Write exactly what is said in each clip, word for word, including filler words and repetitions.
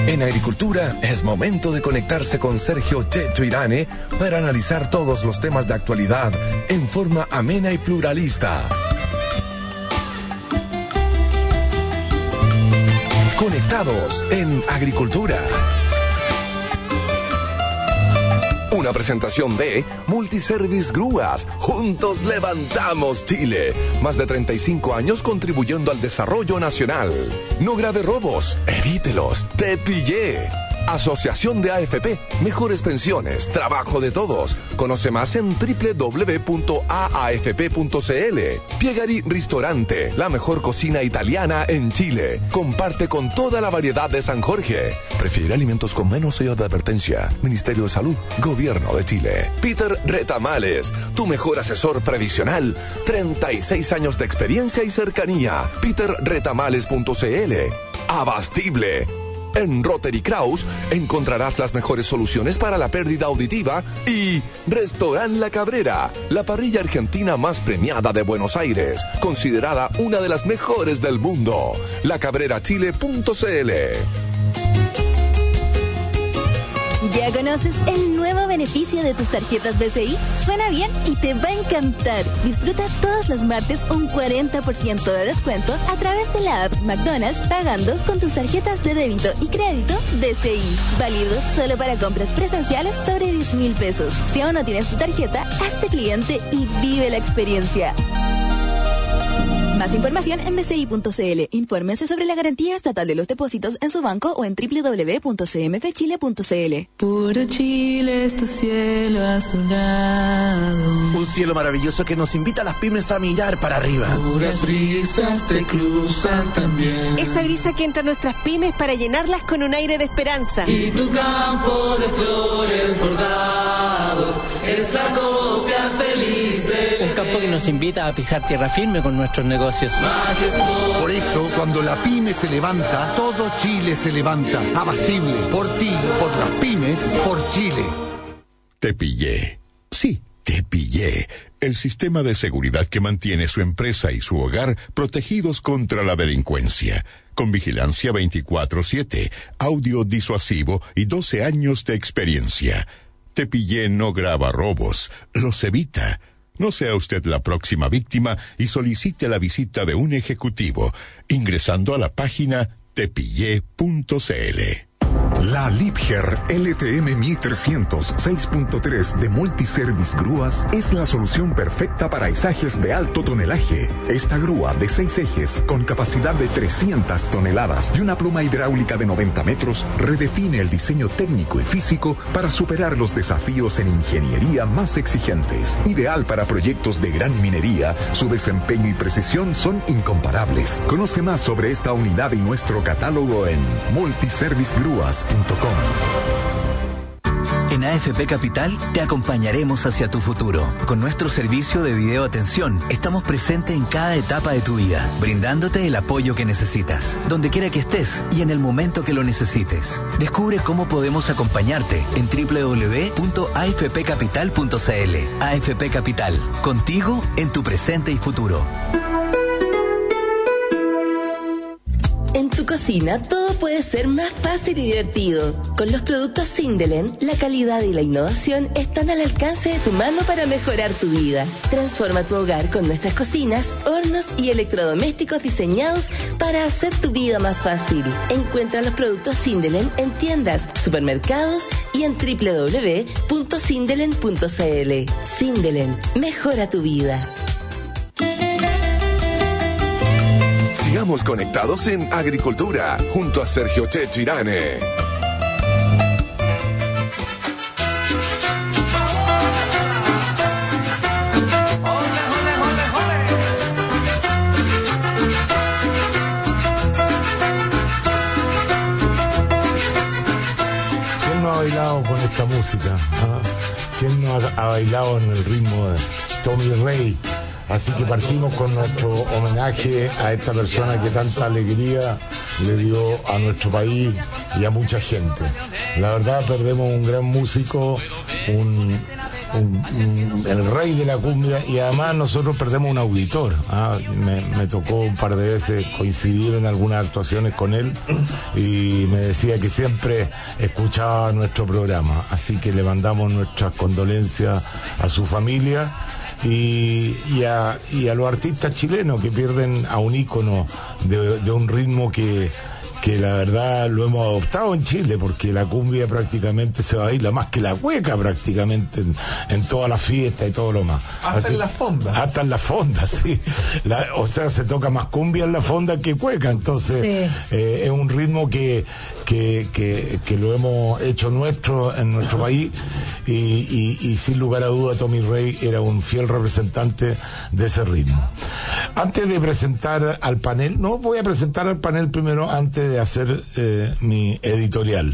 En Agricultura es momento de conectarse con Sergio Checho Irane para analizar todos los temas de actualidad en forma amena y pluralista. Conectados en Agricultura. Una presentación de Multiservice Grúas. Juntos levantamos Chile. Más de treinta y cinco años contribuyendo al desarrollo nacional. No grave robos, evítelos, te pillé. Asociación de A F P, mejores pensiones, trabajo de todos. Conoce más en doble u doble u doble u punto a a f p punto c l. Piegari Ristorante, la mejor cocina italiana en Chile. Comparte con toda la variedad de San Jorge. Prefiere alimentos con menos sello de advertencia. Ministerio de Salud, Gobierno de Chile. Peter Retamales, tu mejor asesor previsional. treinta y seis años de experiencia y cercanía. peter retamales punto c l. Abastible. En Rotary Kraus encontrarás las mejores soluciones para la pérdida auditiva y Restaurant La Cabrera, la parrilla argentina más premiada de Buenos Aires, considerada una de las mejores del mundo. la cabrera chile punto c l. ¿Ya conoces el nuevo beneficio de tus tarjetas B C I? Suena bien y te va a encantar. Disfruta todos los martes un cuarenta por ciento de descuento a través de la app McDonald's pagando con tus tarjetas de débito y crédito B C I. Válido solo para compras presenciales sobre diez mil pesos. Si aún no tienes tu tarjeta, hazte cliente y vive la experiencia. Más información en b c i punto c l. Infórmese sobre la garantía estatal de los depósitos en su banco o en doble u doble u doble u punto c m f chile punto c l. Puro Chile es tu cielo azulado. Un cielo maravilloso que nos invita a las pymes a mirar para arriba. Puras brisas te cruzan también. Esa brisa que entra a nuestras pymes para llenarlas con un aire de esperanza. Y tu campo de flores bordado, esa copia feliz de... Un campo que nos invita a pisar tierra firme con nuestros negocios. Por eso, cuando la pyme se levanta, todo Chile se levanta. Abastible, por ti, por las pymes, por Chile. Te pillé. Sí, te pillé. El sistema de seguridad que mantiene su empresa y su hogar protegidos contra la delincuencia. Con vigilancia veinticuatro siete, audio disuasivo y doce años de experiencia. Te pillé no graba robos, los evita. No sea usted la próxima víctima y solicite la visita de un ejecutivo ingresando a la página tepillé punto c l. La Liebherr L T M mil trescientos seis punto tres de Multiservice Grúas es la solución perfecta para izajes de alto tonelaje. Esta grúa de seis ejes con capacidad de trescientas toneladas y una pluma hidráulica de noventa metros redefine el diseño técnico y físico para superar los desafíos en ingeniería más exigentes. Ideal para proyectos de gran minería, su desempeño y precisión son incomparables. Conoce más sobre esta unidad y nuestro catálogo en multiservice grúas punto com. En A F P Capital te acompañaremos hacia tu futuro. Con nuestro servicio de video atención, estamos presentes en cada etapa de tu vida, brindándote el apoyo que necesitas, donde quiera que estés y en el momento que lo necesites. Descubre cómo podemos acompañarte en doble u doble u doble u punto a f p capital punto c l. A F P Capital, contigo en tu presente y futuro. En tu cocina todo puede ser más fácil y divertido. Con los productos Sindelen, la calidad y la innovación están al alcance de tu mano para mejorar tu vida. Transforma tu hogar con nuestras cocinas, hornos y electrodomésticos diseñados para hacer tu vida más fácil. Encuentra los productos Sindelen en tiendas, supermercados y en doble u doble u doble u punto sindelen punto c l. Sindelen, mejora tu vida. Sigamos conectados en Agricultura, junto a Sergio Checho Irane. ¿Quién no ha bailado con esta música? ¿Ah? ¿Quién no ha, ha bailado en el ritmo de Tommy Rey? Así que partimos con nuestro homenaje a esta persona que tanta alegría le dio a nuestro país y a mucha gente. La verdad, perdemos un gran músico, un, un, un, el rey de la cumbia, y además nosotros perdemos un auditor. ¿ah? Me, me tocó un par de veces coincidir en algunas actuaciones con él y me decía que siempre escuchaba nuestro programa, así que le mandamos nuestras condolencias a su familia y, y, a, y a los artistas chilenos que pierden a un ícono de, de un ritmo que que la verdad lo hemos adoptado en Chile, porque la cumbia prácticamente se baila más que la cueca prácticamente en, en todas las fiestas y todo lo más. Hasta Así, en las fondas. Hasta en las fondas, sí. La, o sea, se toca más cumbia en la fonda que cueca, entonces sí. eh, es un ritmo que, que, que, que lo hemos hecho nuestro en nuestro país y, y, y sin lugar a duda Tommy Rey era un fiel representante de ese ritmo. Antes de presentar al panel, no voy a presentar al panel primero antes de hacer eh, mi editorial.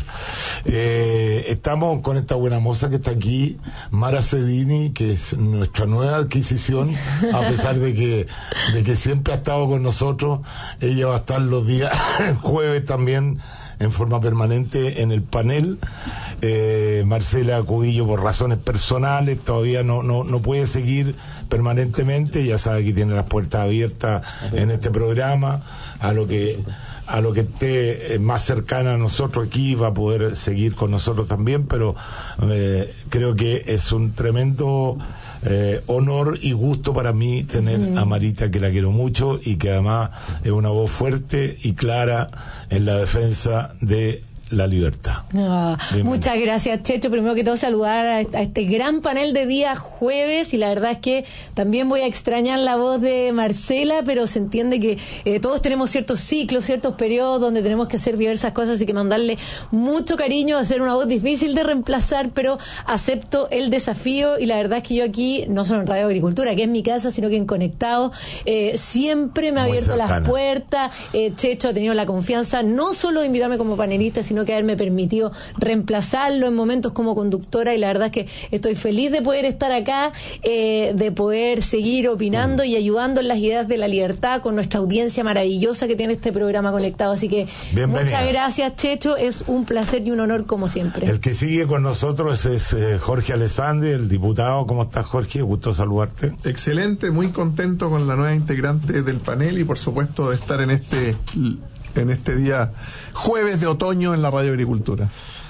Eh, estamos con esta buena moza que está aquí, Mara Cedini, que es nuestra nueva adquisición, a pesar de que, de que siempre ha estado con nosotros. Ella va a estar los días jueves también en forma permanente en el panel. eh, Marcela Cubillo, por razones personales, todavía no, no, no puede seguir permanentemente, ya sabe que tiene las puertas abiertas en este programa, a lo que a lo que esté más cercana a nosotros aquí va a poder seguir con nosotros también, pero eh, creo que es un tremendo eh, honor y gusto para mí tener uh-huh. a Marita, que la quiero mucho y que además es una voz fuerte y clara en la defensa de la libertad. Ah, muchas gracias, Checho. Primero que todo, saludar a, a este gran panel de día jueves, y la verdad es que también voy a extrañar la voz de Marcela, pero se entiende que eh, todos tenemos ciertos ciclos, ciertos periodos donde tenemos que hacer diversas cosas, y que mandarle mucho cariño, hacer una voz difícil de reemplazar, pero acepto el desafío. Y la verdad es que yo aquí, no solo en Radio Agricultura, que es mi casa, sino que en Conectado, eh, siempre me ha abierto las puertas. eh, Checho ha tenido la confianza no solo de invitarme como panelista, sino que haberme permitido reemplazarlo en momentos como conductora, y la verdad es que estoy feliz de poder estar acá, eh, de poder seguir opinando y ayudando en las ideas de la libertad con nuestra audiencia maravillosa que tiene este programa Conectado. Así que bienvenida. Muchas gracias, Checho, es un placer y un honor como siempre. El que sigue con nosotros es eh, Jorge Alessandri, el diputado. ¿Cómo estás, Jorge? Gusto saludarte. Excelente, muy contento con la nueva integrante del panel y por supuesto de estar en este en este día jueves de otoño en la Radio Agricultura.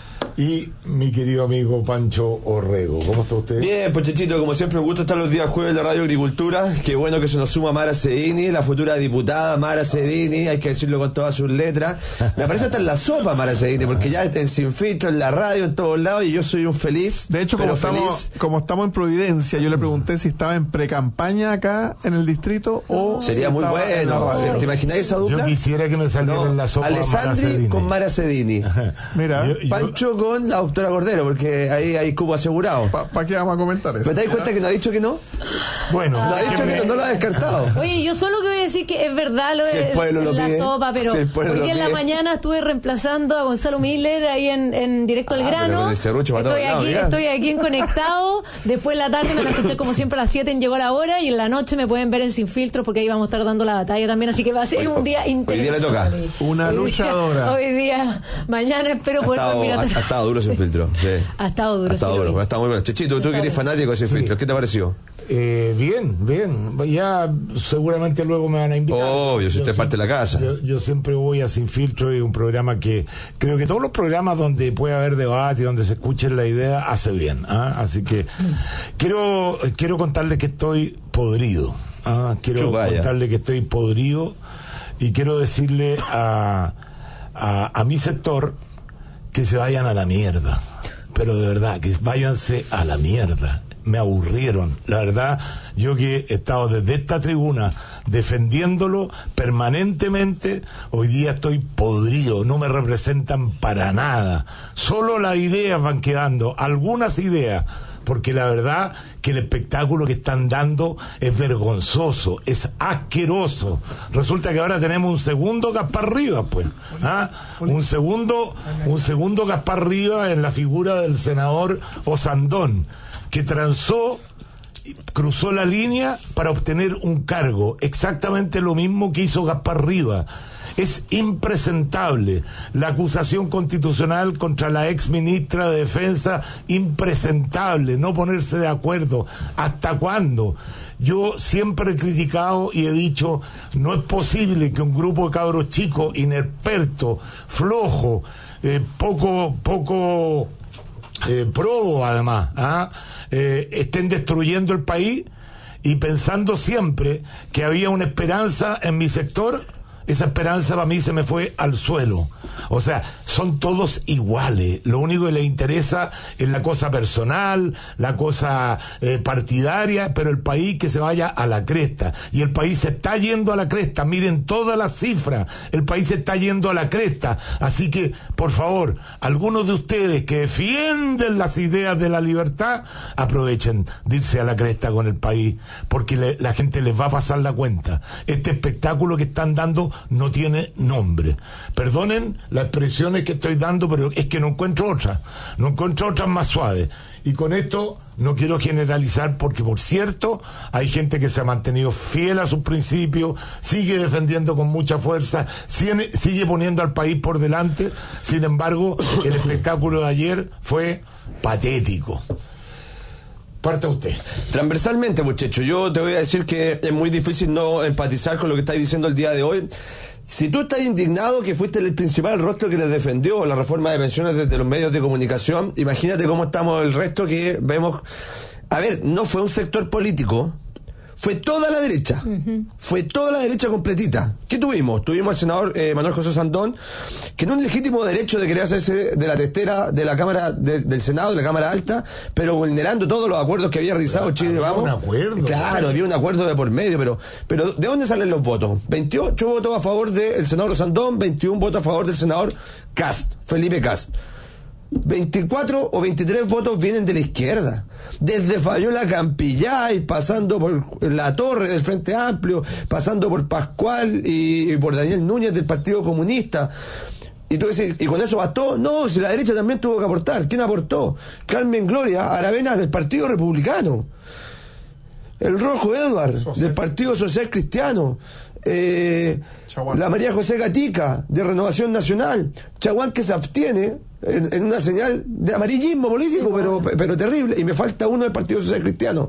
Y mi querido amigo Pancho Orrego, ¿cómo está usted? Bien, Pochechito, como siempre, un gusto estar los días jueves en la Radio Agricultura. Qué bueno que se nos suma Mara Cedini, la futura diputada Mara Cedini, hay que decirlo con todas sus letras. Me aparece hasta en la sopa Mara Cedini, porque ya está en Sin Filtro, en la radio, en todos lados, y yo soy un feliz. De hecho, como estamos, como estamos en Providencia, yo le pregunté si estaba en precampaña acá en el distrito o sería si muy bueno. ¿Te imagináis esa dupla? Yo quisiera que me saliera no, en la sopa Alessandri Mara con Mara Cedini. Mira, yo, yo, Pancho con la doctora Cordero, porque ahí hay cubo asegurado. ¿Para pa qué vamos a comentar eso? ¿Me te das cuenta que no ha dicho que no? Bueno, no ha dicho que no, no lo ha descartado. Oye, yo solo que voy a decir que es verdad lo de si el pueblo lo la pide, sopa, pero si hoy día en la mañana estuve reemplazando a Gonzalo Miller ahí en, en Directo al ah, Grano. Estoy aquí, no, estoy aquí en Conectado. Después en la tarde me la escuché como siempre a las siete en Llegó la Hora, y en la noche me pueden ver en Sin Filtros, porque ahí vamos a estar dando la batalla también, así que va a ser hoy, un día interesante. Hoy día le toca. Una hoy luchadora. Día, hoy día, mañana espero poder dormir. Ha, ha estado duro Sin Filtro. Sí. Ha estado duro. Ha estado duro, está muy bueno. Chechito, tú que eres fanático de Sin Filtro, sí. ¿Qué te pareció? Eh, bien, bien. Ya seguramente luego me van a invitar. Obvio, si usted es parte de la casa. Yo, yo siempre voy a Sin Filtro, y un programa que creo que todos los programas donde puede haber debate y donde se escuche la idea hace bien. ¿ah? Así que quiero quiero contarle que estoy podrido. ¿ah? Quiero Chubaya. contarle que estoy podrido y quiero decirle a, a, a mi sector que se vayan a la mierda. Pero de verdad, que váyanse a la mierda. Me aburrieron. La verdad, yo que he estado desde esta tribuna defendiéndolo permanentemente, hoy día estoy podrido, no me representan para nada. Solo las ideas van quedando, algunas ideas, porque la verdad que el espectáculo que están dando es vergonzoso, es asqueroso. Resulta que ahora tenemos un segundo Gaspar Rivas, pues. ¿ah? Un segundo, un segundo Gaspar Rivas en la figura del senador Osandón, que transó, cruzó la línea para obtener un cargo, exactamente lo mismo que hizo Gaspar Rivas. Es impresentable. La acusación constitucional contra la ex ministra de Defensa, impresentable. No ponerse de acuerdo. ¿Hasta cuándo? Yo siempre he criticado y he dicho, no es posible que un grupo de cabros chicos, inexpertos, flojos, eh, poco, poco eh, probo además, ¿ah? eh, estén destruyendo el país y pensando siempre que había una esperanza en mi sector. Esa esperanza para mí se me fue al suelo. O sea, son todos iguales. Lo único que les interesa es la cosa personal, la cosa eh, partidaria, pero el país que se vaya a la cresta. Y el país se está yendo a la cresta. Miren todas las cifras. El país se está yendo a la cresta. Así que, por favor, algunos de ustedes que defienden las ideas de la libertad, aprovechen de irse a la cresta con el país, porque le, la gente les va a pasar la cuenta. Este espectáculo que están dando no tiene nombre. Perdonen las expresiones que estoy dando, pero es que no encuentro otras, no encuentro otras más suaves. Y con esto no quiero generalizar, porque por cierto hay gente que se ha mantenido fiel a sus principios, sigue defendiendo con mucha fuerza, sigue, sigue poniendo al país por delante. Sin embargo, el espectáculo de ayer fue patético. Parta usted. Transversalmente, muchacho, yo te voy a decir que es muy difícil no empatizar con lo que estáis diciendo el día de hoy. Si tú estás indignado que fuiste el principal rostro que les defendió la reforma de pensiones desde los medios de comunicación, imagínate cómo estamos el resto que vemos. A ver, no fue un sector político, fue toda la derecha, uh-huh. fue toda la derecha completita. ¿Qué tuvimos? Tuvimos al senador eh, Manuel José Sandón, que en un legítimo derecho de querer hacerse de la testera de la Cámara de, del Senado, de la Cámara Alta, pero vulnerando todos los acuerdos que había realizado Chile Vamos. Un acuerdo, claro, ¿no? Había un acuerdo de por medio, pero pero ¿de dónde salen los votos? veintiocho votos a favor del senador Sandón, veintiuno votos a favor del senador Cast, Felipe Cast. veinticuatro o veintitrés votos vienen de la izquierda, desde Fabiola Campillay, pasando por La Torre del Frente Amplio, pasando por Pascual y, y por Daniel Núñez del Partido Comunista. Y tú dices, ¿y con eso bastó? No, si la derecha también tuvo que aportar. ¿Quién aportó? Carmen Gloria Aravena del Partido Republicano, el Rojo Edward Social. del Partido Social Cristiano, eh, la María José Gatica de Renovación Nacional, Chaguán, que se abstiene en, en una señal de amarillismo político, pero, pero terrible. Y me falta uno del Partido Social Cristiano.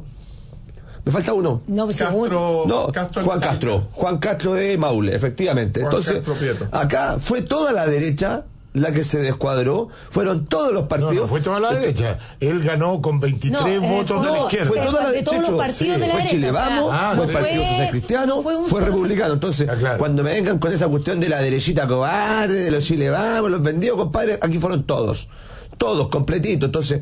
Me falta uno. No, pues Castro, no Castro Juan Castro. Juan Castro de Maule, efectivamente. Juan Entonces, acá fue toda la derecha la que se descuadró, fueron todos los partidos. No, no fue toda la este, derecha. Él ganó con veintitrés no, votos no, de la izquierda. Fue toda la de todos Checho, los partidos sí, de la fue derecha. Chile Vamos, o sea, fue el fue, Partido Social Cristiano, fue, fue republicano. Entonces, ah, claro. cuando me vengan con esa cuestión de la derechita cobarde, de los Chile Vamos, los vendidos, compadre, aquí fueron todos. Todos, completitos. Entonces,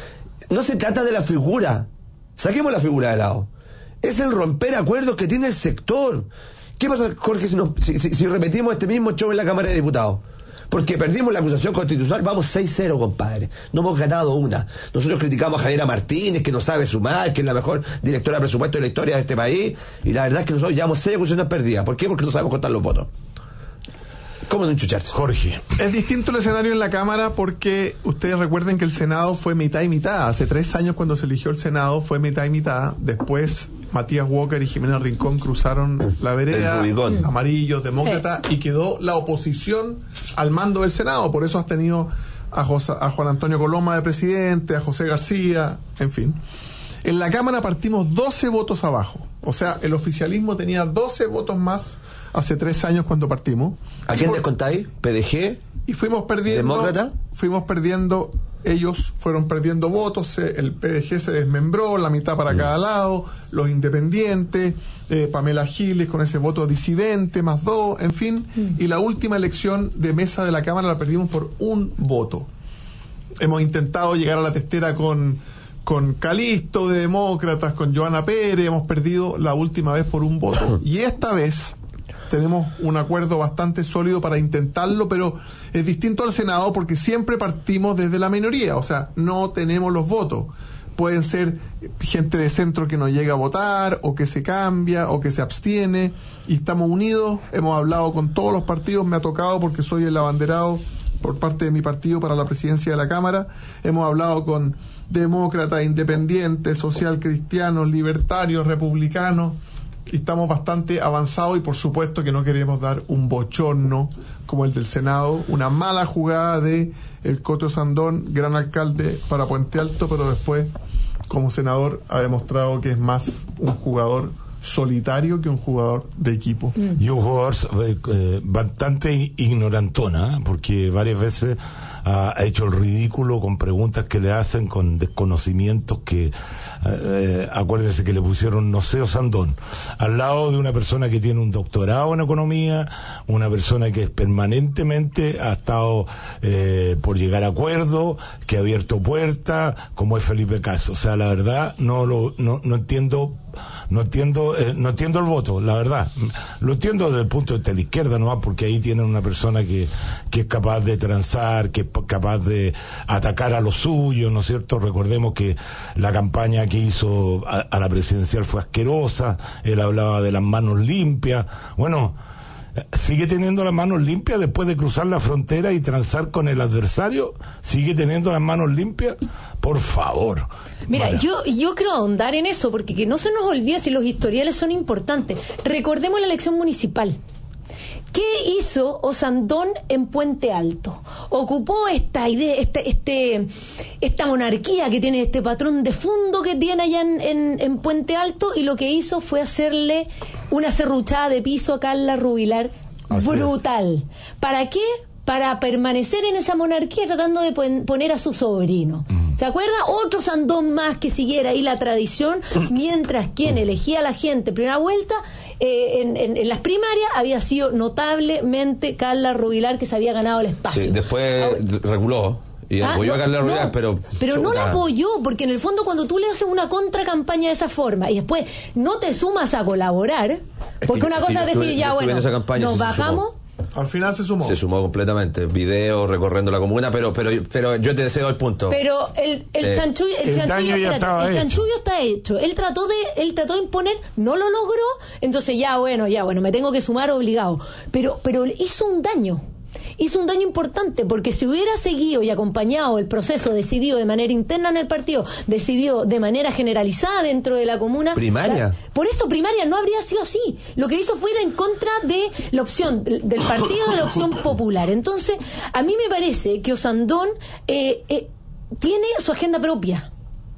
no se trata de la figura. Saquemos la figura de lado. Es el romper acuerdos que tiene el sector. ¿Qué pasa, Jorge, si, nos, si, si, si repetimos este mismo show en la Cámara de Diputados? Porque perdimos la acusación constitucional, vamos seis cero, compadre. No hemos ganado una. Nosotros criticamos a Javiera Martínez, que no sabe sumar, que es la mejor directora de presupuesto de la historia de este país, y la verdad es que nosotros llevamos seis acusaciones perdidas. ¿Por qué? Porque no sabemos contar los votos. ¿Cómo no enchucharse? Jorge. Es distinto el escenario en la Cámara porque ustedes recuerden que el Senado fue mitad y mitad. Hace tres años cuando se eligió el Senado fue mitad y mitad. Después Matías Walker y Jimena Rincón cruzaron la vereda, amarillos, demócratas, sí. Y quedó la oposición al mando del Senado. Por eso has tenido a, José, a Juan Antonio Coloma de presidente, a José García, en fin. En la Cámara partimos doce votos abajo. O sea, el oficialismo tenía doce votos más hace tres años cuando partimos. ¿A quién descontáis? ¿P D G? Y fuimos perdiendo. ¿Demócrata? Fuimos perdiendo, ellos fueron perdiendo votos, se, el P D G se desmembró, la mitad para mm. cada lado, los independientes, eh, Pamela Giles con ese voto disidente, más dos, en fin. Mm. Y la última elección de mesa de la Cámara la perdimos por un voto. Hemos intentado llegar a la testera con, con Calisto de Demócratas, con Joana Pérez, hemos perdido la última vez por un voto. Y esta vez tenemos un acuerdo bastante sólido para intentarlo, pero es distinto al Senado porque siempre partimos desde la minoría, o sea, no tenemos los votos. Pueden ser gente de centro que no llega a votar, o que se cambia, o que se abstiene, y estamos unidos. Hemos hablado con todos los partidos, me ha tocado porque soy el abanderado por parte de mi partido para la presidencia de la Cámara. Hemos hablado con demócratas, independientes, social cristianos, libertarios, republicanos, y estamos bastante avanzados y por supuesto que no queremos dar un bochorno como el del Senado, una mala jugada de el Coto Sandón, gran alcalde para Puente Alto, pero después como senador ha demostrado que es más un jugador solitario que un jugador de equipo. Y un jugador eh, bastante ignorantona, porque varias veces ha hecho el ridículo con preguntas que le hacen con desconocimientos que eh, acuérdense que le pusieron Noceo Sandón al lado de una persona que tiene un doctorado en economía, una persona que es permanentemente ha estado eh, por llegar a acuerdos, que ha abierto puertas, como es Felipe Cas. O sea, la verdad no lo no, no entiendo no entiendo eh, no entiendo el voto, la verdad. Lo entiendo desde el punto de vista de la izquierda, ¿no? Porque ahí tienen una persona que, que es capaz de transar, que es capaz de atacar a los suyos, ¿no es cierto? Recordemos que la campaña que hizo a, a la presidencial fue asquerosa, él hablaba de las manos limpias. Bueno, sigue teniendo las manos limpias después de cruzar la frontera y transar con el adversario, sigue teniendo las manos limpias, por favor. Mira, Mara. yo yo quiero ahondar en eso, porque que no se nos olvide si los historiales son importantes. Recordemos la elección municipal. ¿Qué hizo Osandón en Puente Alto? Ocupó esta idea, este, este, esta monarquía que tiene, este patrón de fondo que tiene allá en, en, en Puente Alto, y lo que hizo fue hacerle una serruchada de piso a Carla Rubilar. Así brutal. Es. ¿Para qué? Para permanecer en esa monarquía tratando de poner a su sobrino. Mm. ¿Se acuerda? Otro Sandón más que siguiera ahí la tradición, mientras quien elegía a la gente primera vuelta, eh, en, en, en las primarias, había sido notablemente Carla Rubilar, que se había ganado el espacio. Sí, después Ahora, reculó. Y ah, apoyó no, a Carla Rubilar, no, pero... Pero chuta. no la apoyó, porque en el fondo cuando tú le haces una contracampaña de esa forma y después no te sumas a colaborar, porque es que, una cosa es decir, ya bueno, campaña, nos bajamos... Al final se sumó. Se sumó completamente. Video recorriendo la comuna, pero pero pero yo te deseo el punto. Pero el, el sí. chanchullo, el, el, chanchullo, ya espérate, el chanchullo está hecho. Él trató de él trató de imponer, no lo logró, entonces ya bueno, ya bueno, me tengo que sumar obligado. Pero pero hizo un daño. Hizo un daño importante, porque si hubiera seguido y acompañado el proceso, decidido de manera interna en el partido, decidido de manera generalizada dentro de la comuna... ¿Primaria? La, por eso primaria no habría sido así. Lo que hizo fue ir en contra de la opción, del partido de la opción popular. Entonces, a mí me parece que Osandón eh, eh, tiene su agenda propia.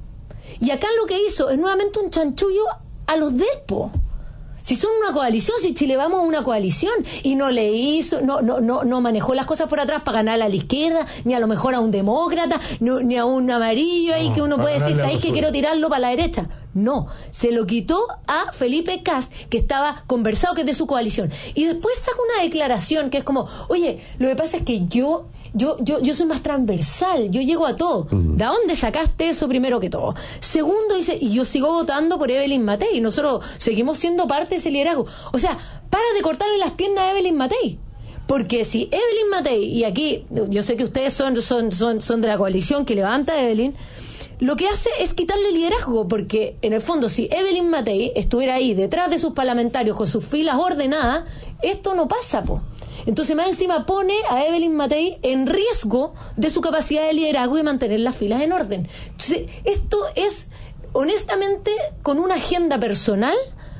Y acá lo que hizo es nuevamente un chanchullo a los delpo. Si son una coalición, si Chile Vamos a una coalición, y no le hizo, no, no, no, no manejó las cosas por atrás para ganar a la izquierda, ni a lo mejor a un demócrata, no, ni a un amarillo ahí no, que uno puede decir, ¿sabes que quiero tirarlo para la derecha? No, se lo quitó a Felipe Cas, que estaba conversado, que es de su coalición. Y después saca una declaración que es como, oye, lo que pasa es que yo, yo, yo, yo soy más transversal, yo llego a todo. Uh-huh. ¿De dónde sacaste eso primero que todo? Segundo, dice, y yo sigo votando por Evelyn Matei, nosotros seguimos siendo parte de ese liderazgo. O sea, para de cortarle las piernas a Evelyn Matei. Porque si Evelyn Matei, y aquí yo sé que ustedes son, son, son, son de la coalición que levanta a Evelyn, lo que hace es quitarle liderazgo, porque en el fondo si Evelyn Matei estuviera ahí detrás de sus parlamentarios con sus filas ordenadas, esto no pasa, po. Entonces más encima pone a Evelyn Matei en riesgo de su capacidad de liderazgo y de mantener las filas en orden. Entonces esto es, honestamente, con una agenda personal,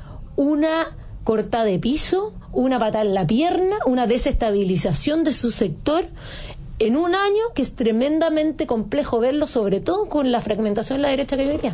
una corta de piso, una patada en la pierna, una desestabilización de su sector, en un año que es tremendamente complejo verlo, sobre todo con la fragmentación en la derecha que hay hoy día.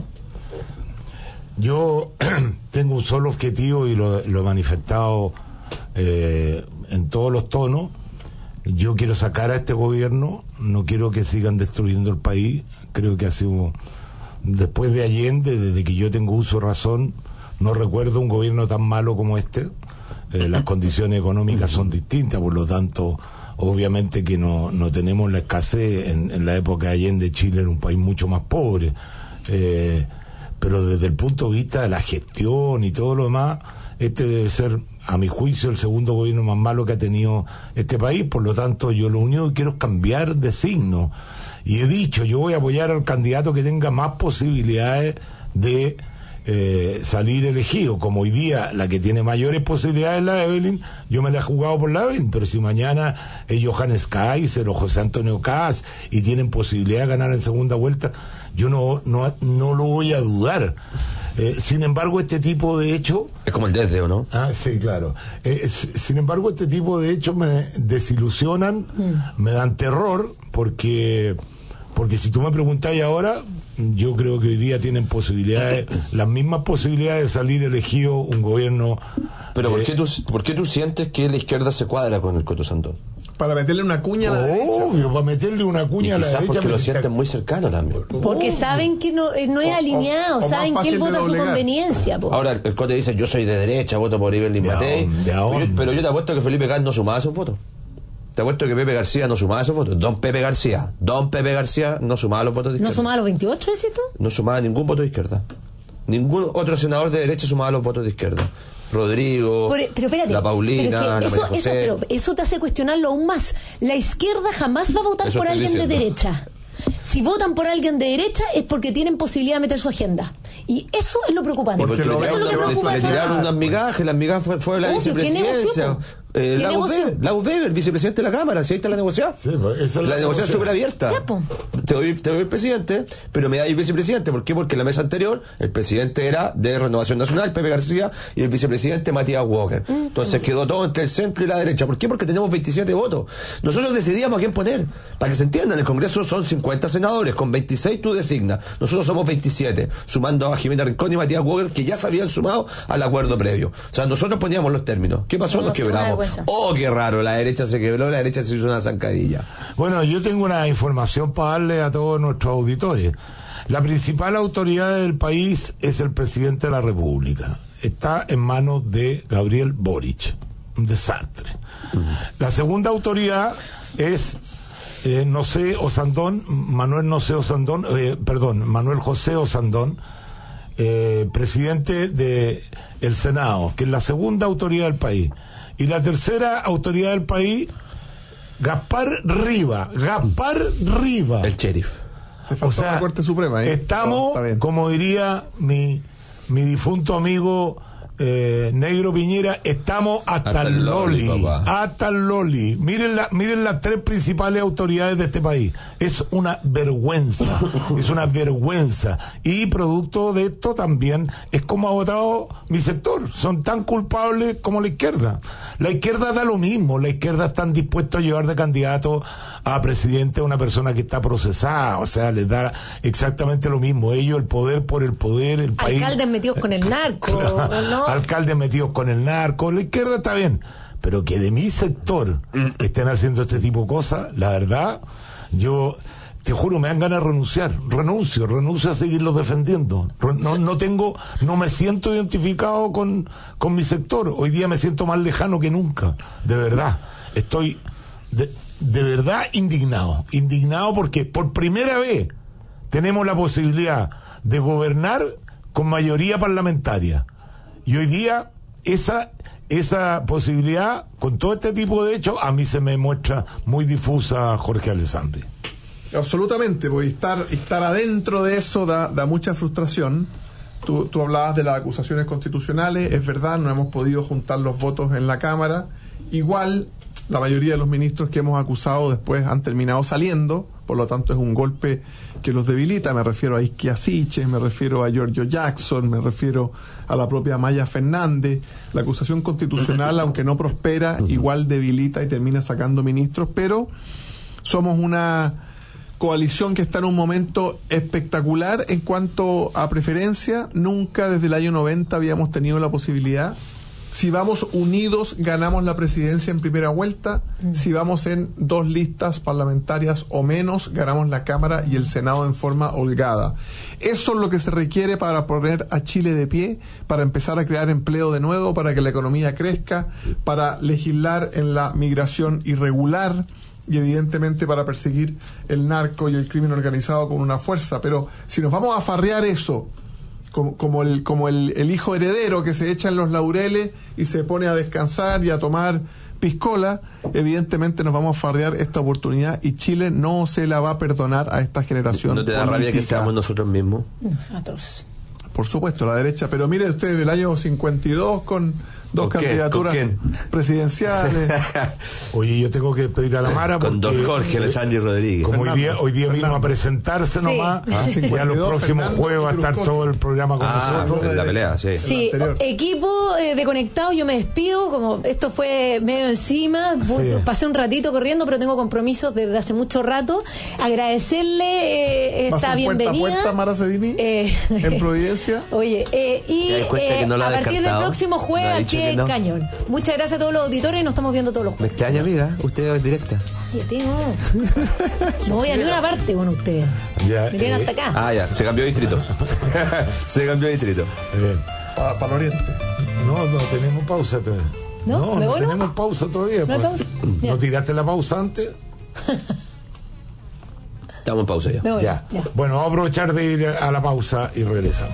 Yo tengo un solo objetivo y lo, lo he manifestado eh, en todos los tonos. Yo quiero sacar a este gobierno, no quiero que sigan destruyendo el país. Creo que ha sido, después de Allende, desde que yo tengo uso de razón, no recuerdo un gobierno tan malo como este. Eh, las condiciones económicas son distintas, por lo tanto, obviamente que no, no tenemos la escasez. En, en la época de Allende, Chile era un país mucho más pobre. Eh, pero desde el punto de vista de la gestión y todo lo demás, este debe ser, a mi juicio, el segundo gobierno más malo que ha tenido este país. Por lo tanto, yo lo único que quiero es cambiar de signo. Y he dicho, yo voy a apoyar al candidato que tenga más posibilidades de Eh, salir elegido. Como hoy día la que tiene mayores posibilidades es la Evelyn, yo me la he jugado por la Evelyn, pero si mañana es Johannes Kaiser o José Antonio Cas y tienen posibilidad de ganar en segunda vuelta, yo no no, no lo voy a dudar. Eh, sin embargo, este tipo de hecho... Es como el desde, ¿o no? Ah, sí, claro. Eh, sin embargo, este tipo de hechos me desilusionan, mm. me dan terror, porque... Porque si tú me preguntáis ahora, yo creo que hoy día tienen posibilidades, las mismas posibilidades de salir elegido un gobierno... Pero ¿por, eh, qué tú, ¿por qué tú sientes que la izquierda se cuadra con el Coto Sandón? Para meterle una cuña a la derecha. Obvio, para meterle una cuña y a la derecha. Quizás porque lo sienten está... muy cercano también. Porque saben que no, no es alineado, o, o saben que él vota a su conveniencia. Po. Ahora, el Cote dice, yo soy de derecha, voto por Ibelín Matei. Pero, pero yo te apuesto que Felipe Caz no sumaba esos votos. Te apuesto que Pepe García no sumaba esos votos. Don Pepe García. Don Pepe García no sumaba los votos de izquierda. ¿No sumaba los veintiocho, decís tú? No sumaba ningún voto de izquierda. Ningún otro senador de derecha sumaba los votos de izquierda. Rodrigo, Por, pero espérate, la Paulina, pero la eso, María José. Eso, pero eso te hace cuestionarlo aún más. La izquierda jamás va a votar Eso por alguien diciendo. de derecha. Si votan por alguien de derecha es porque tienen posibilidad de meter su agenda. Y eso es lo preocupante. Porque eso le, es lo que preocupa. le tiraron unas migajas, las migajas fue, fue la Obvio, vicepresidencia. Eh, Lagos Weber, Lagos Weber, vicepresidente de la Cámara, si ahí está la negociación. Sí, pues, esa es la, la negociación es súper negociación. abierta. Te doy, te doy el presidente, pero me da el vicepresidente. ¿Por qué? Porque en la mesa anterior el presidente era de Renovación Nacional, Pepe García, y el vicepresidente Matías Walker. Entonces quedó todo entre el centro y la derecha. ¿Por qué? Porque tenemos veintisiete votos. Nosotros decidíamos a quién poner. Para que se entienda, en el Congreso son cincuenta senadores, con veintiséis tú designas. Nosotros somos veintisiete, sumando a Jimena Rincón y Matías Walker, que ya se habían sumado al acuerdo previo. O sea, nosotros poníamos los términos. ¿Qué pasó? Nos quebramos. Oh, qué raro. La derecha se quebró, la derecha se hizo una zancadilla. Bueno, yo tengo una información para darle a todos nuestros auditores. La principal autoridad del país es el presidente de la República. Está en manos de Gabriel Boric. Un desastre. Uh-huh. La segunda autoridad es eh, José Osandón, Manuel José Osandón, eh, perdón, Manuel José Osandón, eh, presidente de el Senado, que es la segunda autoridad del país. Y la tercera autoridad del país, Gaspar Riva. Gaspar Riva. El sheriff. O sea, la Corte Suprema. ¿eh? Estamos, no, como diría mi, mi difunto amigo eh, Negro Piñera, estamos hasta, hasta el loli. loli hasta el loli. Miren, la, miren las tres principales autoridades de este país. Es una vergüenza. es una vergüenza. Y producto de esto también es como ha votado mi sector. Son tan culpables como la izquierda. La izquierda da lo mismo. La izquierda están dispuestos a llevar de candidato a presidente a una persona que está procesada. O sea, les da exactamente lo mismo. Ellos, el poder por el poder, el país. Alcaldes metidos con el narco, ¿no? Alcaldes metidos con el narco. La izquierda está bien, pero que de mi sector estén haciendo este tipo de cosas, la verdad, yo te juro, me dan ganas de renunciar. Renuncio, renuncio a seguirlos defendiendo. No, no tengo, no me siento identificado con, con mi sector. Hoy día me siento más lejano que nunca. De verdad. Estoy de, de verdad indignado. Indignado porque por primera vez tenemos la posibilidad de gobernar con mayoría parlamentaria. Y hoy día esa esa posibilidad, con todo este tipo de hechos, a mí se me muestra muy difusa, Jorge Alessandri. Absolutamente, porque estar, estar adentro de eso da, da mucha frustración. Tú, tú hablabas de las acusaciones constitucionales, es verdad, no hemos podido juntar los votos en la Cámara. Igual, la mayoría de los ministros que hemos acusado después han terminado saliendo, por lo tanto es un golpe que los debilita. Me refiero a Isquia Siches, me refiero a Giorgio Jackson, me refiero a la propia Maya Fernández. La acusación constitucional, aunque no prospera, igual debilita y termina sacando ministros, pero somos una coalición que está en un momento espectacular en cuanto a preferencia. Nunca desde el año noventa habíamos tenido la posibilidad. Si vamos unidos, ganamos la presidencia en primera vuelta. Mm. Si vamos en dos listas parlamentarias o menos, ganamos la Cámara y el Senado en forma holgada. Eso es lo que se requiere para poner a Chile de pie, para empezar a crear empleo de nuevo, para que la economía crezca, para legislar en la migración irregular y evidentemente para perseguir el narco y el crimen organizado con una fuerza. Pero si nos vamos a farrear eso, como, como, el, como el, el hijo heredero que se echa en los laureles y se pone a descansar y a tomar piscola, evidentemente nos vamos a farrear esta oportunidad y Chile no se la va a perdonar a esta generación. ¿No te da política. Rabia que seamos nosotros mismos? Atroz. Por supuesto, la derecha, pero mire usted, del año cincuenta y dos con dos candidaturas presidenciales. Oye, yo tengo que pedir a la Mara con don Jorge Alessandri Rodríguez. Como hoy día, hoy día vino a presentarse sí. nomás, ah, ya los próximos jueves va a estar todo el programa con ah, nosotros. En la pelea, sí. Sí, equipo eh, de Conectado, yo me despido, como esto fue medio encima, sí. pasé un ratito corriendo, pero tengo compromisos desde hace mucho rato. Agradecerle eh, esta bienvenida. Puerta a puerta, Mara Cedini, eh, en Providencia. Oye, eh, y eh, no a partir del próximo jueves no al pie del no. cañón. Muchas gracias a todos los auditores y nos estamos viendo todos los jueves. Me extraña, amiga, usted es directa. Ay, no. No voy a ninguna parte con ustedes. Ya, me tienen eh. hasta acá. Ah, ya, se cambió de distrito. Se cambió de distrito. Bien. Para, para el oriente. No, no tenemos pausa todavía. No, no, ¿me no voy, tenemos no? pausa todavía. ¿No, pues. pausa? ¿No tiraste la pausa antes? Estamos en pausa ya. Voy, ya. ya. Bueno, vamos a aprovechar de ir a la pausa y regresamos.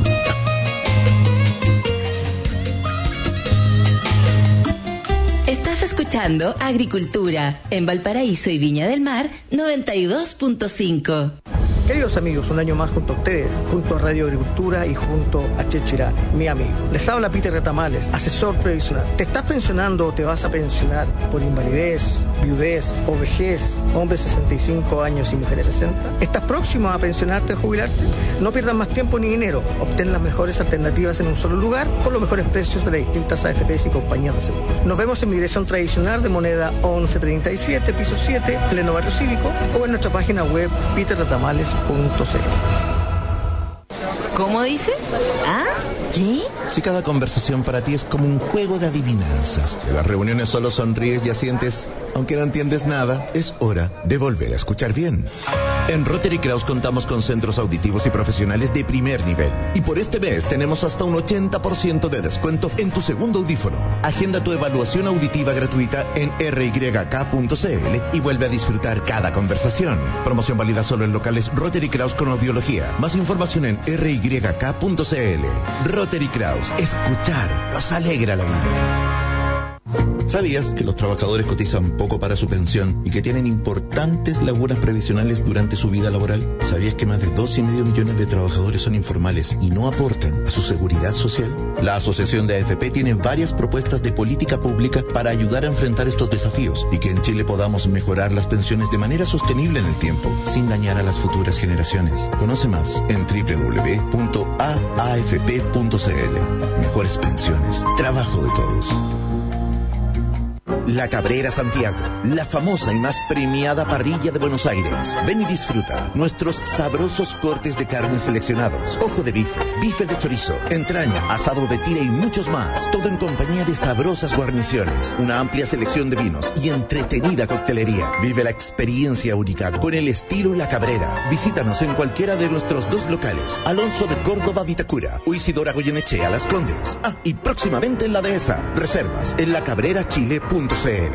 Estás escuchando Agricultura en Valparaíso y Viña del Mar noventa y dos punto cinco. Queridos amigos, un año más junto a ustedes, junto a Radio Agricultura y junto a Checho Irán, mi amigo. Les habla Peter Retamales, asesor previsional. ¿Te estás pensionando o te vas a pensionar por invalidez, viudez o vejez, hombres sesenta y cinco años y mujeres sesenta? ¿Estás próximo a pensionarte o jubilarte? No pierdas más tiempo ni dinero. Obtén las mejores alternativas en un solo lugar con los mejores precios de las distintas A F Pes y compañías de seguros. Nos vemos en mi dirección tradicional de moneda once treinta y siete, piso siete, pleno barrio cívico, o en nuestra página web peter retamales punto c l. ¿Cómo dices? ¿Ah? ¿Qué? Si cada conversación para ti es como un juego de adivinanzas, en las reuniones solo sonríes y asientes, aunque no entiendes nada, es hora de volver a escuchar bien. En Rotary Kraus contamos con centros auditivos y profesionales de primer nivel. Y por este mes tenemos hasta un ochenta por ciento de descuento en tu segundo audífono. Agenda tu evaluación auditiva gratuita en r y k punto c l y vuelve a disfrutar cada conversación. Promoción válida solo en locales Rotary Kraus con audiología. Más información en r y k punto c l. Rotary Kraus. Escuchar nos alegra la vida. ¿Sabías que los trabajadores cotizan poco para su pensión y que tienen importantes lagunas previsionales durante su vida laboral? ¿Sabías que más de dos y medio millones de trabajadores son informales y no aportan a su seguridad social? La Asociación de A F P tiene varias propuestas de política pública para ayudar a enfrentar estos desafíos y que en Chile podamos mejorar las pensiones de manera sostenible en el tiempo, sin dañar a las futuras generaciones. Conoce más en doble u doble u doble u punto a a f p punto c l. Mejores pensiones, trabajo de todos. La Cabrera Santiago, la famosa y más premiada parrilla de Buenos Aires. Ven y disfruta nuestros sabrosos cortes de carne seleccionados, ojo de bife, bife de chorizo, entraña, asado de tira y muchos más. Todo en compañía de sabrosas guarniciones, una amplia selección de vinos y entretenida coctelería. Vive la experiencia única con el estilo La Cabrera. Visítanos en cualquiera de nuestros dos locales, Alonso de Córdoba, Vitacura, o Isidora Goyenechea, Las Condes. Ah, y próximamente en La Dehesa. Reservas en la cabrera chile punto c l.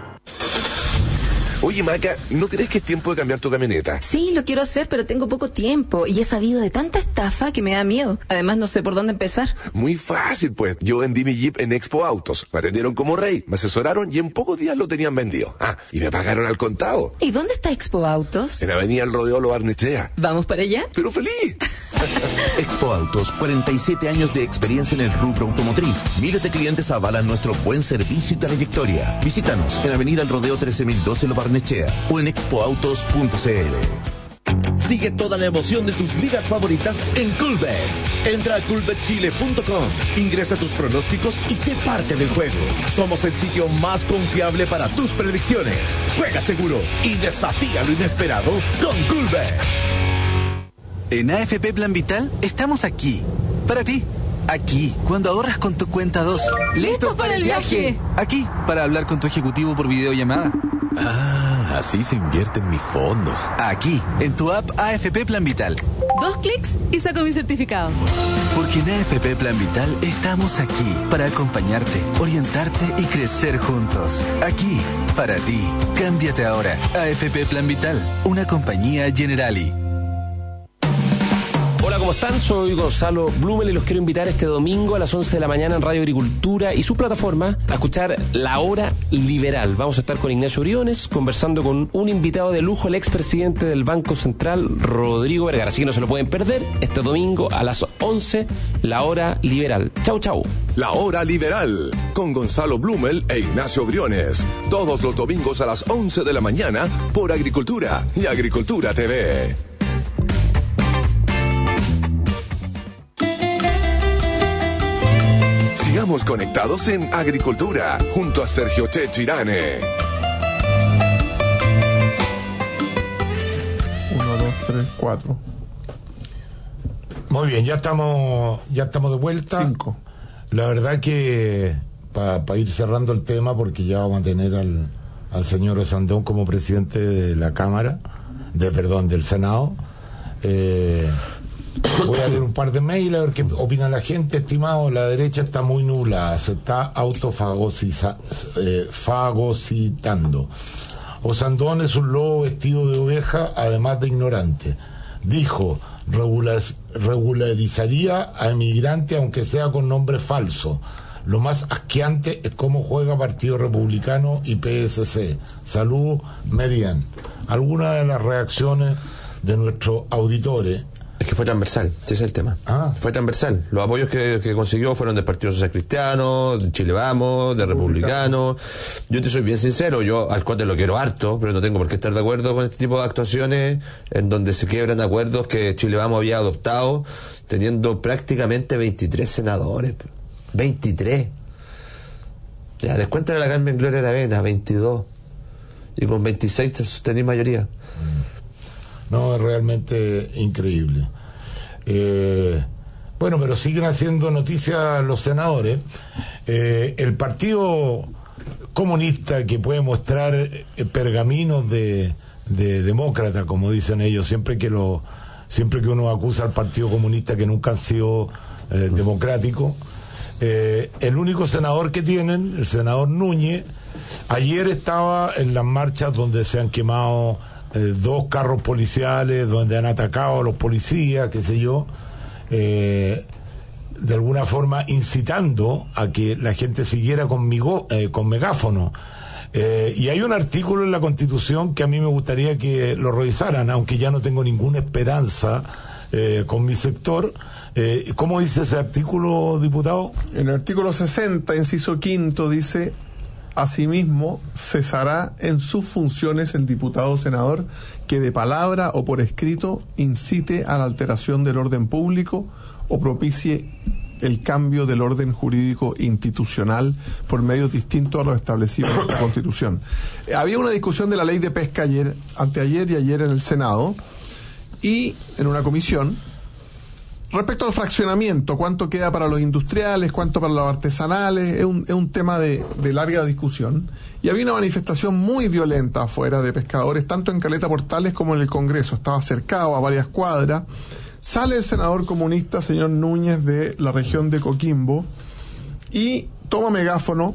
Oye, Maca, ¿no crees que es tiempo de cambiar tu camioneta? Sí, lo quiero hacer, pero tengo poco tiempo y he sabido de tanta estafa que me da miedo. Además, no sé por dónde empezar. Muy fácil, pues. Yo vendí mi Jeep en Expo Autos. Me atendieron como rey, me asesoraron y en pocos días lo tenían vendido. Ah, y me pagaron al contado. ¿Y dónde está Expo Autos? En Avenida El Rodeo Lo Barnechea. ¿Vamos para allá? ¡Pero feliz! Expo Autos, cuarenta y siete años de experiencia en el rubro automotriz. Miles de clientes avalan nuestro buen servicio y trayectoria. Visítanos en Avenida El Rodeo trece mil doce Lo Barnechea o en expo autos punto c l. Sigue toda la emoción de tus ligas favoritas en Coolbet. Entra a coolbet chile punto com, ingresa tus pronósticos y sé parte del juego. Somos el sitio más confiable para tus predicciones. Juega seguro y desafía lo inesperado con Coolbet. En A F P Plan Vital estamos aquí, para ti. Aquí, cuando ahorras con tu cuenta dos. ¡Listos para el viaje! Aquí, para hablar con tu ejecutivo por videollamada. Ah, así se invierte en mis fondos. Aquí, en tu app A F P Plan Vital. Dos clics y saco mi certificado. Porque en A F P Plan Vital estamos aquí para acompañarte, orientarte y crecer juntos. Aquí, para ti. Cámbiate ahora. A F P Plan Vital, una compañía Generali. ¿cómo están? Soy Gonzalo Blumel y los quiero invitar este domingo a las once de la mañana en Radio Agricultura y su plataforma a escuchar La Hora Liberal. Vamos a estar con Ignacio Briones conversando con un invitado de lujo, el expresidente del Banco Central, Rodrigo Vergara. Así que no se lo pueden perder este domingo a las once, La Hora Liberal. Chau, chau. La Hora Liberal con Gonzalo Blumel e Ignacio Briones. Todos los domingos a las once de la mañana por Agricultura y Agricultura T V. Sigamos conectados en Agricultura junto a Sergio Checho Irane. Uno, dos, tres, cuatro. Muy bien, ya estamos, ya estamos de vuelta. Cinco. La verdad que para pa ir cerrando el tema, porque ya vamos a tener al, al señor Osandón como presidente de la Cámara, de perdón, del Senado. Eh, Voy a leer un par de mails a ver qué opina la gente. Estimado, la derecha está muy nublada, se está autofagocitando. Eh, fagocitando. Osandón es un lobo vestido de oveja, además de ignorante. Dijo, regular, regularizaría a emigrantes aunque sea con nombre falso. Lo más asqueante es cómo juega Partido Republicano y P S C. Salud, Merian. Algunas de las reacciones de nuestros auditores. Es que fue transversal, ese es el tema. Ah. Fue transversal. Los apoyos que, que consiguió fueron del Partido Social Cristiano, de Chile Vamos, de Republicano. Yo te soy bien sincero, yo al Cote lo quiero harto, pero no tengo por qué estar de acuerdo con este tipo de actuaciones en donde se quiebran acuerdos que Chile Vamos había adoptado, teniendo prácticamente veintitrés senadores. veintitrés. Ya, descuéntale la Carmen Gloria Aravena, veintidós. Y con veintiséis tenés mayoría. No, es realmente increíble. Eh, bueno, pero siguen haciendo noticias los senadores. Eh, el Partido Comunista, que puede mostrar eh, pergaminos de, de demócrata, como dicen ellos, siempre que lo, siempre que uno acusa al Partido Comunista que nunca han sido eh, democráticos, eh, el único senador que tienen, el senador Núñez, ayer estaba en las marchas donde se han quemado Eh, dos carros policiales, donde han atacado a los policías, qué sé yo, eh, de alguna forma incitando a que la gente siguiera con, migo, eh, con megáfono. Eh, y hay un artículo en la Constitución que a mí me gustaría que lo revisaran, aunque ya no tengo ninguna esperanza eh, con mi sector. Eh, ¿Cómo dice ese artículo, diputado? En el artículo sesenta, inciso quinto, dice: asimismo, cesará en sus funciones el diputado o senador que de palabra o por escrito incite a la alteración del orden público o propicie el cambio del orden jurídico institucional por medios distintos a los establecidos en la Constitución. Había una discusión de la ley de pesca ayer, anteayer y ayer en el Senado y en una comisión respecto al fraccionamiento, cuánto queda para los industriales, cuánto para los artesanales, es un, es un tema de, de larga discusión. Y había una manifestación muy violenta afuera de pescadores, tanto en Caleta Portales como en el Congreso. Estaba cercado a varias cuadras. Sale el senador comunista, señor Núñez, de la región de Coquimbo, y toma megáfono,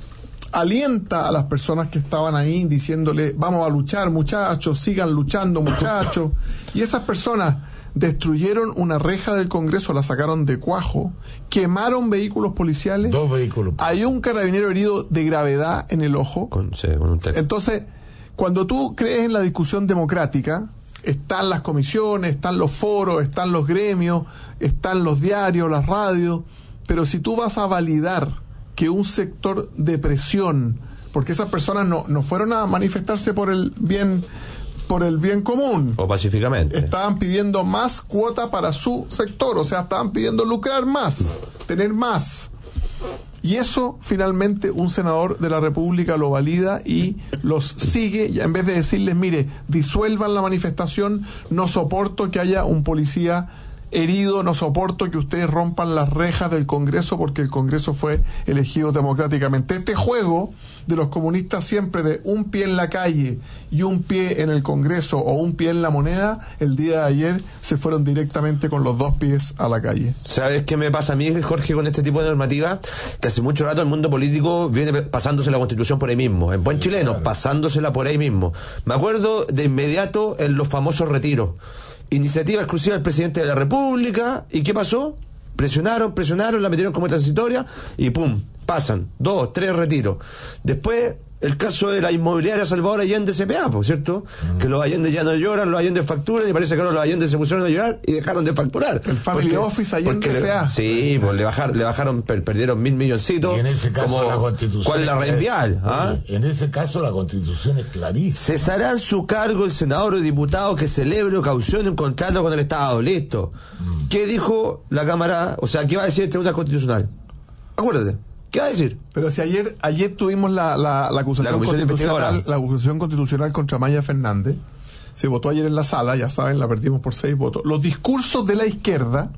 alienta a las personas que estaban ahí diciéndole: vamos a luchar, muchachos, sigan luchando, muchachos. Y esas personas destruyeron una reja del Congreso, la sacaron de cuajo, quemaron vehículos policiales. Dos vehículos. Hay un carabinero herido de gravedad en el ojo. Con, sí, con un texto. Entonces, cuando tú crees en la discusión democrática, están las comisiones, están los foros, están los gremios, están los diarios, las radios, pero si tú vas a validar que un sector de presión, porque esas personas no, no fueron a manifestarse por el bien por el bien común. O pacíficamente. Estaban pidiendo más cuota para su sector, o sea, estaban pidiendo lucrar más, tener más. Y eso, finalmente, un senador de la República lo valida y los sigue, y en vez de decirles: mire, disuelvan la manifestación, no soporto que haya un policía herido, no soporto que ustedes rompan las rejas del Congreso porque el Congreso fue elegido democráticamente. Este juego de los comunistas siempre de un pie en la calle y un pie en el Congreso o un pie en la moneda, el día de ayer se fueron directamente con los dos pies a la calle. ¿Sabes qué me pasa a mí, Jorge, con este tipo de normativa? Que hace mucho rato el mundo político viene pasándose la Constitución por ahí mismo, en buen chileno, claro, pasándosela por ahí mismo. Me acuerdo de inmediato en los famosos retiros. Iniciativa exclusiva del presidente de la República pública, ¿y qué pasó? Presionaron, presionaron, la metieron como transitoria y pum, pasan, dos, tres retiros. Después, el caso de la inmobiliaria Salvador Allende C P A, ¿por cierto? Mm. Que los Allende ya no lloran, los Allende facturan, y parece que ahora los Allende se pusieron a llorar y dejaron de facturar. El Family porque, Office Allende C A. Sí, pues le bajaron, le bajaron, per, perdieron mil milloncitos. Y en ese caso como, la Constitución. ¿Cuál es la reenvial? ¿Ah? En ese caso la Constitución es clarísima. Cesará en su cargo el senador o diputado que celebre o cautione un contrato con el Estado. Listo. Mm. ¿Qué dijo la Cámara? O sea, ¿qué va a decir el Tribunal Constitucional? Acuérdate. ¿Qué va a decir? Pero si ayer ayer tuvimos la, la, la, acusación, la, constitucional, la acusación constitucional contra Maya Fernández, se votó ayer en la sala, ya saben, la perdimos por seis votos. Los discursos de la izquierda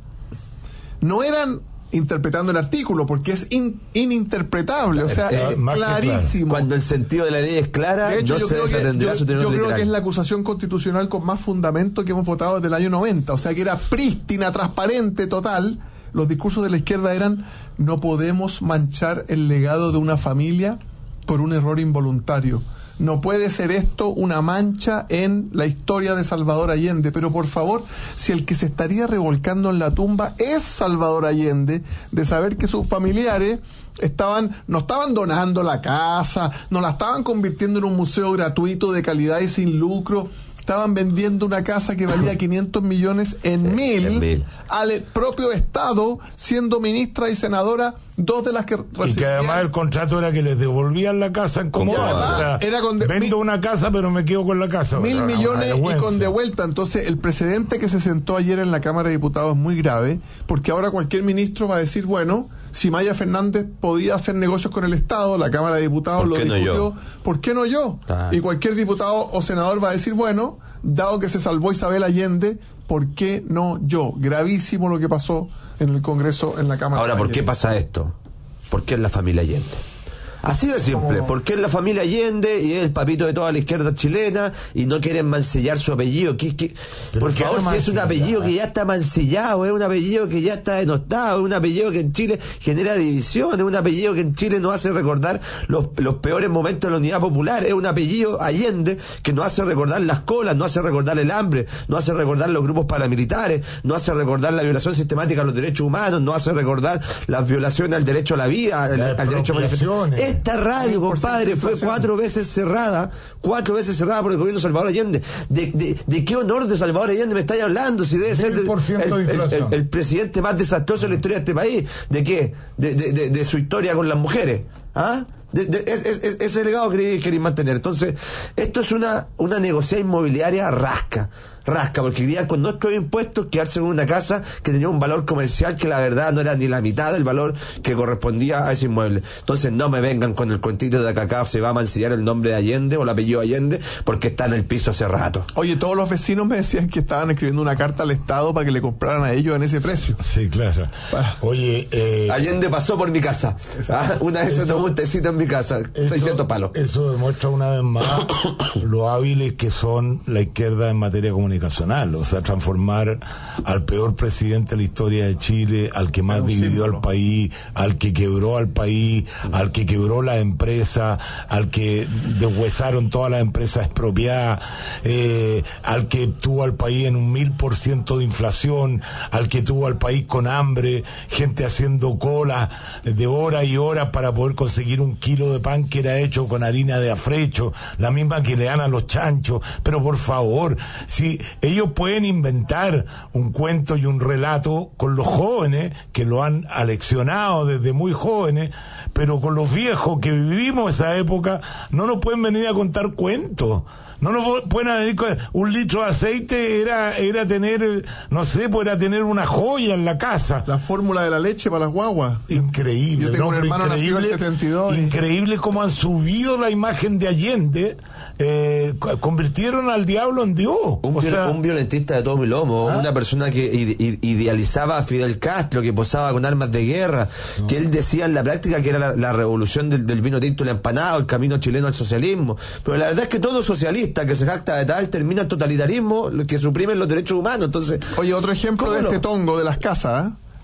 no eran interpretando el artículo, porque es in, ininterpretable, o sea, eh, es clarísimo. Cuando el sentido de la ley es clara, de hecho, no yo se creo desatendrá que, su yo, tenor yo creo literal. que es la acusación constitucional con más fundamento que hemos votado desde el año noventa, o sea, que era prístina, transparente, total. Los discursos de la izquierda eran: no podemos manchar el legado de una familia por un error involuntario. No puede ser esto una mancha en la historia de Salvador Allende. Pero por favor, si el que se estaría revolcando en la tumba es Salvador Allende, de saber que sus familiares estaban, no estaban donando la casa, no la estaban convirtiendo en un museo gratuito de calidad y sin lucro, estaban vendiendo una casa que valía quinientos millones en mil, en mil al propio Estado, siendo ministra y senadora, dos de las que recibían. Y que además el contrato era que les devolvían la casa en comodidad. O sea, era con de, vendo mil, una casa, pero me quedo con la casa. Mil millones y con devuelta. Entonces, el precedente que se sentó ayer en la Cámara de Diputados es muy grave, porque ahora cualquier ministro va a decir, bueno, si Maya Fernández podía hacer negocios con el Estado, la Cámara de Diputados lo discutió, no ¿por qué no yo? Ah. Y cualquier diputado o senador va a decir, bueno, dado que se salvó Isabel Allende, ¿por qué no yo? Gravísimo lo que pasó en el Congreso, en la Cámara. Ahora, ¿por qué pasa esto? ¿Por qué es la familia Allende? Así de simple, ¿Cómo? Porque es la familia Allende y es el papito de toda la izquierda chilena y no quieren mancillar su apellido. ¿Qué, qué? Por favor, si es un apellido que ya está mancillado, es un apellido que ya está denostado, es un apellido que en Chile genera división, es un apellido que en Chile nos hace recordar los, los peores momentos de la unidad popular, es un apellido Allende que nos hace recordar las colas, nos hace recordar el hambre, nos hace recordar los grupos paramilitares, nos hace recordar la violación sistemática a los derechos humanos, nos hace recordar las violaciones al derecho a la vida, al, al derecho a manifestar. Esta radio, compadre, fue cuatro veces cerrada, cuatro veces cerrada por el gobierno de Salvador Allende. ¿De, de, de qué honor de Salvador Allende me estáis hablando? Si debe ser el, el, el, el, el presidente más desastroso de la historia de este país. ¿De qué? De, de, de, de su historia con las mujeres. ¿Ah? De, de, es, es, es, ese legado que queréis mantener. Entonces, esto es una, una negociación inmobiliaria rasca. Rasca, porque querían con nuestros impuestos quedarse con una casa que tenía un valor comercial que la verdad no era ni la mitad del valor que correspondía a ese inmueble. Entonces no me vengan con el cuentito de que acá se va a mancillar el nombre de Allende o el apellido Allende porque está en el piso hace rato. Oye, todos los vecinos me decían que estaban escribiendo una carta al Estado para que le compraran a ellos en ese precio. Sí, claro. Oye, eh... Allende pasó por mi casa. ¿Ah? Una vez se tomó un tecito en mi casa. seiscientos palos. Eso demuestra una vez más lo hábiles que son la izquierda en materia comunicacional. O sea, transformar al peor presidente de la historia de Chile, al que más dividió al país, al que quebró al país, al que quebró la empresa, al que deshuesaron todas las empresas expropiadas, eh, al que tuvo al país en un mil por ciento de inflación, al que tuvo al país con hambre, gente haciendo cola de horas y horas para poder conseguir un kilo de pan que era hecho con harina de afrecho, la misma que le dan a los chanchos. Pero por favor, si ellos pueden inventar un cuento y un relato con los jóvenes que lo han aleccionado desde muy jóvenes, pero con los viejos que vivimos esa época no nos pueden venir a contar cuentos. No nos pueden venir con un litro de aceite, era era tener, no sé, pues era tener una joya en la casa. La fórmula de la leche para las guaguas. Increíble. Yo tengo un hermano nacido en el setenta y dos. Increíble cómo han subido la imagen de Allende. Eh, convirtieron al diablo en Dios. Un, o sea, un violentista de todo mi lomo, ¿ah? Una persona que ide idealizaba a Fidel Castro, que posaba con armas de guerra, no. Que él decía en la práctica que era la, la revolución del, del vino tinto y la empanada, el camino chileno al socialismo. Pero la verdad es que todo socialista que se jacta de tal termina en totalitarismo que suprimen los derechos humanos. Entonces, oye, otro ejemplo de este tongo de las casas, ¿eh?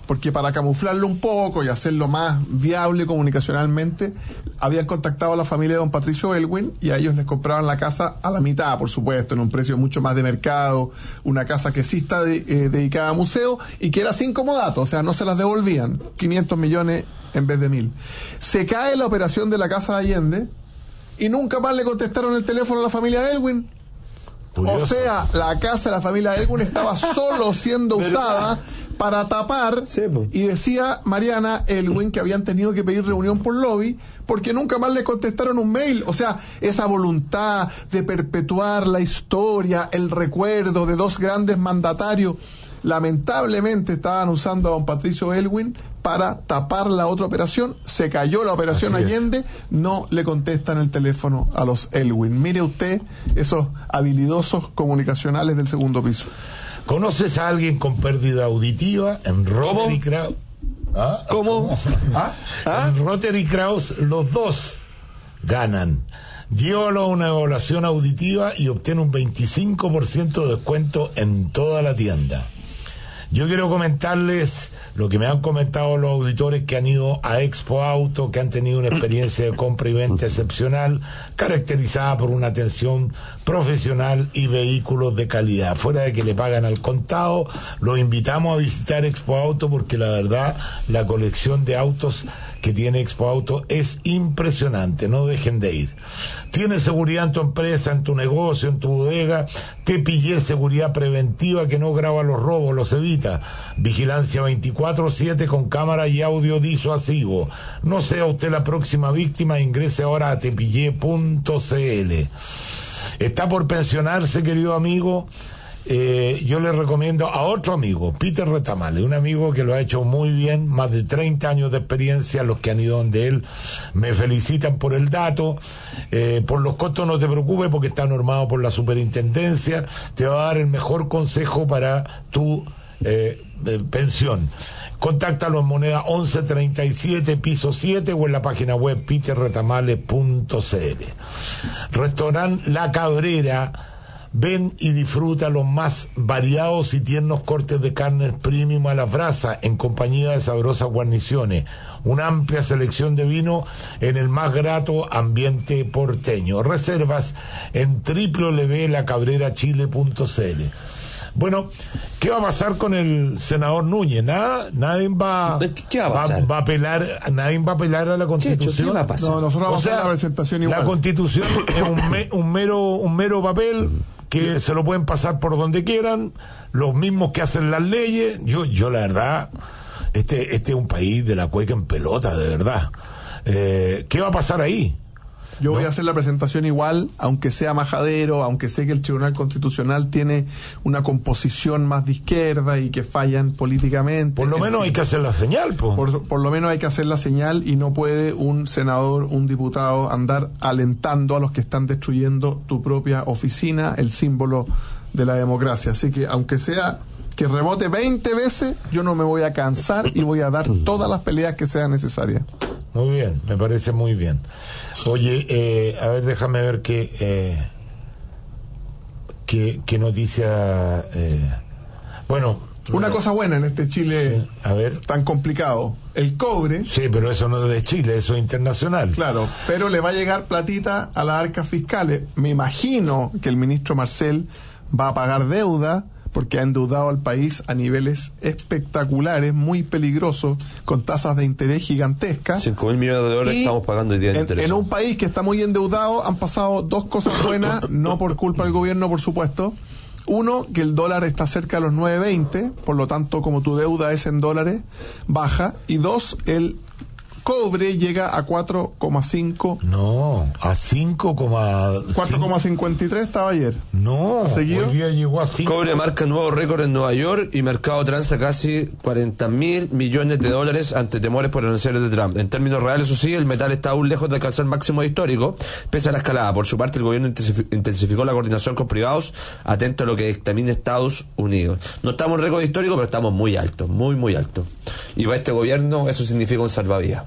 porque para camuflarlo un poco y hacerlo más viable comunicacionalmente, habían contactado a la familia de don Patricio Elwin y a ellos les compraban la casa a la mitad, por supuesto, en un precio mucho más de mercado, una casa que sí está de, eh, dedicada a museo y que era sin comodato, o sea, no se las devolvían, quinientos millones en vez de mil. Se cae la operación de la casa de Allende y nunca más le contestaron el teléfono a la familia Elwin. Curioso. O sea, la casa de la familia Elwin estaba solo siendo usada para tapar, sí, y decía Mariana Elwin que habían tenido que pedir reunión por lobby porque nunca más le contestaron un mail. O sea, esa voluntad de perpetuar la historia, el recuerdo de dos grandes mandatarios, lamentablemente estaban usando a don Patricio Elwin para tapar la otra operación. Se cayó la operación Allende, no le contestan el teléfono a los Elwin. Mire usted esos habilidosos comunicacionales del segundo piso. ¿Conoces a alguien con pérdida auditiva? En Rotary Kraus. ¿Ah? ¿Cómo? ¿Ah? ¿Ah? En Rotary Kraus los dos ganan. Llévalo a una evaluación auditiva y obtiene un veinticinco por ciento de descuento en toda la tienda. Yo quiero comentarles lo que me han comentado los auditores que han ido a Expo Auto, que han tenido una experiencia de compra y venta excepcional, caracterizada por una atención profesional y vehículos de calidad. Fuera de que le pagan al contado, los invitamos a visitar Expo Auto porque la verdad, la colección de autos que tiene Expo Auto es impresionante. No dejen de ir. Tienes seguridad en tu empresa, en tu negocio, en tu bodega. Te pillé seguridad preventiva que no graba los robos, los evita. Vigilancia veinticuatro siete con cámara y audio disuasivo. No sea usted la próxima víctima, ingrese ahora a tepillé punto c l. Está por pensionarse, querido amigo. Eh, yo le recomiendo a otro amigo, Peter Retamale, un amigo que lo ha hecho muy bien, más de treinta años de experiencia. Los que han ido donde él me felicitan por el dato. Eh, por los costos no te preocupes porque está normado por la superintendencia. Te va a dar el mejor consejo para tu eh, eh, pensión. Contáctalo en moneda once treinta y siete, piso siete, o en la página web peter retamale punto c l. Restaurant La Cabrera. Ven y disfruta los más variados y tiernos cortes de carnes premium a la brasa en compañía de sabrosas guarniciones. Una amplia selección de vino en el más grato ambiente porteño. Reservas en doble u doble u doble u punto la cabrera chile punto c l. Bueno, ¿qué va a pasar con el senador Núñez? Nada, nadie va, ¿Qué va a pasar? Va, va a apelar, nadie va a apelar a la Constitución. ¿Qué va a pasar? No, nosotros vamos o sea, a hacer la presentación igual. La Constitución es un, me, un mero, un mero papel que se lo pueden pasar por donde quieran, los mismos que hacen las leyes. Yo, yo la verdad, este, este es un país de la cueca en pelota, de verdad. Eh, ¿Qué va a pasar ahí? Yo ¿No? voy a hacer la presentación igual, aunque sea majadero, aunque sé que el Tribunal Constitucional tiene una composición más de izquierda y que fallan políticamente. Por lo menos hay que hacer la señal, po. Por, por lo menos hay que hacer la señal y no puede un senador, un diputado andar alentando a los que están destruyendo tu propia oficina, el símbolo de la democracia. Así que aunque sea que rebote veinte veces, yo no me voy a cansar y voy a dar todas las peleas que sean necesarias. Muy bien, me parece muy bien. Oye, eh, a ver, déjame ver qué eh, qué, qué noticia. Eh, bueno, una cosa buena en este Chile, sí, a ver, tan complicado. El cobre. Sí, pero eso no es de Chile, eso es internacional. Claro, pero le va a llegar platita a las arcas fiscales. Me imagino que el ministro Marcel va a pagar deuda, porque ha endeudado al país a niveles espectaculares, muy peligrosos, con tasas de interés gigantescas. cinco mil millones de dólares y estamos pagando hoy día de en, interés. en un país que está muy endeudado han pasado dos cosas buenas, no por culpa del gobierno, por supuesto. Uno, que el dólar está cerca de los nueve veinte, por lo tanto, como tu deuda es en dólares, baja. Y dos, el cobre llega a cuatro coma cinco. No, a cinco coma cinco. cuatro coma cincuenta y tres estaba ayer. No, ¿ha seguido? Hoy día llegó a cinco. Cobre marca nuevo récord en Nueva York y mercado transa casi cuarenta mil millones de dólares ante temores por aranceles de Trump. En términos reales, eso sí, el metal está aún lejos de alcanzar máximo histórico, pese a la escalada. Por su parte, el gobierno intensificó la coordinación con privados, atento a lo que dictamine Estados Unidos. No estamos en récord histórico, pero estamos muy altos, muy, muy altos. Y para este gobierno, eso significa un salvavidas.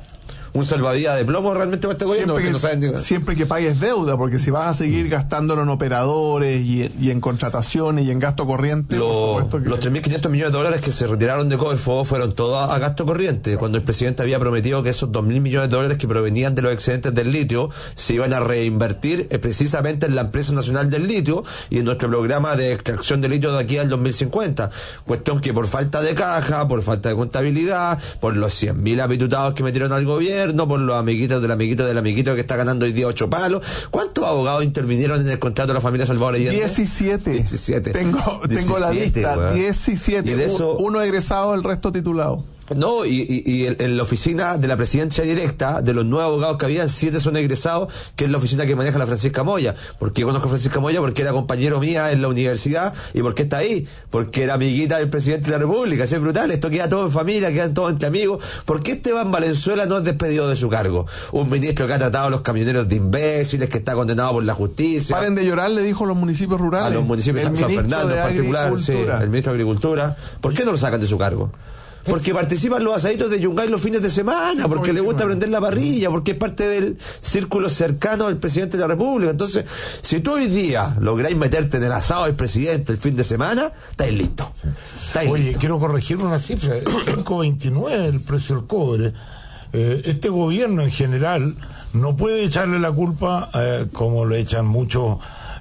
un salvavidas de plomo realmente para este gobierno. Siempre que, no saben... siempre que pagues deuda, porque si vas a seguir gastándolo en operadores y, y en contrataciones y en gasto corriente, Lo, por supuesto que... Los tres mil quinientos millones de dólares que se retiraron de Codelfo fueron todos a, a gasto corriente, cuando el presidente había prometido que esos dos mil millones de dólares que provenían de los excedentes del litio se iban a reinvertir eh, precisamente en la empresa nacional del litio y en nuestro programa de extracción de litio de aquí al dos mil cincuenta. Cuestión que por falta de caja, por falta de contabilidad, por los cien mil apitutados que metieron al gobierno, por los amiguitos del amiguito del amiguito que está ganando hoy día ocho palos. ¿Cuántos abogados intervinieron en el contrato de la familia Salvador Allende? diecisiete. diecisiete. Tengo, tengo la lista. Bueno. diecisiete. Y de eso, uno egresado, el resto titulado. No, y, y, y en la oficina de la presidencia directa, de los nueve abogados que habían, siete son egresados, que es la oficina que maneja la Francisca Moya. ¿Por qué conozco a Francisca Moya? Porque era compañero mía en la universidad. ¿Y por qué está ahí? Porque era amiguita del presidente de la República. Así es brutal. Esto queda todo en familia, quedan todos entre amigos. ¿Por qué Esteban Valenzuela no es despedido de su cargo? Un ministro que ha tratado a los camioneros de imbéciles, que está condenado por la justicia. Paren de llorar, le dijo a los municipios rurales. A los municipios de San Fernando en particular. Sí, el ministro de Agricultura. ¿Por qué no lo sacan de su cargo? Porque participan los asaditos de Yungay los fines de semana, porque le gusta prender la parrilla, porque es parte del círculo cercano del presidente de la República. Entonces, si tú hoy día lográis meterte en el asado del presidente el fin de semana, estáis listos. Estáis Oye, listos. Quiero corregir una cifra, cinco coma veintinueve el precio del cobre. Eh, este gobierno en general no puede echarle la culpa, eh, como lo echan muchos...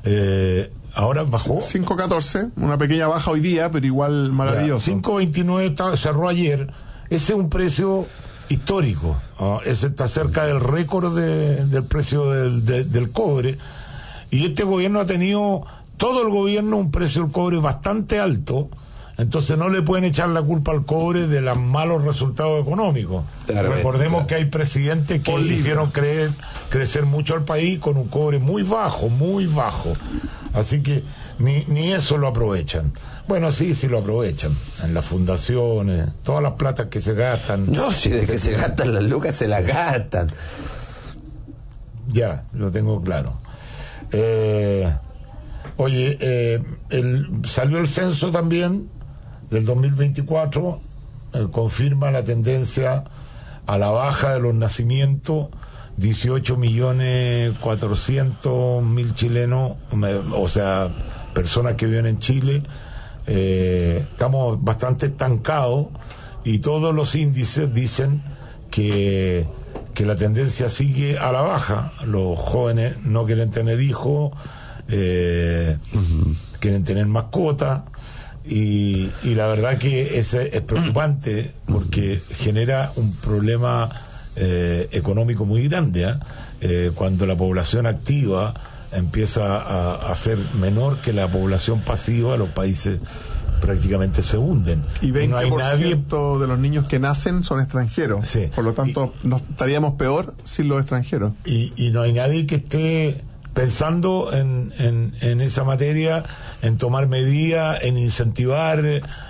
Eh, Ahora bajó. cinco coma catorce, una pequeña baja hoy día, pero igual maravilloso. cinco coma veintinueve cerró ayer. Ese es un precio histórico. ¿Ah? Ese está cerca del récord de, del precio del, de, del cobre. Y este gobierno ha tenido, todo el gobierno, un precio del cobre bastante alto. Entonces no le pueden echar la culpa al cobre de los malos resultados económicos. Claro, Recordemos claro. que hay presidentes que hicieron creer, crecer mucho al país con un cobre muy bajo, muy bajo. Así que ni, ni eso lo aprovechan. Bueno, sí, sí lo aprovechan. En las fundaciones, todas las platas que se gastan. No, si de que se gastan las lucas, se las gastan. Ya, lo tengo claro. Eh, oye, eh, el, salió el censo también del dos mil veinticuatro, eh, confirma la tendencia a la baja de los nacimientos. dieciocho millones cuatrocientos mil chilenos, o sea, personas que viven en Chile. Eh, estamos bastante estancados y todos los índices dicen que, que la tendencia sigue a la baja. Los jóvenes no quieren tener hijos, eh, uh-huh. quieren tener mascotas. Y, y la verdad que es, es preocupante porque genera un problema eh, económico muy grande, ¿eh? Eh, cuando la población activa empieza a, a ser menor que la población pasiva, los países prácticamente se hunden. Y veinte por ciento no hay nadie... de los niños que nacen son extranjeros. Sí. Por lo tanto, y, nos estaríamos peor sin los extranjeros. Y, y no hay nadie que esté pensando en, en, en esa materia, en tomar medidas, en incentivar,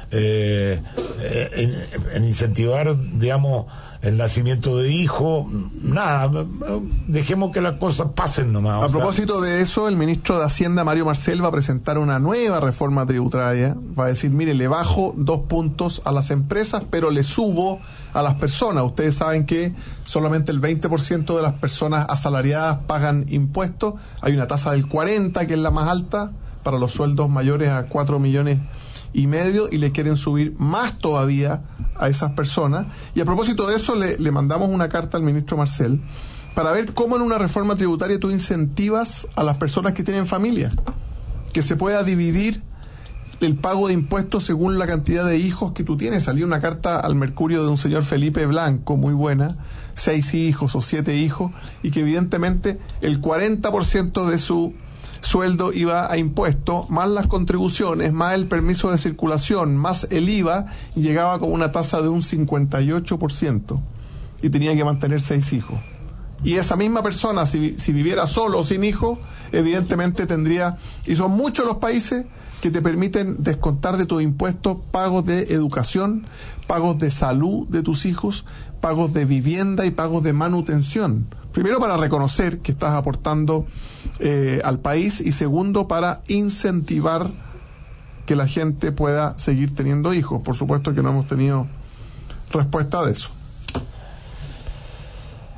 eh, en, en incentivar, digamos, el nacimiento de hijos. Nada, dejemos que las cosas pasen nomás. A propósito sea, de eso, el ministro de Hacienda, Mario Marcel, va a presentar una nueva reforma tributaria. Va a decir, mire, le bajo dos puntos a las empresas, pero le subo a las personas. Ustedes saben que solamente el veinte por ciento de las personas asalariadas pagan impuestos. Hay una tasa del cuarenta por ciento, que es la más alta, para los sueldos mayores a cuatro millones y medio, y le quieren subir más todavía a esas personas. Y a propósito de eso, le, le mandamos una carta al ministro Marcel para ver cómo en una reforma tributaria tú incentivas a las personas que tienen familia, que se pueda dividir el pago de impuestos según la cantidad de hijos que tú tienes. Salió una carta al Mercurio de un señor Felipe Blanco, muy buena, seis hijos o siete hijos, y que evidentemente el cuarenta por ciento de su sueldo iba a impuestos, más las contribuciones, más el permiso de circulación, más el I V A, y llegaba con una tasa de un cincuenta y ocho por ciento, y tenía que mantener seis hijos. Y esa misma persona, si, si viviera solo o sin hijos, evidentemente tendría, y son muchos los países que te permiten descontar de tus impuestos pagos de educación, pagos de salud de tus hijos, pagos de vivienda y pagos de manutención. Primero, para reconocer que estás aportando eh, al país, y segundo, para incentivar que la gente pueda seguir teniendo hijos. Por supuesto que no hemos tenido respuesta de eso.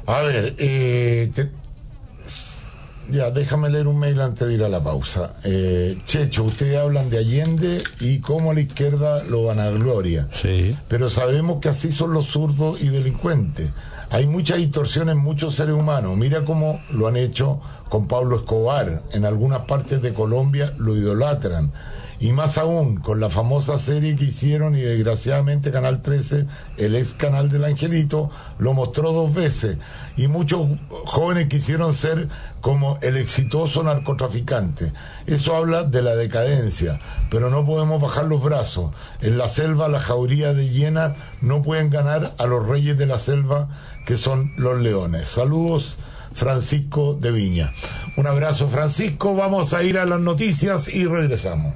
A ver, eh, te... ya, déjame leer un mail antes de ir a la pausa. Eh, Checho, ustedes hablan de Allende y cómo la izquierda lo vanagloria. Sí. Pero sabemos que así son los zurdos y delincuentes. Hay muchas distorsiones en muchos seres humanos. Mira cómo lo han hecho con Pablo Escobar. En algunas partes de Colombia lo idolatran. Y más aún, con la famosa serie que hicieron, y desgraciadamente Canal trece, el ex canal del Angelito, lo mostró dos veces. Y muchos jóvenes quisieron ser como el exitoso narcotraficante. Eso habla de la decadencia, pero no podemos bajar los brazos. En la selva, la jauría de hienas no pueden ganar a los reyes de la selva, que son los leones. Saludos, Francisco de Viña. Un abrazo, Francisco. Vamos a ir a las noticias y regresamos.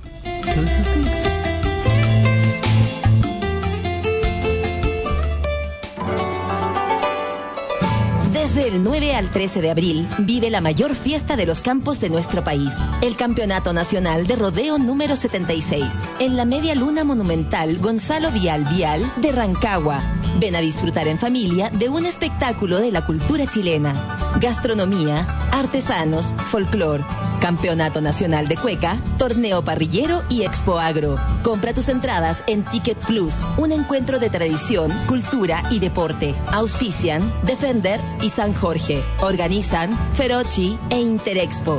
Desde el nueve al trece de abril, vive la mayor fiesta de los campos de nuestro país, el Campeonato Nacional de Rodeo número setenta y seis, en la Media Luna Monumental Gonzalo Vial Vial de Rancagua. Ven a disfrutar en familia de un espectáculo de la cultura chilena, gastronomía, artesanos, folclor, Campeonato Nacional de Cueca, Torneo Parrillero y Expo Agro. Compra tus entradas en Ticket Plus, un encuentro de tradición, cultura y deporte. Auspician Defender y San Jorge. Organizan Ferochi e Interexpo.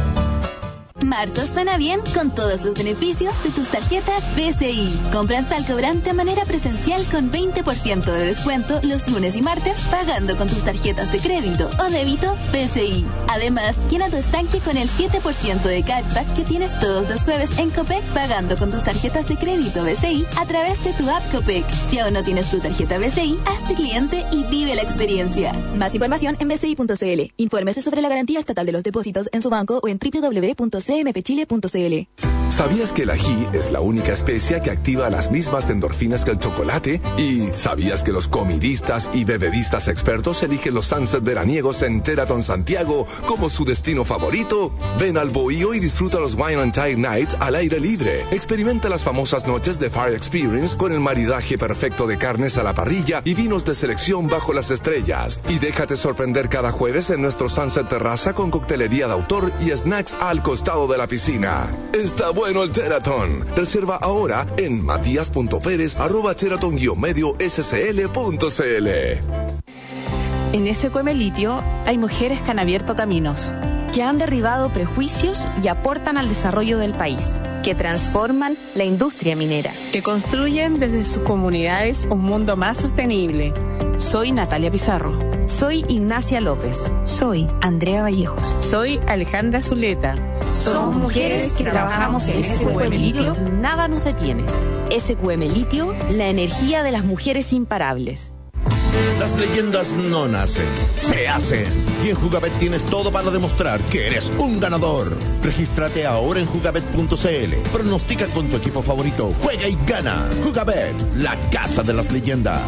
Marzo suena bien con todos los beneficios de tus tarjetas B C I. Compra en Salcobrand de manera presencial con veinte por ciento de descuento los lunes y martes pagando con tus tarjetas de crédito o débito B C I. Además, llena tu estanque con el siete por ciento de cashback que tienes todos los jueves en Copec pagando con tus tarjetas de crédito B C I a través de tu app Copec. Si aún no tienes tu tarjeta B C I, hazte cliente y vive la experiencia. Más información en b c i punto c l. Infórmese sobre la garantía estatal de los depósitos en su banco o en w w w punto c m p chile punto c l. ¿Sabías que el ají es la única especia que activa las mismas endorfinas que el chocolate? ¿Y sabías que los comidistas y bebedistas expertos eligen los sunsets veraniegos en Sheraton Santiago como su destino favorito? Ven al Bohío y disfruta los Wine and Tire Nights al aire libre. Experimenta las famosas noches de Fire Experience con el maridaje perfecto de carnes a la parrilla y vinos de selección bajo las estrellas. Y déjate sorprender cada jueves en nuestro Sunset Terraza con coctelería de autor y snacks al costado de la piscina. Está bueno el Sheraton. Reserva ahora en matías.pérez arroba sheraton guion medio scl punto cl. En S Q M Litio hay mujeres que han abierto caminos, que han derribado prejuicios y aportan al desarrollo del país, que transforman la industria minera, que construyen desde sus comunidades un mundo más sostenible. Soy Natalia Pizarro. Soy Ignacia López. Soy Andrea Vallejos. Soy Alejandra Zuleta. Somos mujeres que trabajamos en S Q M Litio y nada nos detiene. S Q M Litio, la energía de las mujeres imparables. Las leyendas no nacen, se hacen. Y en Jugabet tienes todo para demostrar que eres un ganador. Regístrate ahora en jugabet punto c l. Pronostica con tu equipo favorito, juega y gana. Jugabet, la casa de las leyendas.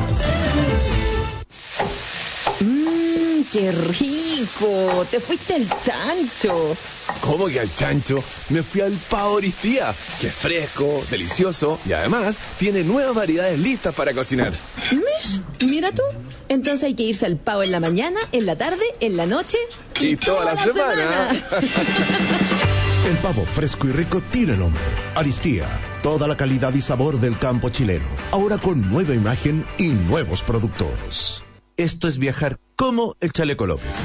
Mmm, qué rico. Te fuiste al chancho. ¿Cómo que al chancho? Me fui al pavo Oristía, que es fresco, delicioso y además tiene nuevas variedades listas para cocinar. Mish, mira tú. Entonces hay que irse al pavo en la mañana, en la tarde, en la noche y, y toda, toda la, la semana. semana. El pavo fresco y rico tiene nombre. Aristía. Toda la calidad y sabor del campo chileno. Ahora con nueva imagen y nuevos productos. Esto es viajar como el Chaleco López.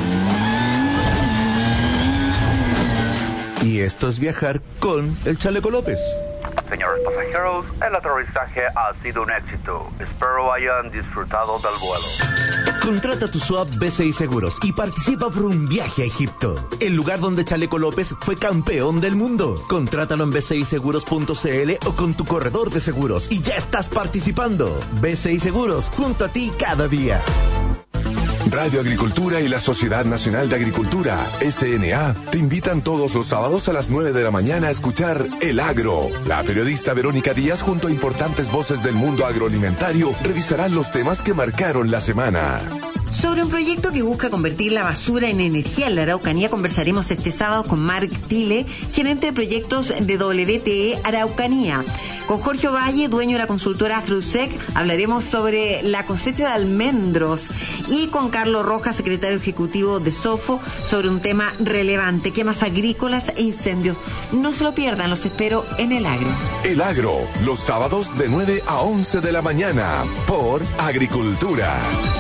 Y esto es viajar con el Chaleco López. Señores pasajeros, el aterrizaje ha sido un éxito. Espero hayan disfrutado del vuelo. Contrata tu swap B C I Seguros y participa por un viaje a Egipto, el lugar donde Chaleco López fue campeón del mundo. Contrátalo en b c i seguros punto c l o con tu corredor de seguros y ya estás participando. B C I Seguros, junto a ti cada día. Radio Agricultura y la Sociedad Nacional de Agricultura, S N A, te invitan todos los sábados a las nueve de la mañana a escuchar El Agro. La periodista Verónica Díaz, junto a importantes voces del mundo agroalimentario, revisarán los temas que marcaron la semana. Sobre un proyecto que busca convertir la basura en energía en la Araucanía, conversaremos este sábado con Marc Tille, gerente de proyectos de W T E Araucanía. Con Jorge Valle, dueño de la consultora Frusec, hablaremos sobre la cosecha de almendros. Y con Carlos Rojas, secretario ejecutivo de Sofo, sobre un tema relevante, quemas agrícolas e incendios. No se lo pierdan, los espero en El Agro. El Agro, los sábados de nueve a once de la mañana, por Agricultura.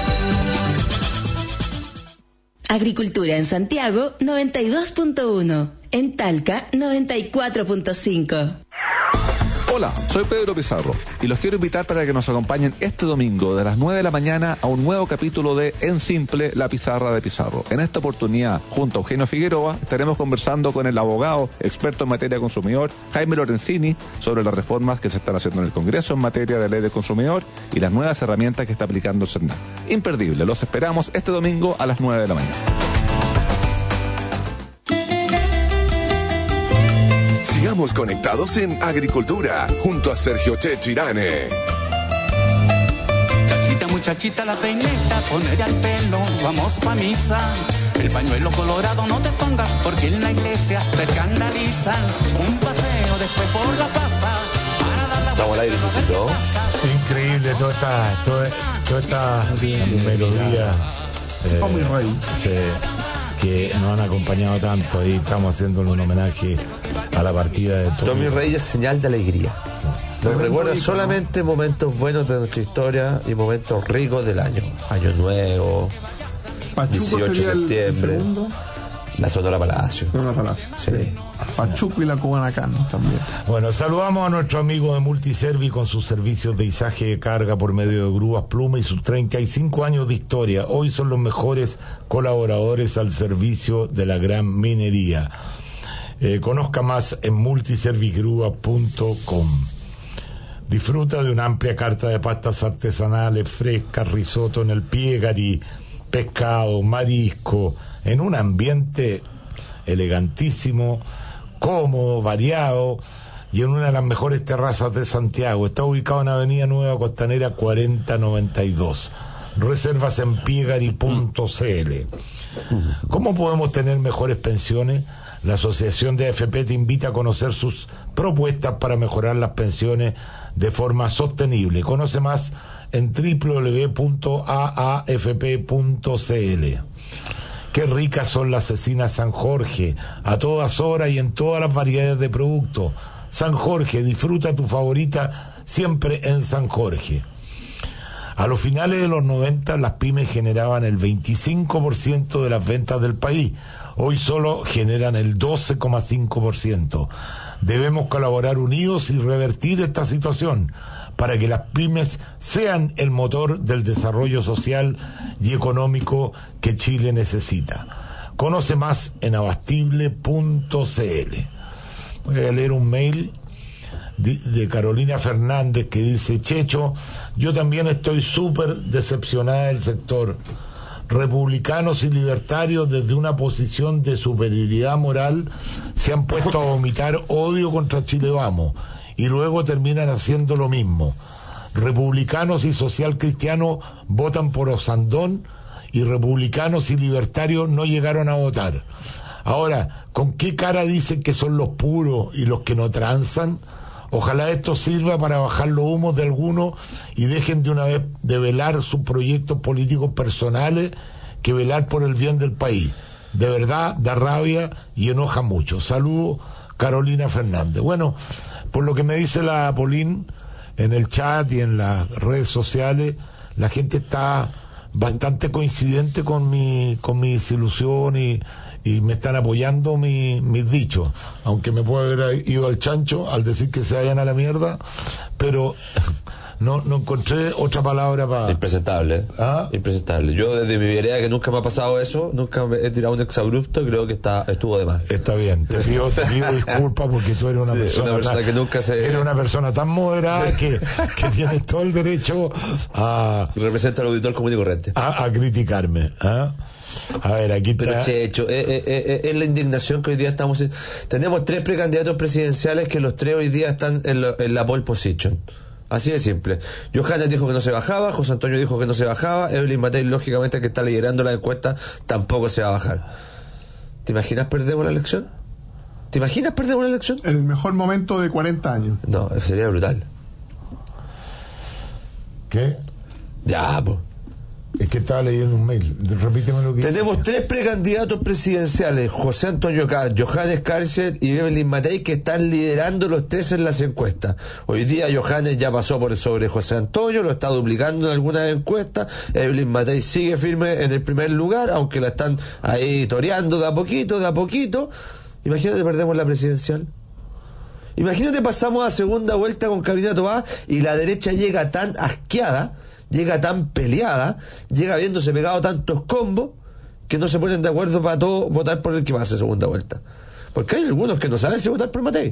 Agricultura en Santiago, noventa y dos punto uno. En Talca, noventa y cuatro punto cinco. Hola, soy Pedro Pizarro y los quiero invitar para que nos acompañen este domingo de las nueve de la mañana a un nuevo capítulo de En Simple, la pizarra de Pizarro. En esta oportunidad, junto a Eugenio Figueroa, estaremos conversando con el abogado experto en materia de consumidor, Jaime Lorenzini, sobre las reformas que se están haciendo en el Congreso en materia de ley de consumidor y las nuevas herramientas que está aplicando el CERNAC. Imperdible, los esperamos este domingo a las nueve de la mañana. Sigamos conectados en Agricultura, junto a Sergio Checho Irane. Chachita, muchachita, la peineta, poner al pelo, vamos pa' misa. El pañuelo colorado no te pongas, porque en la iglesia te escandalizan. Un paseo después por la plaza, para dar la Estamos al aire, ¿no? Increíble toda esta, toda, toda esta melodía eh, Tommy Rey. se, que nos han acompañado tanto. Ahí estamos haciendo un homenaje a la partida de Tommy, Tommy Rey es señal de alegría. Nos recuerda solamente momentos buenos de nuestra historia y momentos ricos del año. Año Nuevo, Pachuco dieciocho de septiembre, el, el la Sonora Palacio. Sonora Palacio. Sí. Pachuco y la Cubana Cano también. Bueno, saludamos a nuestro amigo de Multiservi con sus servicios de izaje de carga por medio de grúas Pluma y sus treinta y cinco años de historia. Hoy son los mejores colaboradores al servicio de la gran minería. Eh, conozca más en multiservigrúa punto com. Disfruta de una amplia carta de pastas artesanales frescas, risotto en el Piegari, pescado, marisco, en un ambiente elegantísimo, cómodo, variado y en una de las mejores terrazas de Santiago. Está ubicado en Avenida Nueva Costanera cuarenta noventa y dos. Reservas en piegari punto c l. ¿Cómo podemos tener mejores pensiones? La Asociación de A F P te invita a conocer sus propuestas para mejorar las pensiones de forma sostenible. Conoce más en doble u doble u doble u punto a a f p punto c l. Qué ricas son las cecinas San Jorge, a todas horas y en todas las variedades de productos. San Jorge, disfruta tu favorita siempre en San Jorge. A los finales de los noventa, las pymes generaban el veinticinco por ciento de las ventas del país. Hoy solo generan el doce coma cinco por ciento. Debemos colaborar unidos y revertir esta situación para que las pymes sean el motor del desarrollo social y económico que Chile necesita. Conoce más en abastible punto c l. Voy a leer un mail de Carolina Fernández que dice: Checho, yo también estoy súper decepcionada del sector. Republicanos y libertarios desde una posición de superioridad moral se han puesto a vomitar odio contra Chile Vamos y luego terminan haciendo lo mismo. Republicanos y social cristianos votan por Osandón y republicanos y libertarios no llegaron a votar. Ahora, ¿con qué cara dicen que son los puros y los que no transan? Ojalá esto sirva para bajar los humos de algunos y dejen de una vez de velar sus proyectos políticos personales que velar por el bien del país. De verdad, da rabia y enoja mucho. Saludos, Carolina Fernández. Bueno, por lo que me dice la Polín en el chat y en las redes sociales, la gente está bastante coincidente con mi con mi desilusión y, y me están apoyando mi, mis dichos, aunque me puedo haber ido al chancho al decir que se vayan a la mierda, pero no no encontré otra palabra para... Impresentable. ¿Ah? Impresentable. Yo desde mi vereda, que nunca me ha pasado eso, nunca me he tirado un exabrupto, creo que está estuvo de más. Está bien, te pido, te pido disculpas porque tú eres una, sí, persona, una persona tan, que nunca se... eres una persona tan moderada, sí, que, que tienes todo el derecho a... Representa al auditor común y corriente. A, a criticarme. ¿Ah? A ver, aquí está... Pero Checho, es eh, eh, eh, la indignación que hoy día estamos en... Tenemos tres precandidatos presidenciales que los tres hoy día están en, lo, en la pole position. Así de simple. Johannes dijo que no se bajaba, José Antonio dijo que no se bajaba, Evelyn Matei, lógicamente, que está liderando la encuesta, tampoco se va a bajar. ¿Te imaginas perdemos la elección? ¿Te imaginas perdemos la elección? El mejor momento de cuarenta años. No, sería brutal. ¿Qué? Ya, pues. Es que estaba leyendo un mail. Repíteme lo que Tenemos dice. tres precandidatos presidenciales, José Antonio Caz, Johannes Kaiser y Evelyn Matei, que están liderando los tres en las encuestas. Hoy día Johannes ya pasó por sobre José Antonio, lo está duplicando en algunas encuestas. Evelyn Matei sigue firme en el primer lugar, aunque la están ahí toreando de a poquito, de a poquito. Imagínate, perdemos la presidencial. Imagínate, pasamos a segunda vuelta con Carolina Toá y la derecha llega tan asqueada, llega tan peleada, llega habiéndose pegado tantos combos que no se ponen de acuerdo para todos votar por el que pase segunda vuelta. Porque hay algunos que no saben si votar por Matei.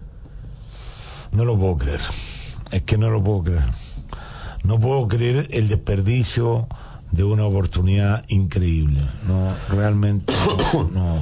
No lo puedo creer. Es que no lo puedo creer. No puedo creer el desperdicio de una oportunidad increíble. No, realmente no.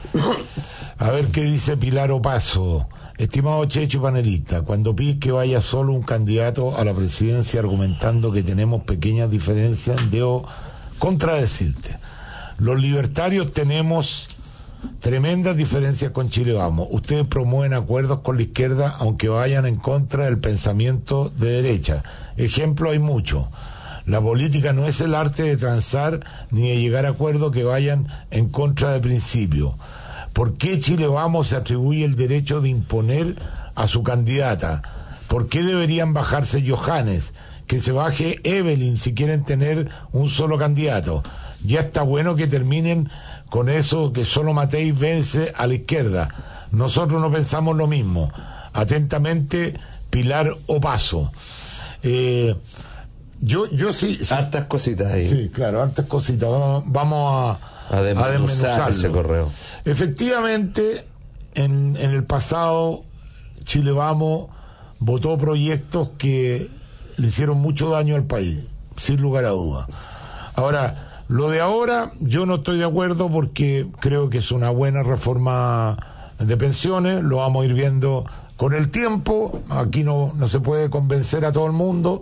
A ver qué dice Pilar Opaso. Estimado Checho panelista, cuando pides que vaya solo un candidato a la presidencia argumentando que tenemos pequeñas diferencias, debo contradecirte. Los libertarios tenemos tremendas diferencias con Chile Vamos. Ustedes promueven acuerdos con la izquierda aunque vayan en contra del pensamiento de derecha. Ejemplo hay muchos. La política no es el arte de transar ni de llegar a acuerdos que vayan en contra de principios. ¿Por qué Chile Vamos se atribuye el derecho de imponer a su candidata? ¿Por qué deberían bajarse Johannes? Que se baje Evelyn si quieren tener un solo candidato. Ya está bueno que terminen con eso que solo Matei vence a la izquierda. Nosotros no pensamos lo mismo. Atentamente, Pilar Opaso. Eh, yo, yo sí, sí. Hartas cositas ahí. Sí, claro, hartas cositas. Vamos, vamos a, a desmenuzar ese correo. Efectivamente, en, en el pasado, Chile Vamos votó proyectos que le hicieron mucho daño al país, sin lugar a dudas. Ahora, lo de ahora, yo no estoy de acuerdo porque creo que es una buena reforma de pensiones, lo vamos a ir viendo con el tiempo, aquí no, no se puede convencer a todo el mundo.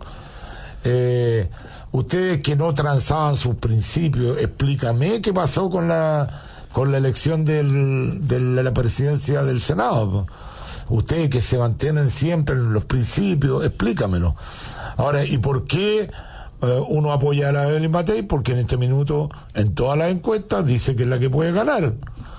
Eh, ustedes que no transaban sus principios, explícame qué pasó con la con la elección del, de la presidencia del Senado. Ustedes que se mantienen siempre en los principios, explícamelo. Ahora, ¿y por qué eh, uno apoya a la Evelyn Matei? Porque en este minuto, en todas las encuestas, dice que es la que puede ganar.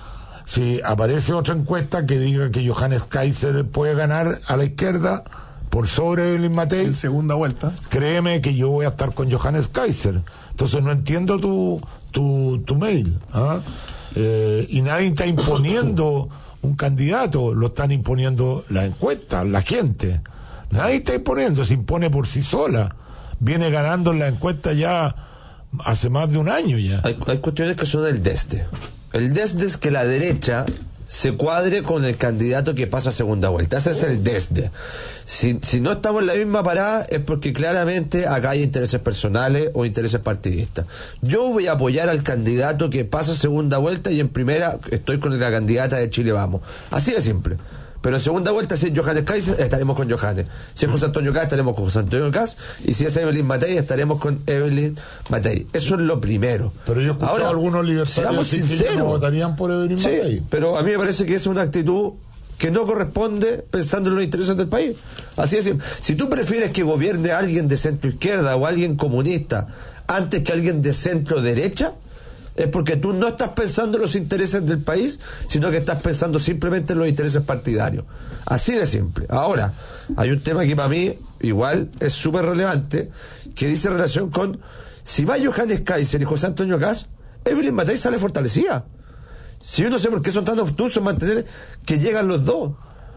Si aparece otra encuesta que diga que Johannes Kaiser puede ganar a la izquierda por sobre Evelyn Matei, en segunda vuelta, créeme que yo voy a estar con Johannes Kaiser. Entonces no entiendo tu tu, tu mail, ¿ah? Eh, y nadie está imponiendo un candidato, lo están imponiendo la encuesta, la gente. Nadie está imponiendo, se impone por sí sola. Viene ganando en la encuesta ya hace más de un año ya. Hay, hay cuestiones que son el desde. El desde es que la derecha se cuadre con el candidato que pasa a segunda vuelta. Ese es el desde. Si, si no estamos en la misma parada es porque claramente acá hay intereses personales o intereses partidistas. Yo voy a apoyar al candidato que pasa a segunda vuelta y en primera estoy con la candidata de Chile Vamos. Así de simple. Pero en segunda vuelta, si es Johannes Kaiser, estaremos con Johannes. Si es José Antonio Caz, estaremos con José Antonio Caz. Y si es Evelyn Matei, estaremos con Evelyn Matei. Eso es lo primero. Pero yo he escuchado Ahora, a algunos libertarios que no votarían por Evelyn sí, Matei. pero a mí me parece que es una actitud que no corresponde pensando en los intereses del país. Así es. Si tú prefieres que gobierne alguien de centro izquierda o alguien comunista antes que alguien de centro derecha, es porque tú no estás pensando en los intereses del país, sino que estás pensando simplemente en los intereses partidarios. Así de simple. Ahora, hay un tema que para mí igual es súper relevante, que dice relación con si va Johannes Kaiser y José Antonio Caz, Evelyn Matei sale fortalecida. Si yo no sé por qué son tan obtusos en mantener que llegan los dos.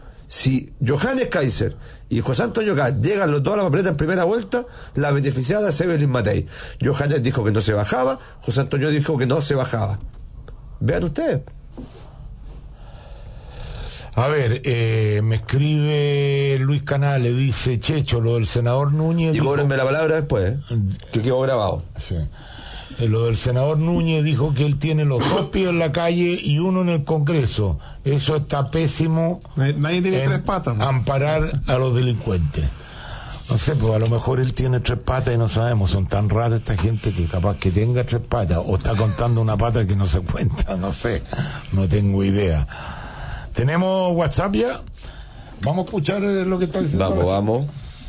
Si Johannes Kaiser y José Antonio Caz llegan los dos a la papeleta en primera vuelta, la beneficiada es Evelyn Matei. Johannes dijo que no se bajaba, José Antonio dijo que no se bajaba. Vean ustedes. A ver, eh, me escribe Luis Canales, dice Checho, lo del senador Núñez. Y dijo... cóbrenme la palabra después, ¿eh? Que quedó grabado. Sí. Eh, lo del senador Núñez dijo que él tiene los dos pies en la calle y uno en el Congreso. Eso está pésimo. Nadie tiene tres patas. Amparar a los delincuentes. No sé, pues a lo mejor él tiene tres patas y no sabemos, son tan raras esta gente que capaz que tenga tres patas, o está contando una pata que no se cuenta, no sé, no tengo idea. ¿Tenemos WhatsApp ya? Vamos a escuchar lo que está diciendo. Vamos, vamos.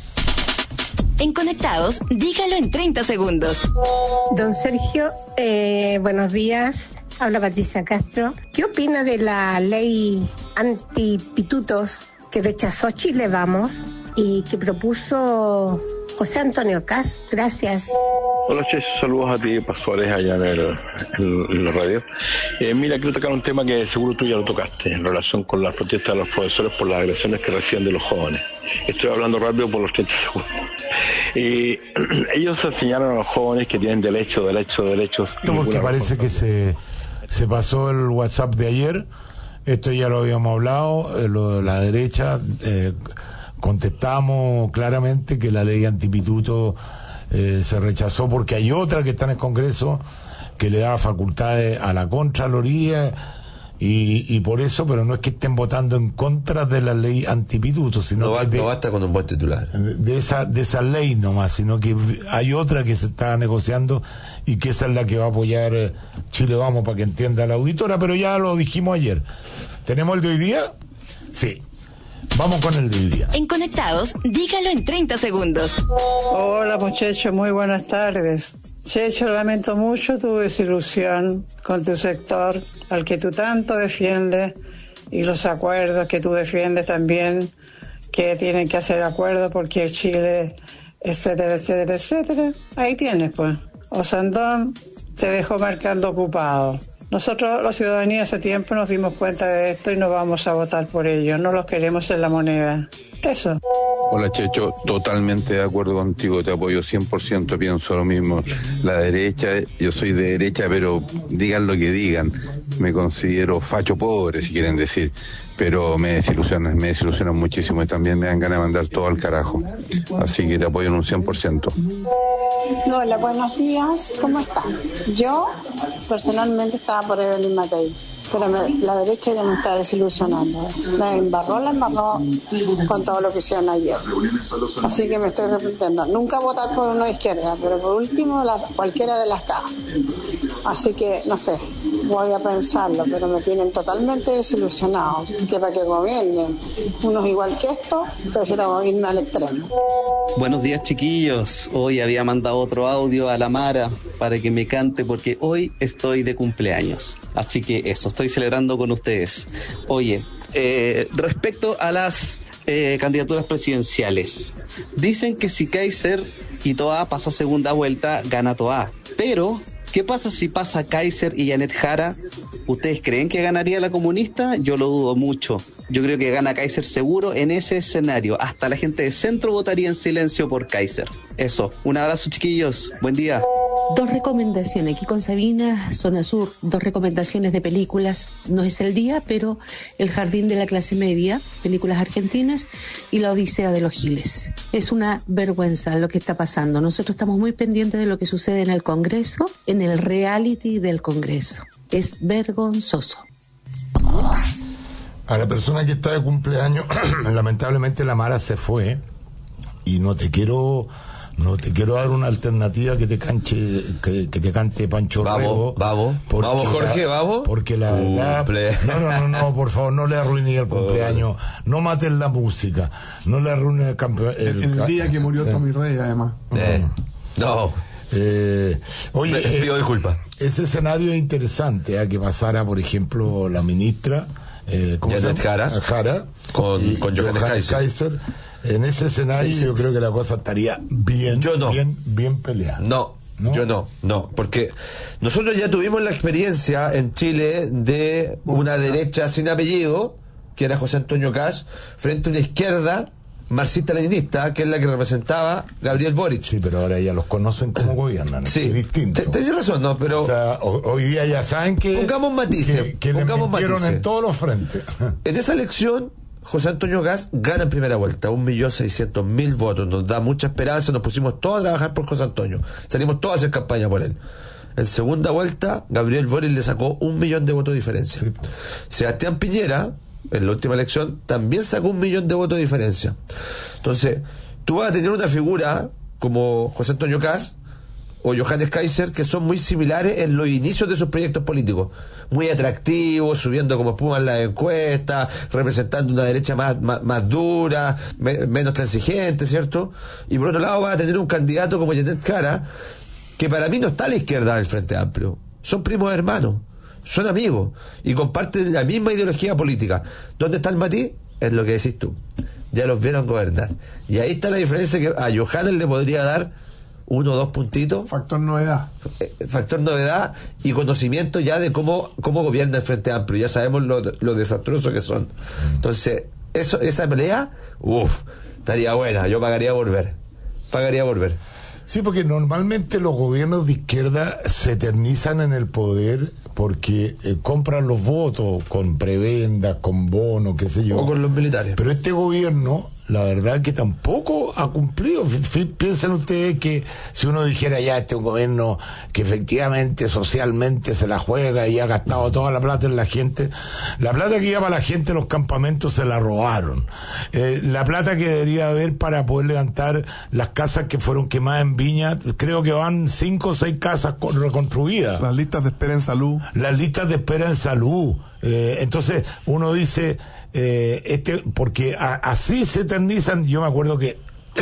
En Conectados, dígalo en treinta segundos. Don Sergio, eh, buenos días. Habla Patricia Castro. ¿Qué opina de la ley antipitutos que rechazó Chile Vamos y que propuso José Antonio Cast? Gracias. Hola, Che, saludos a ti, Pascuales, allá en, el, en, en la radio. Eh, mira, quiero tocar un tema que seguro tú ya lo tocaste, en relación con las protestas de los profesores por las agresiones que reciben de los jóvenes. Estoy hablando rápido por los treinta segundos. Eh, ellos enseñaron a los jóvenes que tienen derecho, derecho, derechos. Esto porque parece que se, se pasó el WhatsApp de ayer, esto ya lo habíamos hablado, eh, lo de la derecha, eh, contestamos claramente que la ley antipituto eh, se rechazó porque hay otra que está en el Congreso que le da facultades a la Contraloría y, y por eso, pero no es que estén votando en contra de la ley antipituto, sino no, va, que de, no basta con un buen titular de esa de esa ley nomás, sino que hay otra que se está negociando y que esa es la que va a apoyar eh, Chile Vamos, para que entienda la auditora, pero ya lo dijimos ayer. ¿Tenemos el de hoy día? Sí. Vamos con el de hoy día. En Conectados, dígalo en treinta segundos. Hola muchachos, muy buenas tardes. Checho, lamento mucho tu desilusión con tu sector, al que tú tanto defiendes, y los acuerdos que tú defiendes también, que tienen que hacer acuerdos porque Chile, etcétera, etcétera, etcétera. Ahí tienes, pues. Osandón te dejó marcando ocupado. Nosotros, la ciudadanía, hace tiempo nos dimos cuenta de esto y no vamos a votar por ello. No los queremos en la moneda. Eso. Hola, Checho, totalmente de acuerdo contigo, te apoyo cien por ciento, pienso lo mismo. La derecha, yo soy de derecha, pero digan lo que digan, me considero facho pobre, si quieren decir, pero me desilusionan, me desilusionan muchísimo y también me dan ganas de mandar todo al carajo. Así que te apoyo en un cien por ciento. Hola, buenos días, ¿cómo están? Yo, personalmente, estaba por Evelyn Matei, pero me, la derecha ya me está desilusionando. La embarró, la embarró con todo lo que hicieron ayer. Así que me estoy arrepintiendo. Nunca votar por una izquierda, pero por último, la, cualquiera de las K. Así que, no sé, voy a pensarlo, pero me tienen totalmente desilusionado. Que para que gobiernen unos igual que estos, prefiero irme al extremo. Buenos días, chiquillos. Hoy había mandado otro audio a la Mara para que me cante porque hoy estoy de cumpleaños. Así que eso, estoy celebrando con ustedes. Oye, eh, respecto a las eh, candidaturas presidenciales, dicen que si Kaiser y Toá pasa segunda vuelta, gana Toá. Pero ¿qué pasa si pasa Kaiser y Janet Jara? ¿Ustedes creen que ganaría la comunista? Yo lo dudo mucho. Yo creo que gana Kaiser seguro en ese escenario. Hasta la gente de centro votaría en silencio por Kaiser. Eso. Un abrazo, chiquillos. Buen día. Dos recomendaciones. Aquí con Sabina, Zona Sur. Dos recomendaciones de películas. No es el día, pero El Jardín de la Clase Media, películas argentinas, y La Odisea de los Giles. Es una vergüenza lo que está pasando. Nosotros estamos muy pendientes de lo que sucede en el Congreso, en el reality del Congreso. Es vergonzoso. A la persona que está de cumpleaños, lamentablemente la Mara se fue y no te quiero no te quiero dar una alternativa que te canche que, que te cante Pancho Rego. Vamos, vamos, vamos Jorge, la, vamos. Porque la verdad, no, no, no, no, por favor, no le arruine el cumpleaños, no maten la música, no le arruine el campeonato. El, el, el día que murió sí. Tommy Rey, además. Eh, no. Eh, oye, Me, pido eh, disculpas. Ese escenario es interesante, ¿eh? Que pasara, por ejemplo, la ministra Eh, Janet Jara, Jara con, y, con Johannes Kaiser. Kaiser. En ese escenario sí, sí, yo sí. creo que la cosa estaría bien, yo no. bien, bien peleada. No, no, yo no, no, porque nosotros ya tuvimos la experiencia en Chile de una derecha sin apellido, que era José Antonio Cast, frente a una izquierda marxista-leninista, que es la que representaba Gabriel Boric. Sí, pero ahora ya los conocen como gobiernan. Sí, es distinto. Tienes razón, no, pero o sea, hoy día ya saben que pongamos matices, que, que pongamos le matices en todos los frentes. En esa elección José Antonio Cast gana en primera vuelta, un millón seiscientos mil votos, nos da mucha esperanza, nos pusimos todos a trabajar por José Antonio, salimos todos a hacer campaña por él. En segunda vuelta, Gabriel Boric le sacó un millón de votos de diferencia. Sí. Sebastián Piñera, en la última elección, también sacó un millón de votos de diferencia. Entonces, tú vas a tener una figura como José Antonio Kast o Johannes Kaiser, que son muy similares en los inicios de sus proyectos políticos, muy atractivos, subiendo como espuma en las encuestas, representando una derecha más, más, más dura, me, menos transigente, ¿cierto? Y por otro lado va a tener un candidato como Yetet Jara, que para mí no está a la izquierda del Frente Amplio, son primos hermanos, son amigos, y comparten la misma ideología política. ¿Dónde está el matiz? Es lo que decís tú, ya los vieron gobernar, y ahí está la diferencia, que a Johannes le podría dar uno o dos puntitos. Factor novedad. Factor novedad y conocimiento ya de cómo, cómo gobierna el Frente Amplio. Ya sabemos lo, lo desastroso que son. Entonces, eso, esa pelea, uff, estaría buena. Yo pagaría volver. Pagaría volver. Sí, porque normalmente los gobiernos de izquierda se eternizan en el poder porque eh, compran los votos con prebendas, con bonos, qué sé yo. O con los militares. Pero este gobierno, la verdad que tampoco ha cumplido. F- piensen ustedes que si uno dijera ya este es un gobierno que efectivamente socialmente se la juega y ha gastado toda la plata en la gente, la plata que iba para la gente en los campamentos se la robaron. Eh, la plata que debería haber para poder levantar las casas que fueron quemadas en Viña, creo que van cinco o seis casas reconstruidas. Las listas de espera en salud. Las listas de espera en salud. Eh, entonces uno dice eh, este porque a, así se eternizan. Yo me acuerdo que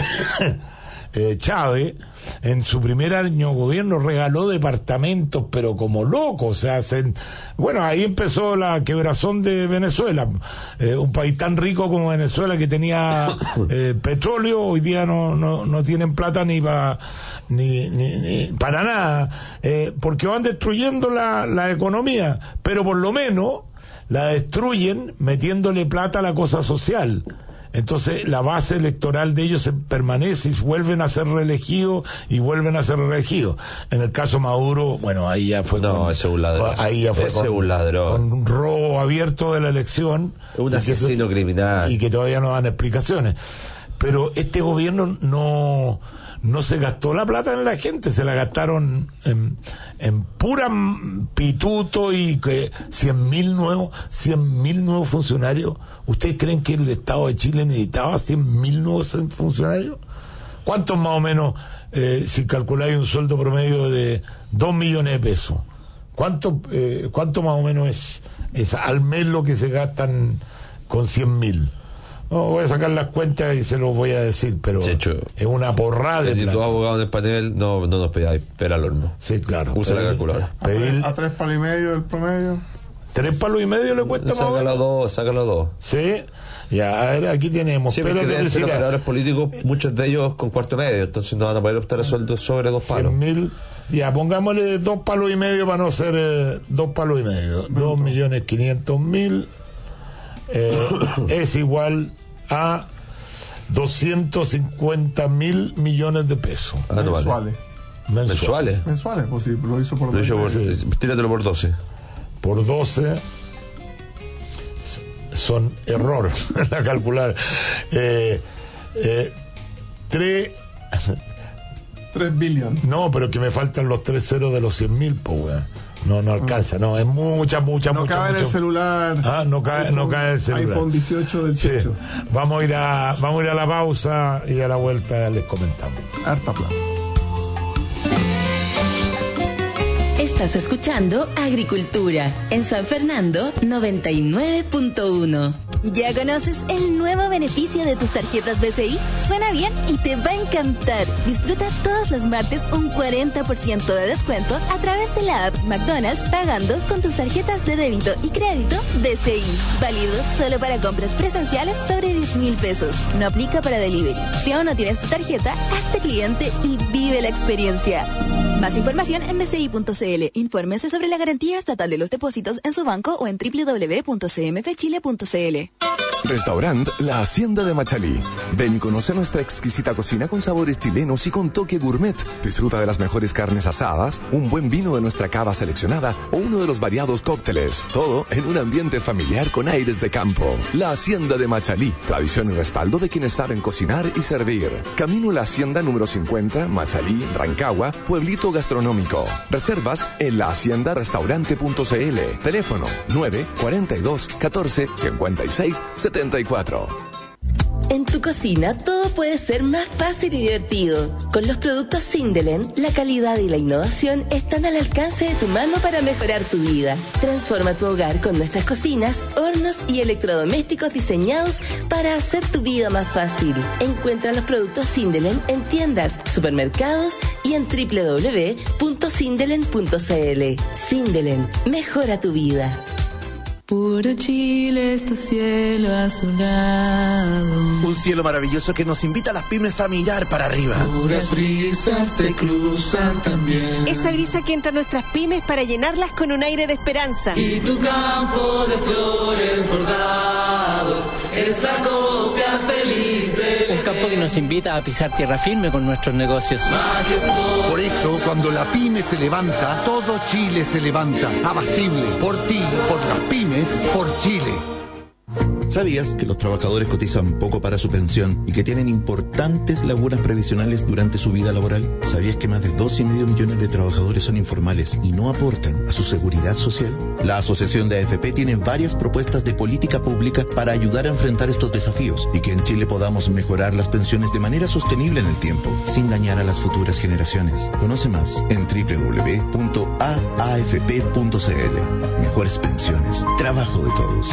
eh, Chávez en su primer año de gobierno regaló departamentos pero como loco, o sea, se, bueno, ahí empezó la quebrazón de Venezuela, eh, un país tan rico como Venezuela que tenía eh, petróleo, hoy día no, no, no tienen plata ni para ni, ni, ni para nada, eh, porque van destruyendo la, la economía, pero por lo menos la destruyen metiéndole plata a la cosa social. Entonces la base electoral de ellos se permanece y vuelven a ser reelegidos y vuelven a ser reelegidos. En el caso Maduro, bueno, ahí ya fue no, con, ese es un ladrón. Ahí ya fue ese con, es un ladrón. Con un robo abierto de la elección. Un asesino que, criminal. Y que todavía no dan explicaciones. Pero este gobierno no... no se gastó la plata en la gente, se la gastaron en, en pura pituto y que cien mil nuevos, cien mil nuevos funcionarios. ¿Ustedes creen que el Estado de Chile necesitaba cien mil nuevos funcionarios? ¿Cuántos más o menos, eh, si calculáis un sueldo promedio de dos millones de pesos? ¿Cuánto, eh, cuánto más o menos es, es al mes lo que se gastan con cien mil? No, voy a sacar las cuentas y se los voy a decir, pero Checho, es una porrada de plata. Si tu abogado en el panel, no, no nos pegáis, espera al horno. Sí, claro. Usa la calculadora. A, pedir, a tres palos y medio el promedio. ¿Tres palos y medio le cuesta? Sácalo dos, sácalo dos. Sí. Ya, a ver, aquí tenemos. Sí, porque deben ser operadores políticos, muchos de ellos con cuarto medio, entonces no van a poder optar a sueldos sobre dos palos. cien mil. Ya, pongámosle dos palos y medio para no ser eh, dos palos y medio. Dos millones quinientos mil eh, es igual a doscientos cincuenta mil millones de pesos. Mensuales. Mensuales. Mensuales. Mensuales, pues sí, lo hizo por lo hizo por, sí. Tíratelo por doce. Por doce son error la calcular. Eh, eh, tres tres billones. No, pero que me faltan los tres ceros de los cien mil, pues, weón. No, no alcanza, no, es mucha, mucha, no mucha. No cabe mucha. en el celular. Ah, no cae, iPhone, no cae en el celular. iPhone dieciocho del techo. Sí. Vamos a ir a, vamos a ir a la pausa y a la vuelta les comentamos. Harta plata. Estás escuchando Agricultura en San Fernando noventa y nueve punto uno. ¿Ya conoces el nuevo beneficio de tus tarjetas B C I? Suena bien y te va a encantar. Disfruta todos los martes un cuarenta por ciento de descuento a través de la app McDonald's pagando con tus tarjetas de débito y crédito B C I. Válido solo para compras presenciales sobre diez mil pesos. No aplica para delivery. Si aún no tienes tu tarjeta, hazte cliente y vive la experiencia. Más información en b c i punto c l. Infórmese sobre la garantía estatal de los depósitos en su banco o en w w w punto c m f chile punto c l. Restaurant La Hacienda de Machalí. Ven y conoce nuestra exquisita cocina con sabores chilenos y con toque gourmet. Disfruta de las mejores carnes asadas, un buen vino de nuestra cava seleccionada o uno de los variados cócteles. Todo en un ambiente familiar con aires de campo. La Hacienda de Machalí. Tradición y respaldo de quienes saben cocinar y servir. Camino La Hacienda número cincuenta, Machalí, Rancagua, Pueblito Gastronómico. Reservas en la hacienda restaurante punto c l. Teléfono nueve cuarenta y dos catorce cincuenta y seis setenta y cuatro. En tu cocina todo puede ser más fácil y divertido. Con los productos Sindelen, la calidad y la innovación están al alcance de tu mano para mejorar tu vida. Transforma tu hogar con nuestras cocinas, hornos y electrodomésticos diseñados para hacer tu vida más fácil. Encuentra los productos Sindelen en tiendas, supermercados y en doble u doble u doble u punto sindelen punto c l. Sindelen, mejora tu vida. Puro Chile es tu cielo azulado. Un cielo maravilloso que nos invita a las pymes a mirar para arriba. Puras brisas te cruzan también. Esa brisa que entra a nuestras pymes para llenarlas con un aire de esperanza. Y tu campo de flores bordado es la copia feliz de un campo que nos invita a pisar tierra firme con nuestros negocios. Por eso, cuando la pyme se levanta, todo Chile se levanta. Abastible, por ti, por las pymes, por Chile. ¿Sabías que los trabajadores cotizan poco para su pensión y que tienen importantes lagunas previsionales durante su vida laboral? ¿Sabías que más de dos y medio millones de trabajadores son informales y no aportan a su seguridad social? La Asociación de A F P tiene varias propuestas de política pública para ayudar a enfrentar estos desafíos y que en Chile podamos mejorar las pensiones de manera sostenible en el tiempo, sin dañar a las futuras generaciones. Conoce más en doble u doble u doble u punto a a f p punto c l. Mejores pensiones, trabajo de todos.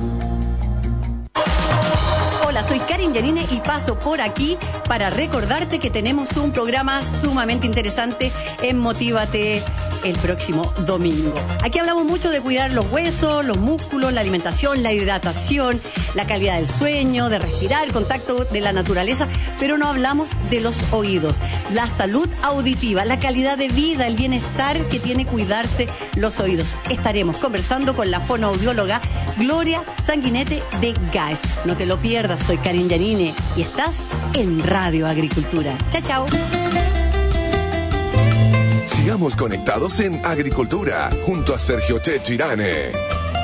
Hola, soy Karin Yanine y paso por aquí para recordarte que tenemos un programa sumamente interesante en Motívate el próximo domingo. Aquí hablamos mucho de cuidar los huesos, los músculos, la alimentación, la hidratación, la calidad del sueño, de respirar, el contacto de la naturaleza, pero no hablamos de los oídos, la salud auditiva, la calidad de vida, el bienestar que tiene cuidarse los oídos. Estaremos conversando con la fonoaudióloga Gloria Sanguinete de G A E S. No te lo pierdas, soy Karin Yanine y estás en Radio Agricultura. Chao, chao. Sigamos conectados en Agricultura, junto a Sergio Checho Irane.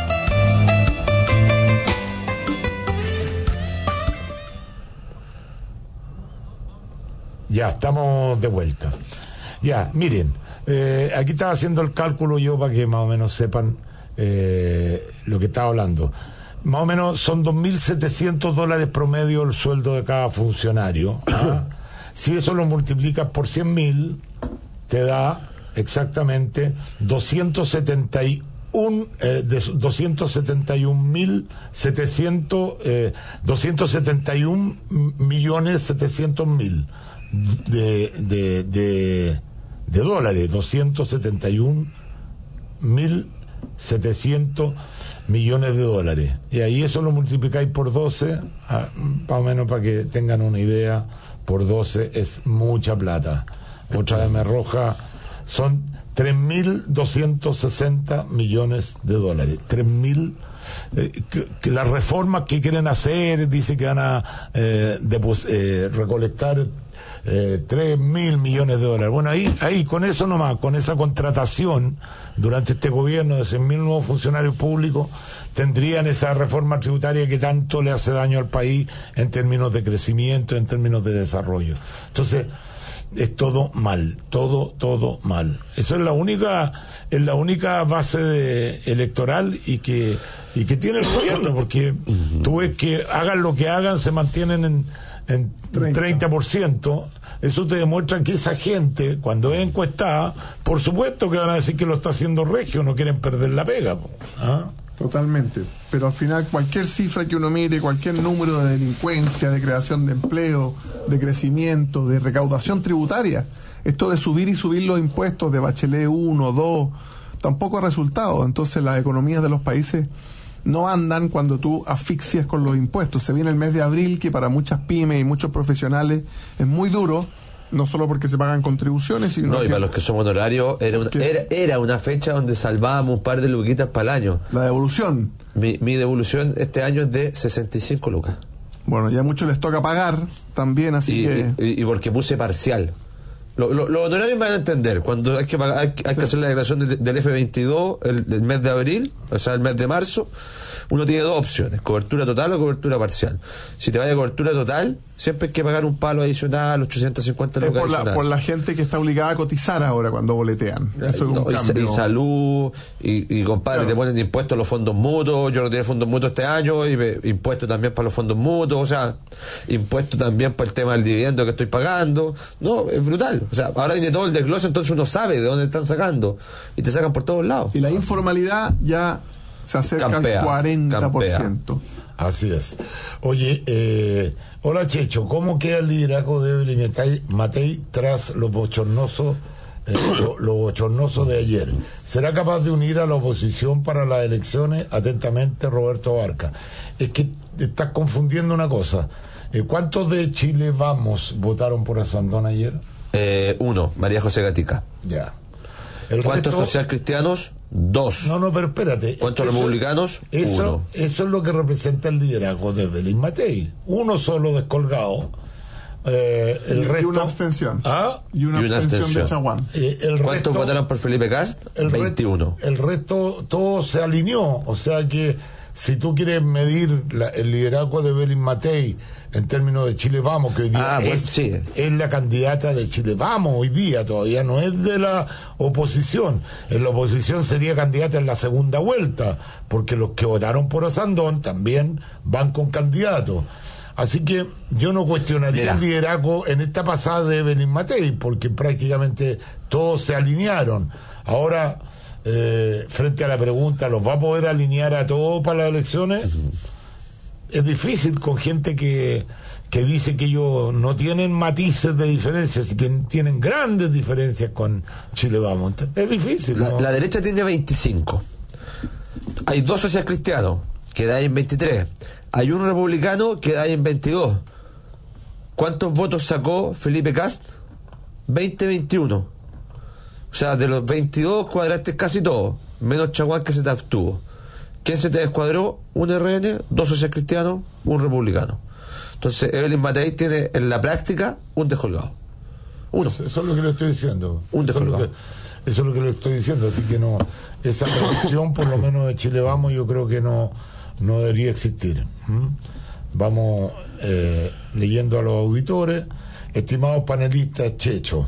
Ya, estamos de vuelta. Ya, miren, eh, aquí estaba haciendo el cálculo yo para que más o menos sepan eh, lo que estaba hablando. Más o menos son dos mil setecientos dólares promedio el sueldo de cada funcionario. ¿Ah? Si eso lo multiplicas por cien mil, te da exactamente doscientos setenta y uno eh, de doscientos setenta y un mil setecientos eh, doscientos setenta y un millones setecientos mil de, de, de, de dólares, doscientos setenta y un mil setecientos millones de dólares, y ahí eso lo multiplicáis por doce, ah, más o menos para que tengan una idea. Por doce es mucha plata. Otra vez me arroja, son tres mil doscientos sesenta millones de dólares. tres mil eh, que, que las reformas que quieren hacer, dice que van a eh, depos, eh, recolectar eh, tres mil millones de dólares. Bueno, ahí, ahí con eso nomás, con esa contratación durante este gobierno de cien mil nuevos funcionarios públicos, tendrían esa reforma tributaria que tanto le hace daño al país en términos de crecimiento, en términos de desarrollo. Entonces, es todo mal, todo, todo mal. Eso es la única, es la única base de, electoral y que, y que tiene el gobierno, porque tú ves que hagan lo que hagan, se mantienen en, en treinta por ciento. Eso te demuestra que esa gente, cuando es encuestada, por supuesto que van a decir que lo está haciendo regio, no quieren perder la pega. ¿Ah? Totalmente. Pero al final cualquier cifra que uno mire, cualquier número de delincuencia, de creación de empleo, de crecimiento, de recaudación tributaria, esto de subir y subir los impuestos de Bachelet uno, dos, tampoco ha resultado. Entonces las economías de los países no andan cuando tú asfixias con los impuestos. Se viene el mes de abril, que para muchas pymes y muchos profesionales es muy duro, no solo porque se pagan contribuciones, sino no, que... y para los que somos honorarios, era una, era, era una fecha donde salvábamos un par de luquitas para el año. La devolución. Mi, mi devolución este año es de sesenta y cinco lucas. Bueno, ya a muchos les toca pagar también, así y, que... Y, y porque puse parcial. Lo, lo, los honorarios van a entender, cuando hay que pagar, hay, hay sí. que hacer la declaración del, del F veintidós el, el mes de abril, o sea, el mes de marzo, uno tiene dos opciones, cobertura total o cobertura parcial. Si te vaya a cobertura total, siempre hay que pagar un palo adicional, ochocientos cincuenta lucas por la, adicional. por la gente que está obligada a cotizar ahora cuando boletean. Eso es un No, y, cambio. y salud, y, y compadre, Claro. te ponen impuestos a los fondos mutuos. Yo no tenía fondos mutuos este año, y me, impuestos también para los fondos mutuos, o sea, impuestos también para el tema del dividendo que estoy pagando. No, es brutal. O sea, ahora viene todo el desglose, entonces uno sabe de dónde están sacando, y te sacan por todos lados. Y la informalidad ya se acerca Campea, al cuarenta por ciento. Así es. Oye, eh, hola Checho, ¿cómo queda el liderazgo de Evelyn Matei, Matei tras los bochornosos, eh, lo, lo bochornoso de ayer? ¿Será capaz de unir a la oposición para las elecciones? Atentamente, Roberto Barca. Es que estás confundiendo una cosa. Eh, ¿Cuántos de Chile Vamos votaron por Asandón ayer? Eh, uno, María José Gatica. Ya. ¿Cuántos resto... socialcristianos? Dos. No, no, pero espérate. ¿Cuántos eso, republicanos? Eso, Uno. Eso es lo que representa el liderazgo de Evelyn Matei. Uno solo descolgado. Eh, el y resto, una abstención. ¿Ah? Y una, y una abstención, abstención de Chaguán. Eh, el ¿Cuántos resto, votaron por Felipe Cast? El veintiuno. Resto, el resto, todo se alineó. O sea que si tú quieres medir la, el liderazgo de Evelyn Matei en términos de Chile Vamos, que hoy día Ah, es, pues, sí. es la candidata de Chile Vamos hoy día, todavía no es de la oposición. En la oposición sería candidata en la segunda vuelta, porque los que votaron por Asandón también van con candidatos. Así que yo no cuestionaría Mira. el liderazgo en esta pasada de Evelyn Matei, porque prácticamente todos se alinearon. Ahora, eh, frente a la pregunta, ¿los va a poder alinear a todos para las elecciones? Es difícil con gente que, que dice que ellos no tienen matices de diferencias, que tienen grandes diferencias con Chile Vamos. Es difícil, La, ¿no? la derecha tiene veinticinco. Hay dos socialcristianos, queda ahí en veintitrés. Hay un republicano, queda ahí en veintidós. ¿Cuántos votos sacó Felipe Cast? veinte veintiuno. O sea, de los veintidós cuadraste casi todo, menos Chaguán, que se te abstuvo. ¿Quién se te descuadró? Un R N, dos socialcristianos, un republicano. Entonces Evelyn Matei tiene en la práctica un descolgado. Uno. Eso, eso es lo que le estoy diciendo. Un eso, es lo descolgado. que, eso es lo que le estoy diciendo. Así que no, esa reacción, por lo menos de Chile Vamos, yo creo que no, no debería existir. ¿Mm? Vamos eh, leyendo a los auditores. Estimados panelistas, Checho,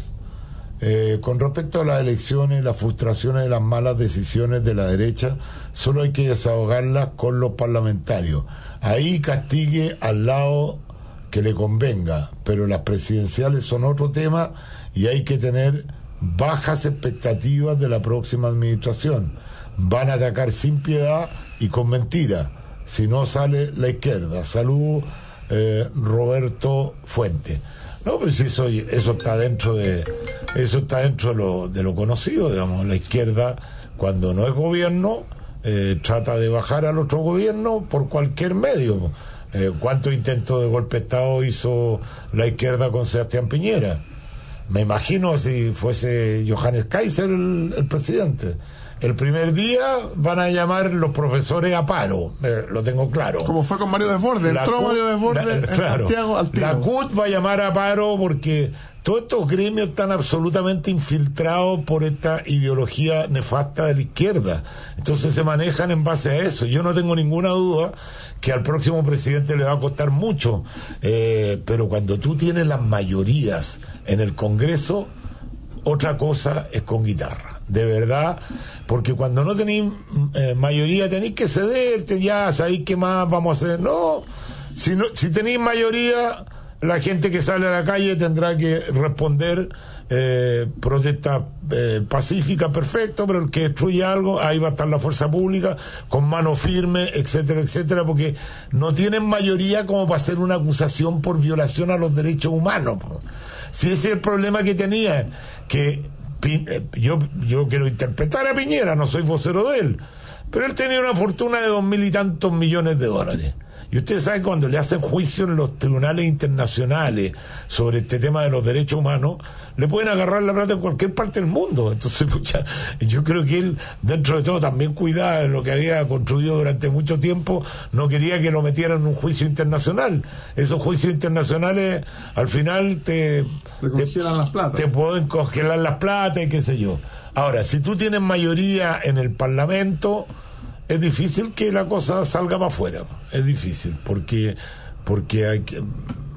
eh, con respecto a las elecciones, las frustraciones de las malas decisiones de la derecha, solo hay que desahogarlas con los parlamentarios. Ahí castigue al lado que le convenga, pero las presidenciales son otro tema y hay que tener bajas expectativas de la próxima administración. Van a atacar sin piedad y con mentira, si no sale la izquierda. Saludos, eh, Roberto Fuente. No, pues eso, eso está dentro de eso está dentro de lo, de lo conocido, digamos. La izquierda, cuando no es gobierno, eh, trata de bajar al otro gobierno por cualquier medio. Eh, ¿Cuántos intentos de golpe de Estado hizo la izquierda con Sebastián Piñera? Me imagino si fuese Johannes Kaiser el, el presidente. El primer día van a llamar los profesores a paro, eh, lo tengo claro. Como fue con Mario Desbordes, La entró C U T, Mario Desbordes la- en claro, Santiago al tiro. La C U T va a llamar a paro porque todos estos gremios están absolutamente infiltrados por esta ideología nefasta de la izquierda. Entonces se manejan en base a eso. Yo no tengo ninguna duda que al próximo presidente le va a costar mucho, eh, pero cuando tú tienes las mayorías en el Congreso, otra cosa es con guitarra, de verdad, porque cuando no tenéis eh, mayoría tenéis que cederte, ya sabéis qué más vamos a hacer. No, si, no, si tenéis mayoría, la gente que sale a la calle tendrá que responder eh, protesta eh, pacífica, perfecto, pero el que destruye algo, ahí va a estar la fuerza pública con mano firme, etcétera, etcétera, porque no tienen mayoría como para hacer una acusación por violación a los derechos humanos. Po. Si ese es el problema que tenían, que Pi- eh, yo, yo quiero interpretar a Piñera, no soy vocero de él, pero él tenía una fortuna de dos mil y tantos millones de dólares. Y ustedes saben, cuando le hacen juicio en los tribunales internacionales sobre este tema de los derechos humanos, le pueden agarrar la plata en cualquier parte del mundo. Entonces, pucha, yo creo que él, dentro de todo, también cuidaba de lo que había construido durante mucho tiempo, no quería que lo metieran en un juicio internacional. Esos juicios internacionales, al final, te... Te congelan las plata. Te pueden congelar las plata y qué sé yo. Ahora, si tú tienes mayoría en el Parlamento, es difícil que la cosa salga para afuera. Es difícil, porque porque hay que,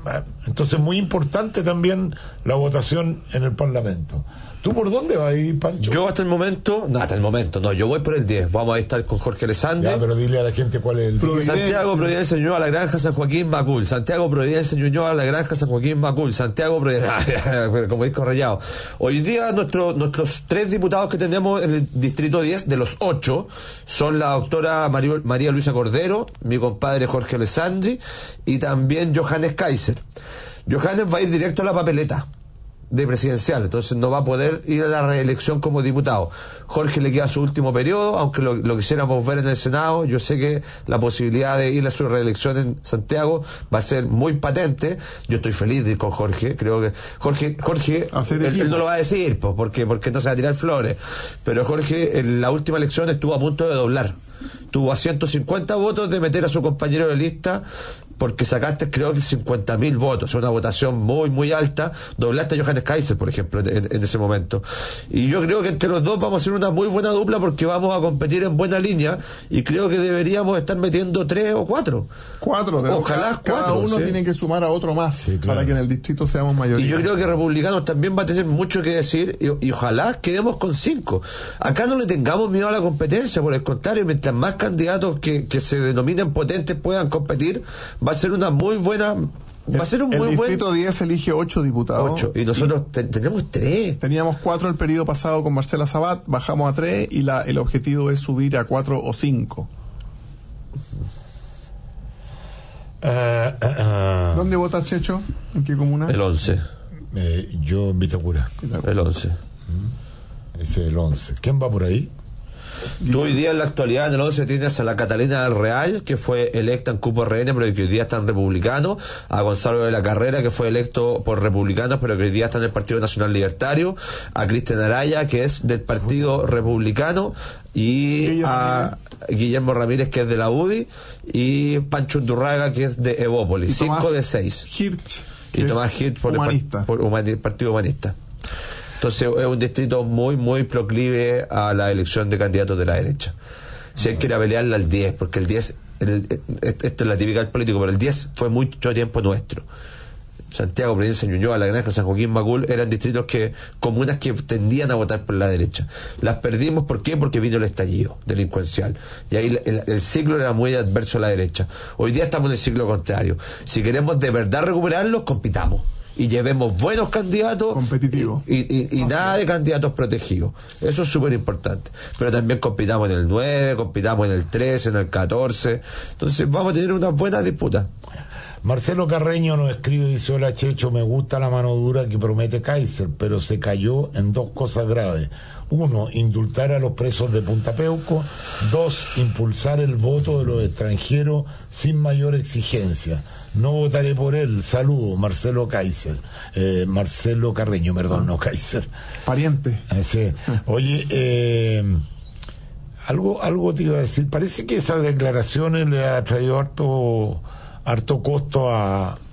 Entonces, muy importante también la votación en el Parlamento. ¿Tú por dónde vas ahí, Pancho? Yo hasta el momento, no, hasta el momento, no, yo voy por el diez. Vamos a estar con Jorge Alessandri. Ya, pero dile a la gente cuál es el diez. Santiago, Providencia, Ñuñoa, La Granja, San Joaquín, Macul. Santiago, Providencia, Ñuñoa, La Granja, San Joaquín, Macul. Santiago, Providencia, como disco rayado. Hoy día nuestro, nuestros tres diputados que tenemos en el distrito diez, de los ocho, son la doctora María, María Luisa Cordero, mi compadre Jorge Alessandri, y también Johannes Kaiser. Johannes va a ir directo a la papeleta de presidencial, entonces no va a poder ir a la reelección como diputado. Jorge le queda su último periodo, aunque lo, lo quisiéramos ver en el Senado. Yo sé que la posibilidad de ir a su reelección en Santiago va a ser muy patente. Yo estoy feliz de ir con Jorge, creo que Jorge, Jorge él, él no lo va a decir, pues, porque, porque no se va a tirar flores, pero Jorge en la última elección estuvo a punto de doblar, tuvo a ciento cincuenta votos de meter a su compañero de lista, porque sacaste creo que cincuenta mil votos, una votación muy muy alta, doblaste a Johannes Kaiser, por ejemplo, en, en ese momento. Y yo creo que entre los dos vamos a hacer una muy buena dupla, porque vamos a competir en buena línea, y creo que deberíamos estar metiendo tres o cuatro. Cuatro, de ojalá cada, cada cuatro, uno ¿sí? Tiene que sumar a otro más, sí, claro, para que en el distrito seamos mayoría. Y yo creo que Republicanos también va a tener mucho que decir, y, y ojalá quedemos con cinco. Acá no le tengamos miedo a la competencia, por el contrario, mientras más candidatos que, que se denominen potentes puedan competir, va a ser una muy buena, va a ser un el muy buen... El distrito diez elige ocho diputados. Ocho, y nosotros y te, tenemos tres. Teníamos cuatro el periodo pasado con Marcela Sabat, bajamos a tres, y la, el objetivo es subir a cuatro o cinco. Uh, uh, uh. ¿Dónde vota Checho? ¿En qué comuna? El once. Eh, yo en Vitacura. El once. Ese es el once. ¿Quién va por ahí? Tú hoy día en la actualidad en el once tienes a la Catalina del Real, que fue electa en cupo R N, pero que hoy día está en republicano, a Gonzalo de la Carrera, que fue electo por republicanos, pero que hoy día está en el Partido Nacional Libertario, a Cristian Araya, que es del Partido Republicano, y a Guillermo Ramírez, que es de la U D I, y Pancho Undurraga, que es de Evópolis. Cinco de seis. Hirsch, y Tomás Hirsch por, humanista. El, por humani, Partido Humanista. Entonces es un distrito muy, muy proclive a la elección de candidatos de la derecha. Si hay que ir a pelearla al diez, porque el diez, el, esto es la típica del político, pero el diez fue mucho tiempo nuestro. Santiago, Providencia, Ñuñoa, La Granja, San Joaquín, Macul eran distritos que, comunas que tendían a votar por la derecha. Las perdimos, ¿por qué? Porque vino el estallido delincuencial. Y ahí el, el ciclo era muy adverso a la derecha. Hoy día estamos en el ciclo contrario. Si queremos de verdad recuperarlos, compitamos. Y llevemos buenos candidatos competitivos y, y, y, y nada de candidatos protegidos. Eso es súper importante. Pero también compitamos en el nueve, compitamos en el trece, en el catorce. Entonces vamos a tener una buena disputa. Marcelo Carreño nos escribe y dice: hola Checho, me gusta la mano dura que promete Kaiser, pero se cayó en dos cosas graves. Uno, indultar a los presos de Punta Peuco. Dos, impulsar el voto de los extranjeros sin mayor exigencia. No votaré por él. Saludos, Marcelo Kaiser. Eh, Marcelo Carreño, perdón, no Kaiser. Pariente. Eh, sí. Oye, eh, algo, algo te iba a decir. Parece que esas declaraciones le ha traído harto, harto costo a... a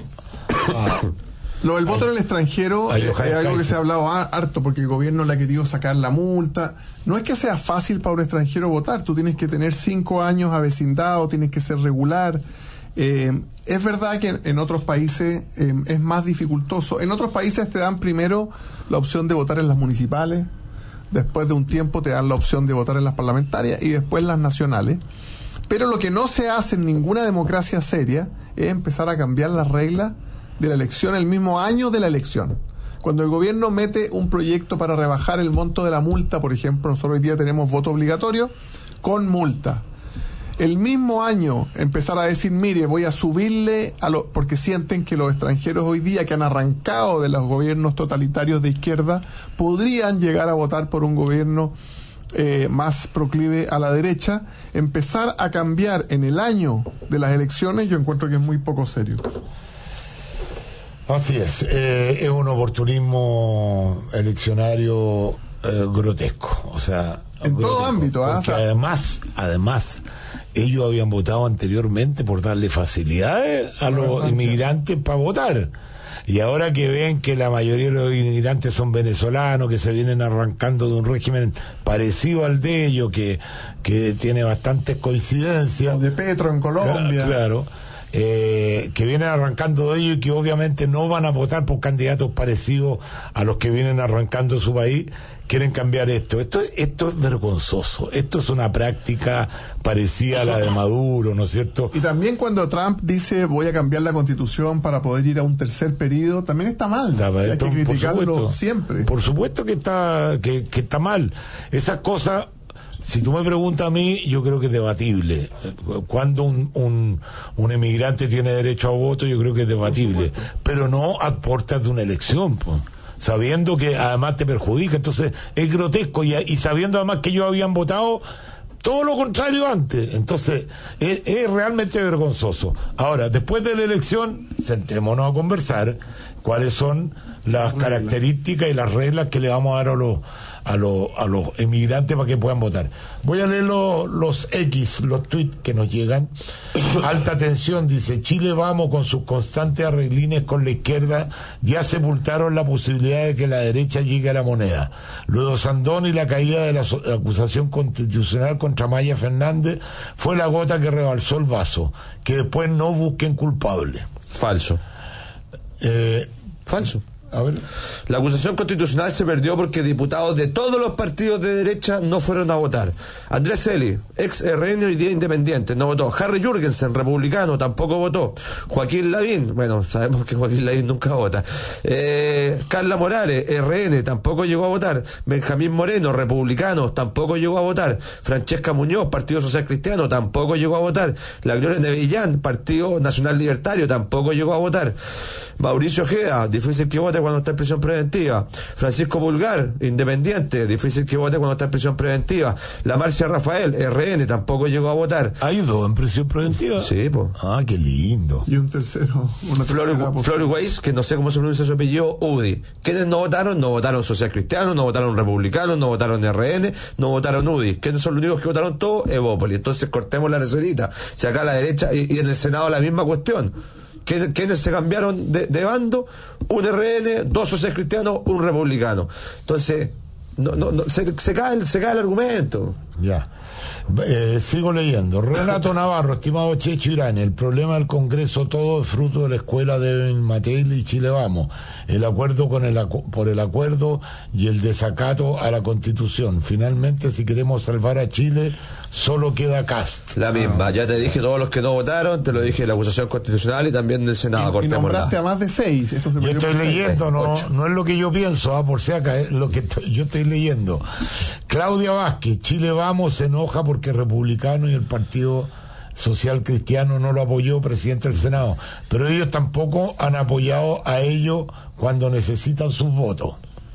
Lo del voto en el extranjero es, es algo que se ha hablado harto, porque el gobierno le ha querido sacar la multa. No es que sea fácil para un extranjero votar. Tú tienes que tener cinco años avecindado, tienes que ser regular. Eh, es verdad que en, en otros países eh, es más dificultoso. En otros países te dan primero la opción de votar en las municipales, después de un tiempo te dan la opción de votar en las parlamentarias y después las nacionales. Pero lo que no se hace en ninguna democracia seria es empezar a cambiar las reglas de la elección el mismo año de la elección. Cuando el gobierno mete un proyecto para rebajar el monto de la multa, por ejemplo, nosotros hoy día tenemos voto obligatorio con multa. El mismo año empezar a decir, mire, voy a subirle, a lo, porque sienten que los extranjeros hoy día que han arrancado de los gobiernos totalitarios de izquierda podrían llegar a votar por un gobierno eh, más proclive a la derecha. Empezar a cambiar en el año de las elecciones, yo encuentro que es muy poco serio. Así es, eh, es un oportunismo eleccionario eh, grotesco, o sea, en grotesco, todo ámbito, ¿eh? Porque además, además, ellos habían votado anteriormente por darle facilidades a los inmigrantes para votar. Y ahora que ven que la mayoría de los inmigrantes son venezolanos, que se vienen arrancando de un régimen parecido al de ellos, que, que tiene bastantes coincidencias. De Petro en Colombia. Claro. eh, que vienen arrancando de ellos y que obviamente no van a votar por candidatos parecidos a los que vienen arrancando su país, quieren cambiar esto. Esto, esto es vergonzoso. Esto es una práctica parecida a la de Maduro, ¿no es cierto? Y también cuando Trump dice voy a cambiar la constitución para poder ir a un tercer periodo, también está mal. La, hay esto, que criticarlo por siempre. Por supuesto que está, que, que está mal. Esas cosas, si tú me preguntas a mí, yo creo que es debatible. Cuando un, un, un emigrante tiene derecho a voto, yo creo que es debatible. Pero no a puertas de una elección, pues. Sabiendo que además te perjudica. Entonces es grotesco. Y, y sabiendo además que ellos habían votado todo lo contrario antes. Entonces es, es realmente vergonzoso. Ahora, después de la elección, sentémonos a conversar cuáles son las características y las reglas que le vamos a dar a los a los a los emigrantes para que puedan votar. Voy a leer los, los X, los tweets que nos llegan. Alta tensión, dice: Chile Vamos, con sus constantes arreglines con la izquierda, ya sepultaron la posibilidad de que la derecha llegue a la moneda. Luego Sandón y la caída de la, so- la acusación constitucional contra Maya Fernández fue la gota que rebalsó el vaso. Que después no busquen culpables. Falso. Eh, Falso. A ver. La acusación constitucional se perdió porque diputados de todos los partidos de derecha no fueron a votar. Andrés Celi, ex R N, hoy día independiente, no votó. Harry Jürgensen, republicano, tampoco votó. Joaquín Lavín, bueno, sabemos que Joaquín Lavín nunca vota. Eh, Carla Morales, R N, tampoco llegó a votar. Benjamín Moreno, republicano, tampoco llegó a votar. Francesca Muñoz, Partido Social Cristiano, tampoco llegó a votar. La Gloria Nevillán, Partido Nacional Libertario, tampoco llegó a votar. Mauricio Ojeda, difícil que vote cuando está en prisión preventiva. Francisco Pulgar, independiente, difícil que vote cuando está en prisión preventiva. La Marcia Rafael, R N, tampoco llegó a votar. ¿Hay dos en prisión preventiva? Sí, pues. Ah, qué lindo. Y un tercero. Una Flor Weiss, que no sé cómo se pronuncia su apellido, U D I. ¿Quiénes no votaron? No votaron Social Cristiano, no votaron Republicanos, no votaron R N, no votaron U D I. ¿Quiénes son los únicos que votaron todos? Evópolis. Entonces cortemos la reserita. Si acá a la derecha y, y en el Senado la misma cuestión. ¿Quiénes se cambiaron de, de bando? Un R N, dos socios cristianos, un republicano. Entonces, no, no, no, se, se, cae el, se cae el argumento. Ya. Eh, sigo leyendo. Renato Navarro, estimado Checho Irán, el problema del Congreso todo es fruto de la escuela de Mattel y Chile Vamos. El acuerdo con el acu- por el acuerdo y el desacato a la Constitución. Finalmente, si queremos salvar a Chile, solo queda Cast. La misma, ah. Ya te dije todos los que no votaron, te lo dije en la acusación constitucional y también del Senado. Y, y nombraste a más de seis. Esto se yo estoy leyendo, seis, no, no es lo que yo pienso, ah, por si acá, es lo que estoy, yo estoy leyendo. Claudia Vázquez, Chile Vamos se enoja porque Republicano y el Partido Social Cristiano no lo apoyó, presidente del Senado, pero ellos tampoco han apoyado a ellos cuando necesitan sus votos.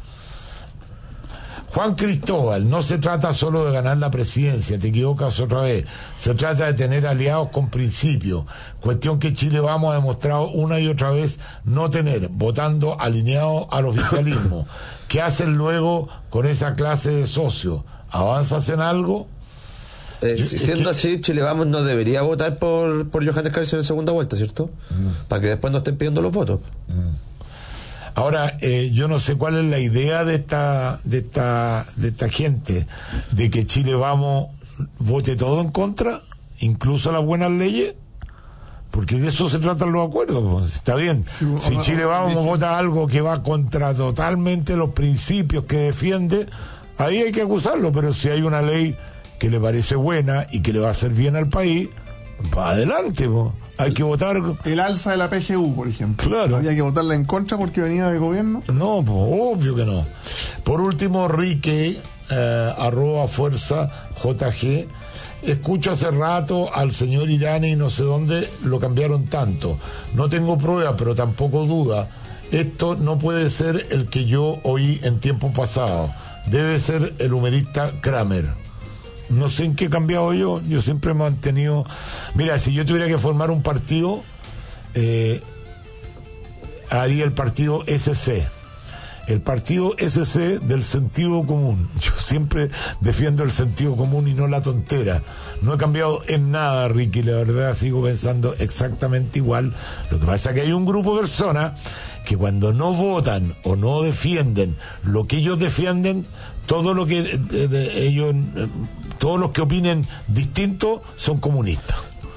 Juan Cristóbal, no se trata solo de ganar la presidencia, te equivocas otra vez, se trata de tener aliados con principios, cuestión que Chile Vamos ha demostrado una y otra vez no tener, votando alineados al oficialismo. ¿Qué hacen luego con esa clase de socios? ¿Avanzas en algo? Eh, Yo, siendo es que... así, Chile Vamos no debería votar por, por Johannes Carlos en segunda vuelta, ¿cierto? Mm. Para que después no estén pidiendo los votos. Mm. Ahora, eh, yo no sé cuál es la idea de esta, de esta, de esta gente, de que Chile Vamos vote todo en contra, incluso las buenas leyes, porque de eso se tratan los acuerdos, pues. Está bien. Sí, si Chile Vamos vota algo que va contra totalmente los principios que defiende, ahí hay que acusarlo, pero si hay una ley que le parece buena y que le va a hacer bien al país, para adelante, pues. Hay que votar. El alza de la P G U, por ejemplo. Claro. ¿Había que votarla en contra porque venía del gobierno? No, pues obvio que no. Por último, Rique, eh, arroba fuerza J G. Escucho hace rato al señor Irán y no sé dónde lo cambiaron tanto. No tengo prueba, pero tampoco duda. Esto no puede ser el que yo oí en tiempos pasados. Debe ser el humorista Kramer. No sé en qué he cambiado yo, yo siempre he mantenido... Mira, si yo tuviera que formar un partido, eh, haría el partido S C. El partido S C del sentido común. Yo siempre defiendo el sentido común y no la tontera. No he cambiado en nada, Ricky, la verdad sigo pensando exactamente igual. Lo que pasa es que hay un grupo de personas que cuando no votan o no defienden lo que ellos defienden, todo lo que de, de, ellos... todos los que opinen distinto son comunistas.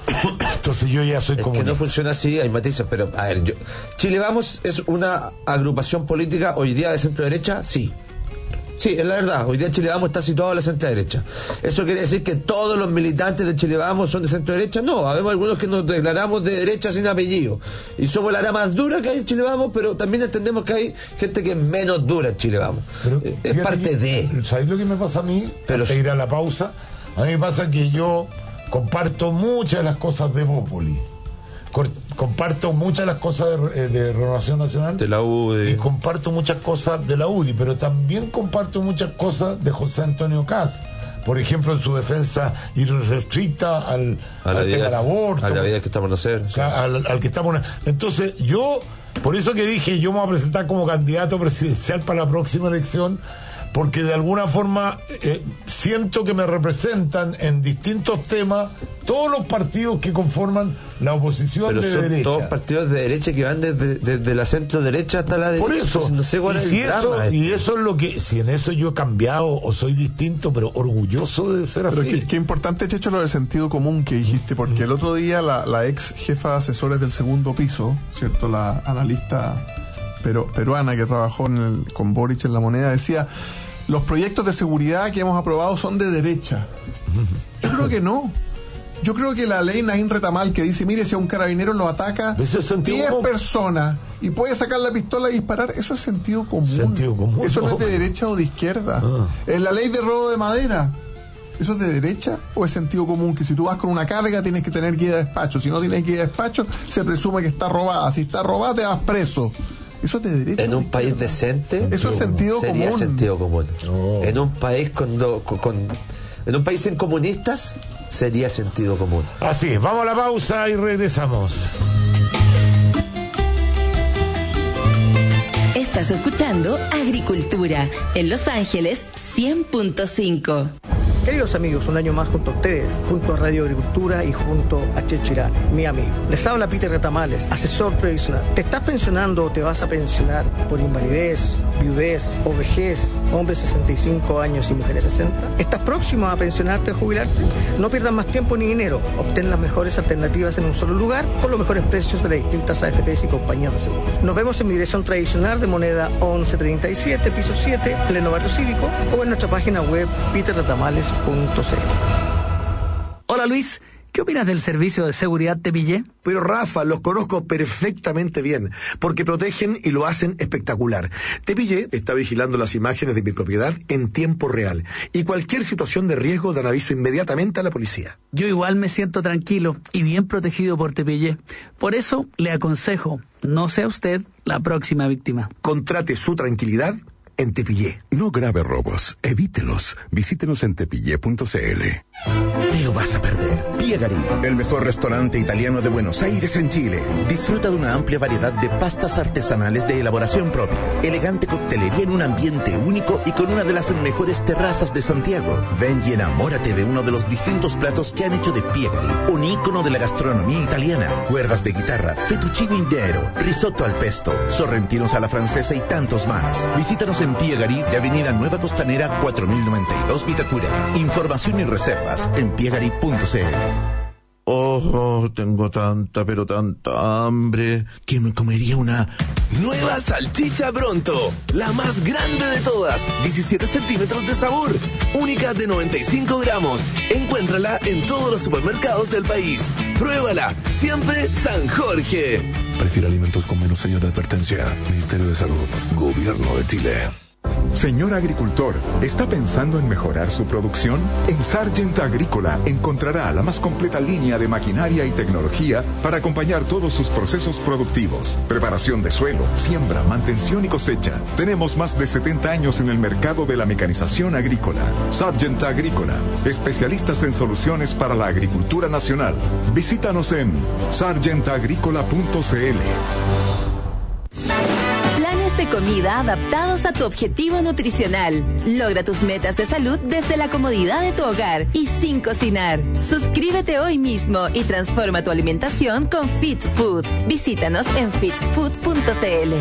Entonces yo ya soy es comunista. que no funciona así, hay matices, pero a ver, yo, Chile Vamos es una agrupación política hoy día de centro derecha, sí. Sí, es la verdad, hoy día Chile Vamos está situado a la centro derecha. ¿Eso quiere decir que todos los militantes de Chile Vamos son de centro derecha? No, habemos algunos que nos declaramos de derecha sin apellido. Y somos la área más dura que hay en Chile Vamos, pero también entendemos que hay gente que es menos dura en Chile Vamos. Pero, es parte de... ¿Sabes lo que me pasa a mí? Pero antes de ir a la pausa, a mí me pasa que yo comparto muchas de las cosas de Bópoli. Comparto muchas de las cosas de, de Renovación Nacional de la U D I y comparto muchas cosas de la U D I, pero también comparto muchas cosas de José Antonio Caz, por ejemplo en su defensa irrestricta al, a la al vida, tema del aborto, a la vida que estamos a hacer, sí. al, al que estamos entonces yo por eso que dije yo me voy a presentar como candidato presidencial para la próxima elección, porque de alguna forma eh, siento que me representan en distintos temas todos los partidos que conforman la oposición pero de son derecha. Todos partidos de derecha que van desde, desde la centro derecha hasta la derecha. Por eso, no sé cuál y, es si el eso, drama, y eso es lo que, si en eso yo he cambiado o soy distinto, pero orgulloso de ser pero así. Qué, qué importante, Checho, lo del sentido común que dijiste, porque el otro día la, la ex jefa de asesores del segundo piso, ¿cierto? La analista pero, peruana que trabajó en el, con Boric en La Moneda, decía: los proyectos de seguridad que hemos aprobado son de derecha. Yo creo que no. Yo creo que la ley Naín Retamal, que dice, mire, si a un carabinero lo ataca diez personas y puede sacar la pistola y disparar, eso es sentido común. Sentido común. Eso no es de derecha o de izquierda. Ah. En la ley de robo de madera, ¿eso es de derecha o es sentido común? Que si tú vas con una carga tienes que tener guía de despacho. Si no tienes guía de despacho, se presume que está robada. Si está robada, te vas preso. Eso es de derecha. En un país decente, eso es sentido sería común. sentido común. No. En un país con, do, con, con en un país sin comunistas sería sentido común. Así es, vamos a la pausa y regresamos. Estás escuchando Agricultura en Los Ángeles cien punto cinco. Queridos amigos, un año más junto a ustedes, junto a Radio Agricultura y junto a Checho Irán, mi amigo. Les habla Peter Retamales, asesor previsional. ¿Te estás pensionando o te vas a pensionar por invalidez, viudez o vejez, hombres sesenta y cinco años y mujeres sesenta? ¿Estás próximo a pensionarte o jubilarte? No pierdas más tiempo ni dinero. Obtén las mejores alternativas en un solo lugar con los mejores precios de las distintas A F Pes y compañías de seguros. Nos vemos en mi dirección tradicional de Moneda once treinta y siete, piso siete, pleno barrio cívico, o en nuestra página web peter retamales punto c l. Hola Luis, ¿qué opinas del servicio de seguridad Tepillé? Pero Rafa, los conozco perfectamente bien, porque protegen y lo hacen espectacular. Tepillé está vigilando las imágenes de mi propiedad en tiempo real, y cualquier situación de riesgo dan aviso inmediatamente a la policía. Yo igual me siento tranquilo y bien protegido por Tepillé. Por eso le aconsejo, no sea usted la próxima víctima. Contrate su tranquilidad en Tepillé. No grave robos, evítelos. Visítenos en tepillé punto c l. Te lo vas a perder. Piegari, el mejor restaurante italiano de Buenos Aires en Chile. Disfruta de una amplia variedad de pastas artesanales de elaboración propia, elegante coctelería en un ambiente único y con una de las mejores terrazas de Santiago. Ven y enamórate de uno de los distintos platos que han hecho de Piegari un ícono de la gastronomía italiana. Cuerdas de guitarra, fettuccine intero, risotto al pesto, sorrentinos a la francesa y tantos más. Visítanos en Piegari de Avenida Nueva Costanera cuatro mil noventa y dos Vitacura. Información y reservas en piegari punto c l. Oh, tengo tanta, pero tanta hambre que me comería una nueva salchicha Bronto, la más grande de todas, diecisiete centímetros de sabor, única de noventa y cinco gramos. Encuéntrala en todos los supermercados del país. Pruébala, siempre San Jorge. Prefiere alimentos con menos sello de advertencia. Ministerio de Salud, Gobierno de Chile. Señor agricultor, ¿está pensando en mejorar su producción? En Sargent Agrícola encontrará la más completa línea de maquinaria y tecnología para acompañar todos sus procesos productivos. Preparación de suelo, siembra, mantención y cosecha. Tenemos más de setenta años en el mercado de la mecanización agrícola. Sargent Agrícola, especialistas en soluciones para la agricultura nacional. Visítanos en sargent agrícola punto c l. De comida adaptados a tu objetivo nutricional. Logra tus metas de salud desde la comodidad de tu hogar y sin cocinar. Suscríbete hoy mismo y transforma tu alimentación con Fit Food. Visítanos en fit food punto c l.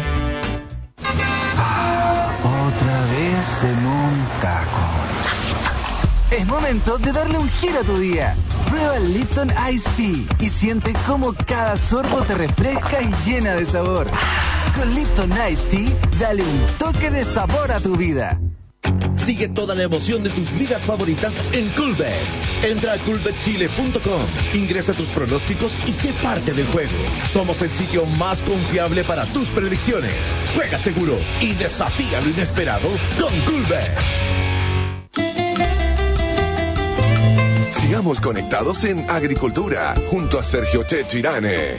Otra vez en un taco. Es momento de darle un giro a tu día. Prueba el Lipton Iced Tea y siente cómo cada sorbo te refresca y llena de sabor. Con Lipton Iced Tea, dale un toque de sabor a tu vida. Sigue toda la emoción de tus ligas favoritas en Coolbet. Entra a coolbet chile punto com, ingresa tus pronósticos y sé parte del juego. Somos el sitio más confiable para tus predicciones. Juega seguro y desafía lo inesperado con Coolbet. Sigamos conectados en Agricultura junto a Sergio Checho Irane.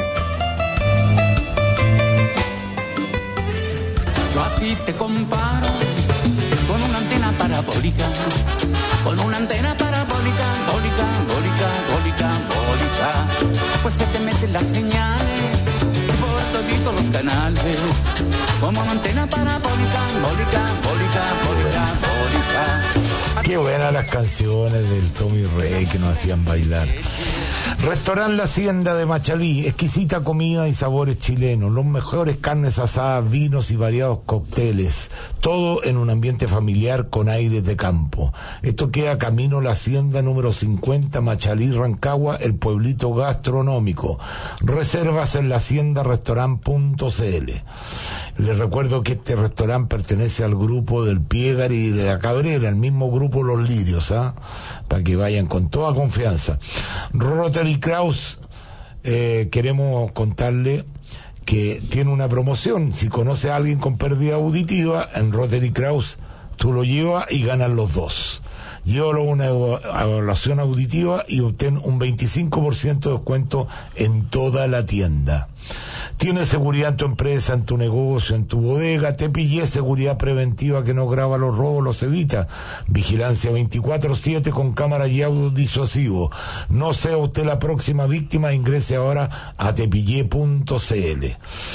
Yo a ti te comparo con una antena parabólica, con una antena parabólica, bólica, bólica, bólica, bólica. Pues se te meten las señales por toditos los canales, como una antena parabólica, bólica, bólica, bólica, bólica. Qué buenas las canciones del Tommy Rey que nos hacían bailar. Restaurante La Hacienda de Machalí, exquisita comida y sabores chilenos, los mejores carnes asadas, vinos y variados cócteles, todo en un ambiente familiar con aires de campo. Esto queda camino La Hacienda número cincuenta, Machalí, Rancagua, el pueblito gastronómico. Reservas en la hacienda restaurant punto c l. Les recuerdo que este restaurante pertenece al grupo del Piegari y de la Cabrera, el mismo grupo Los Lirios, ¿ah? Para que vayan con toda confianza. Rotary Kraus, eh, queremos contarle que tiene una promoción. Si conoce a alguien con pérdida auditiva, en Rotary Kraus tú lo llevas y ganan los dos. Llévalo a una evaluación auditiva y obtén un veinticinco por ciento de descuento en toda la tienda. Tienes seguridad en tu empresa, en tu negocio, en tu bodega. Te pillé seguridad preventiva que no graba los robos, los evita. Vigilancia veinticuatro siete con cámara y audio disuasivo. No sea usted la próxima víctima, ingrese ahora a tepillé punto c l.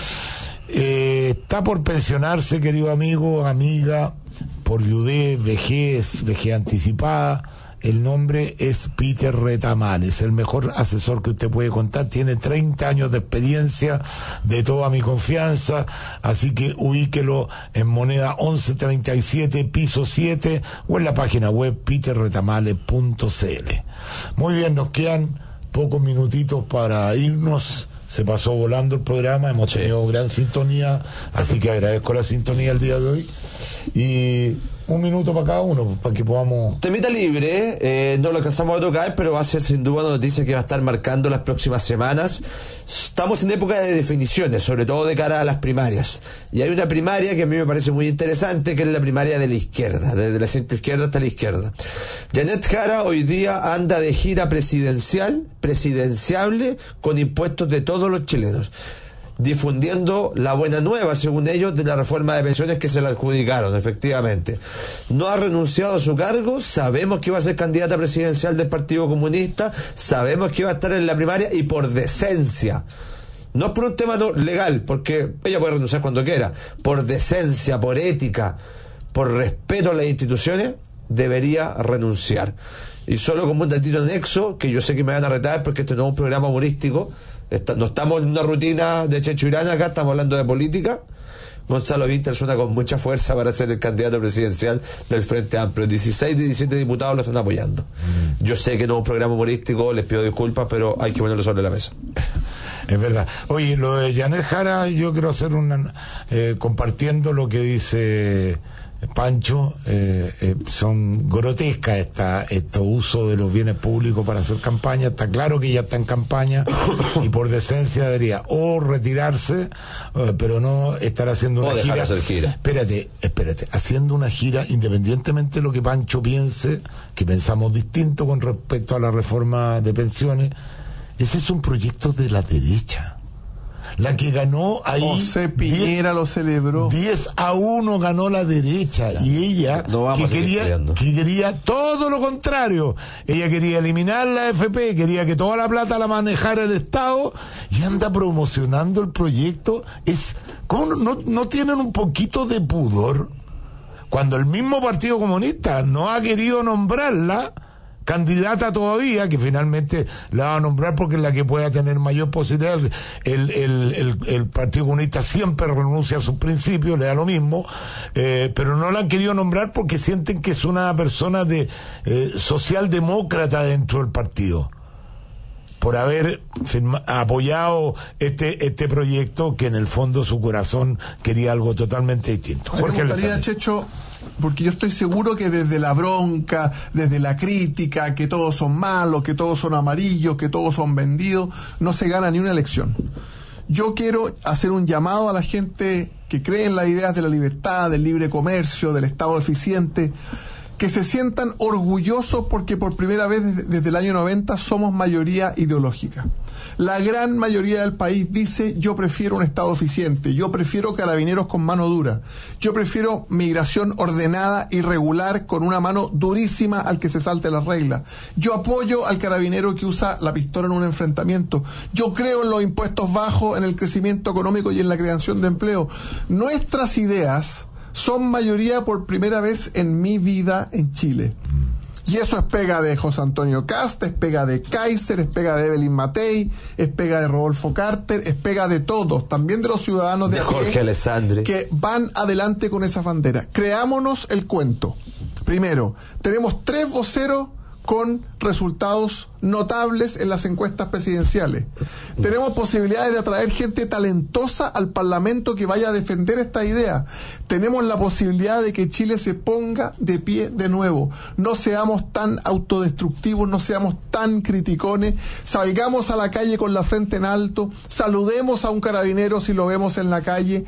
Eh, está por pensionarse, querido amigo, amiga, por viudez, vejez, vejez anticipada. El nombre es Peter Retamales, el mejor asesor que usted puede contar. Tiene treinta años de experiencia, de toda mi confianza, así que ubíquelo en Moneda once treinta y siete, piso siete, o en la página web peter retamales punto c l. Muy bien, nos quedan pocos minutitos para irnos. Se pasó volando el programa, hemos sí. tenido gran sintonía, así que agradezco la sintonía el día de hoy. Y un minuto para cada uno, para que podamos... Temita libre, eh, no lo alcanzamos a tocar, pero va a ser sin duda una noticia que va a estar marcando las próximas semanas. Estamos en época de definiciones, sobre todo de cara a las primarias. Y hay una primaria que a mí me parece muy interesante, que es la primaria de la izquierda, desde la centro izquierda hasta la izquierda. Janet Jara hoy día anda de gira presidencial, presidenciable, con impuestos de todos los chilenos, difundiendo la buena nueva, según ellos, de la reforma de pensiones que se la adjudicaron, efectivamente. No ha renunciado a su cargo, sabemos que va a ser candidata presidencial del Partido Comunista, sabemos que va a estar en la primaria y por decencia, no es por un tema no legal, porque ella puede renunciar cuando quiera, por decencia, por ética, por respeto a las instituciones, debería renunciar. Y solo como un datito anexo, que yo sé que me van a retar porque este no es un programa humorístico, Está, no estamos en una rutina de Checho Irán acá, estamos hablando de política. Gonzalo Vinter suena con mucha fuerza para ser el candidato presidencial del Frente Amplio. dieciséis de diecisiete diputados lo están apoyando. Mm. Yo sé que no es un programa humorístico, les pido disculpas, pero hay que ponerlo sobre la mesa. Es verdad. Oye, lo de Janet Jara, yo quiero hacer una... Eh, compartiendo lo que dice Pancho, eh, eh, son grotescas esta, estos usos de los bienes públicos para hacer campaña. Está claro que ya está en campaña y por decencia debería o retirarse, eh, pero no estar haciendo una o dejar gira. Hacer gira. Espérate, espérate, haciendo una gira independientemente de lo que Pancho piense, que pensamos distinto con respecto a la reforma de pensiones. Ese es un proyecto de la derecha. La que ganó ahí... José Piñera diez, lo celebró. diez a uno ganó la derecha. Ya. Y ella, no que, quería, que quería todo lo contrario. Ella quería eliminar la A F P, quería que toda la plata la manejara el Estado, y anda promocionando el proyecto. Es ¿cómo no, no tienen un poquito de pudor? Cuando el mismo Partido Comunista no ha querido nombrarla candidata todavía, que finalmente la va a nombrar porque es la que pueda tener mayor posibilidad. El, el, el, el Partido Comunista siempre renuncia a sus principios, le da lo mismo, eh, pero no la han querido nombrar porque sienten que es una persona de eh, socialdemócrata dentro del partido. por haber firma, apoyado este este proyecto que en el fondo su corazón quería algo totalmente distinto. Jorge, me gustaría, Checho, porque yo estoy seguro que desde la bronca, desde la crítica, que todos son malos, que todos son amarillos, que todos son vendidos, no se gana ni una elección. Yo quiero hacer un llamado a la gente que cree en las ideas de la libertad, del libre comercio, del Estado eficiente, que se sientan orgullosos porque por primera vez desde, desde el año noventa somos mayoría ideológica. La gran mayoría del país dice: yo prefiero un Estado eficiente, yo prefiero carabineros con mano dura, yo prefiero migración ordenada y regular con una mano durísima al que se salte las reglas, yo apoyo al carabinero que usa la pistola en un enfrentamiento, yo creo en los impuestos bajos, en el crecimiento económico y en la creación de empleo. Nuestras ideas son mayoría por primera vez en mi vida en Chile. Y eso es pega de José Antonio Cast, es pega de Kaiser, es pega de Evelyn Matei, es pega de Rodolfo Carter, es pega de todos, también de los ciudadanos de, de Jorge Alessandri, que van adelante con esa bandera. Creámonos el cuento. Primero, tenemos tres voceros con resultados notables en las encuestas presidenciales. Tenemos posibilidades de atraer gente talentosa al Parlamento que vaya a defender esta idea. Tenemos la posibilidad de que Chile se ponga de pie de nuevo. No seamos tan autodestructivos, no seamos tan criticones, salgamos a la calle con la frente en alto, saludemos a un carabinero si lo vemos en la calle,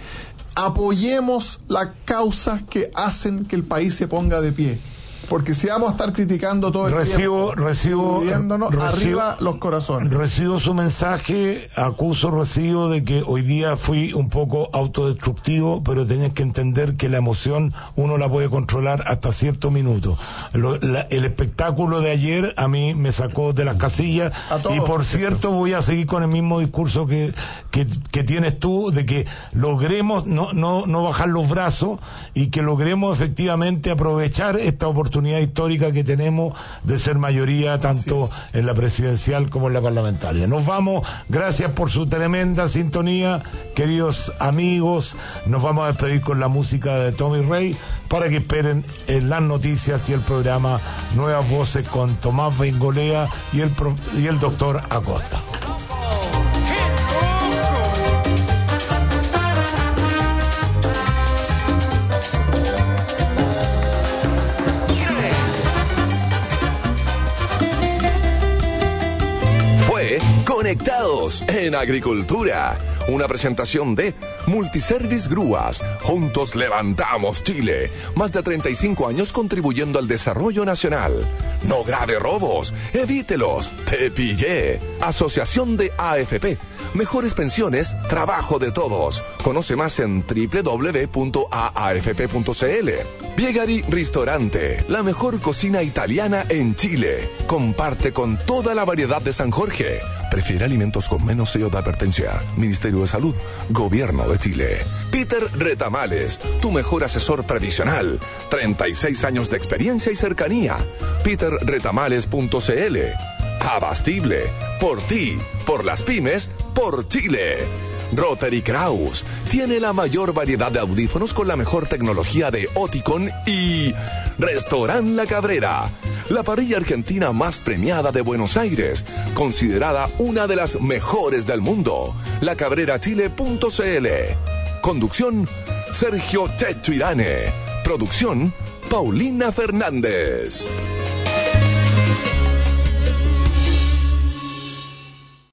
apoyemos las causas que hacen que el país se ponga de pie. Porque si vamos a estar criticando todo el recibo, tiempo, recibo, recibo, arriba los corazones. Recibo su mensaje, acuso, recibo de que hoy día fui un poco autodestructivo, pero tenés que entender que la emoción uno la puede controlar hasta cierto minuto. Lo, la, el espectáculo de ayer a mí me sacó de las casillas y por cierto voy a seguir con el mismo discurso que, que, que tienes tú, de que logremos no, no, no bajar los brazos y que logremos efectivamente aprovechar esta oportunidad histórica que tenemos de ser mayoría tanto en la presidencial como en la parlamentaria. Nos vamos, gracias por su tremenda sintonía, queridos amigos. Nos vamos a despedir con la música de Tommy Rey para que esperen en las noticias y el programa Nuevas Voces con Tomás Bengolea y el, y el doctor Acosta. Conectados en Agricultura, una presentación de Multiservice Grúas. Juntos levantamos Chile. Más de treinta y cinco años contribuyendo al desarrollo nacional. No grave robos, evítelos. Te pillé. Asociación de A F P. Mejores pensiones, trabajo de todos. Conoce más en doble u doble u doble u punto a a f p punto c l. Piegari Ristorante, la mejor cocina italiana en Chile. Comparte con toda la variedad de San Jorge. Prefiere alimentos con menos sello de advertencia. Ministerio de Salud, Gobierno de Chile. Peter Retamales, tu mejor asesor previsional. treinta y seis años de experiencia y cercanía. peter retamales punto c l. Abastible, por ti, por las pymes, por Chile. Rotary Kraus tiene la mayor variedad de audífonos con la mejor tecnología de Oticon y Restaurant La Cabrera, la parrilla argentina más premiada de Buenos Aires, considerada una de las mejores del mundo. la cabrera chile punto c l. Conducción, Sergio Checho Irane. Producción, Paulina Fernández.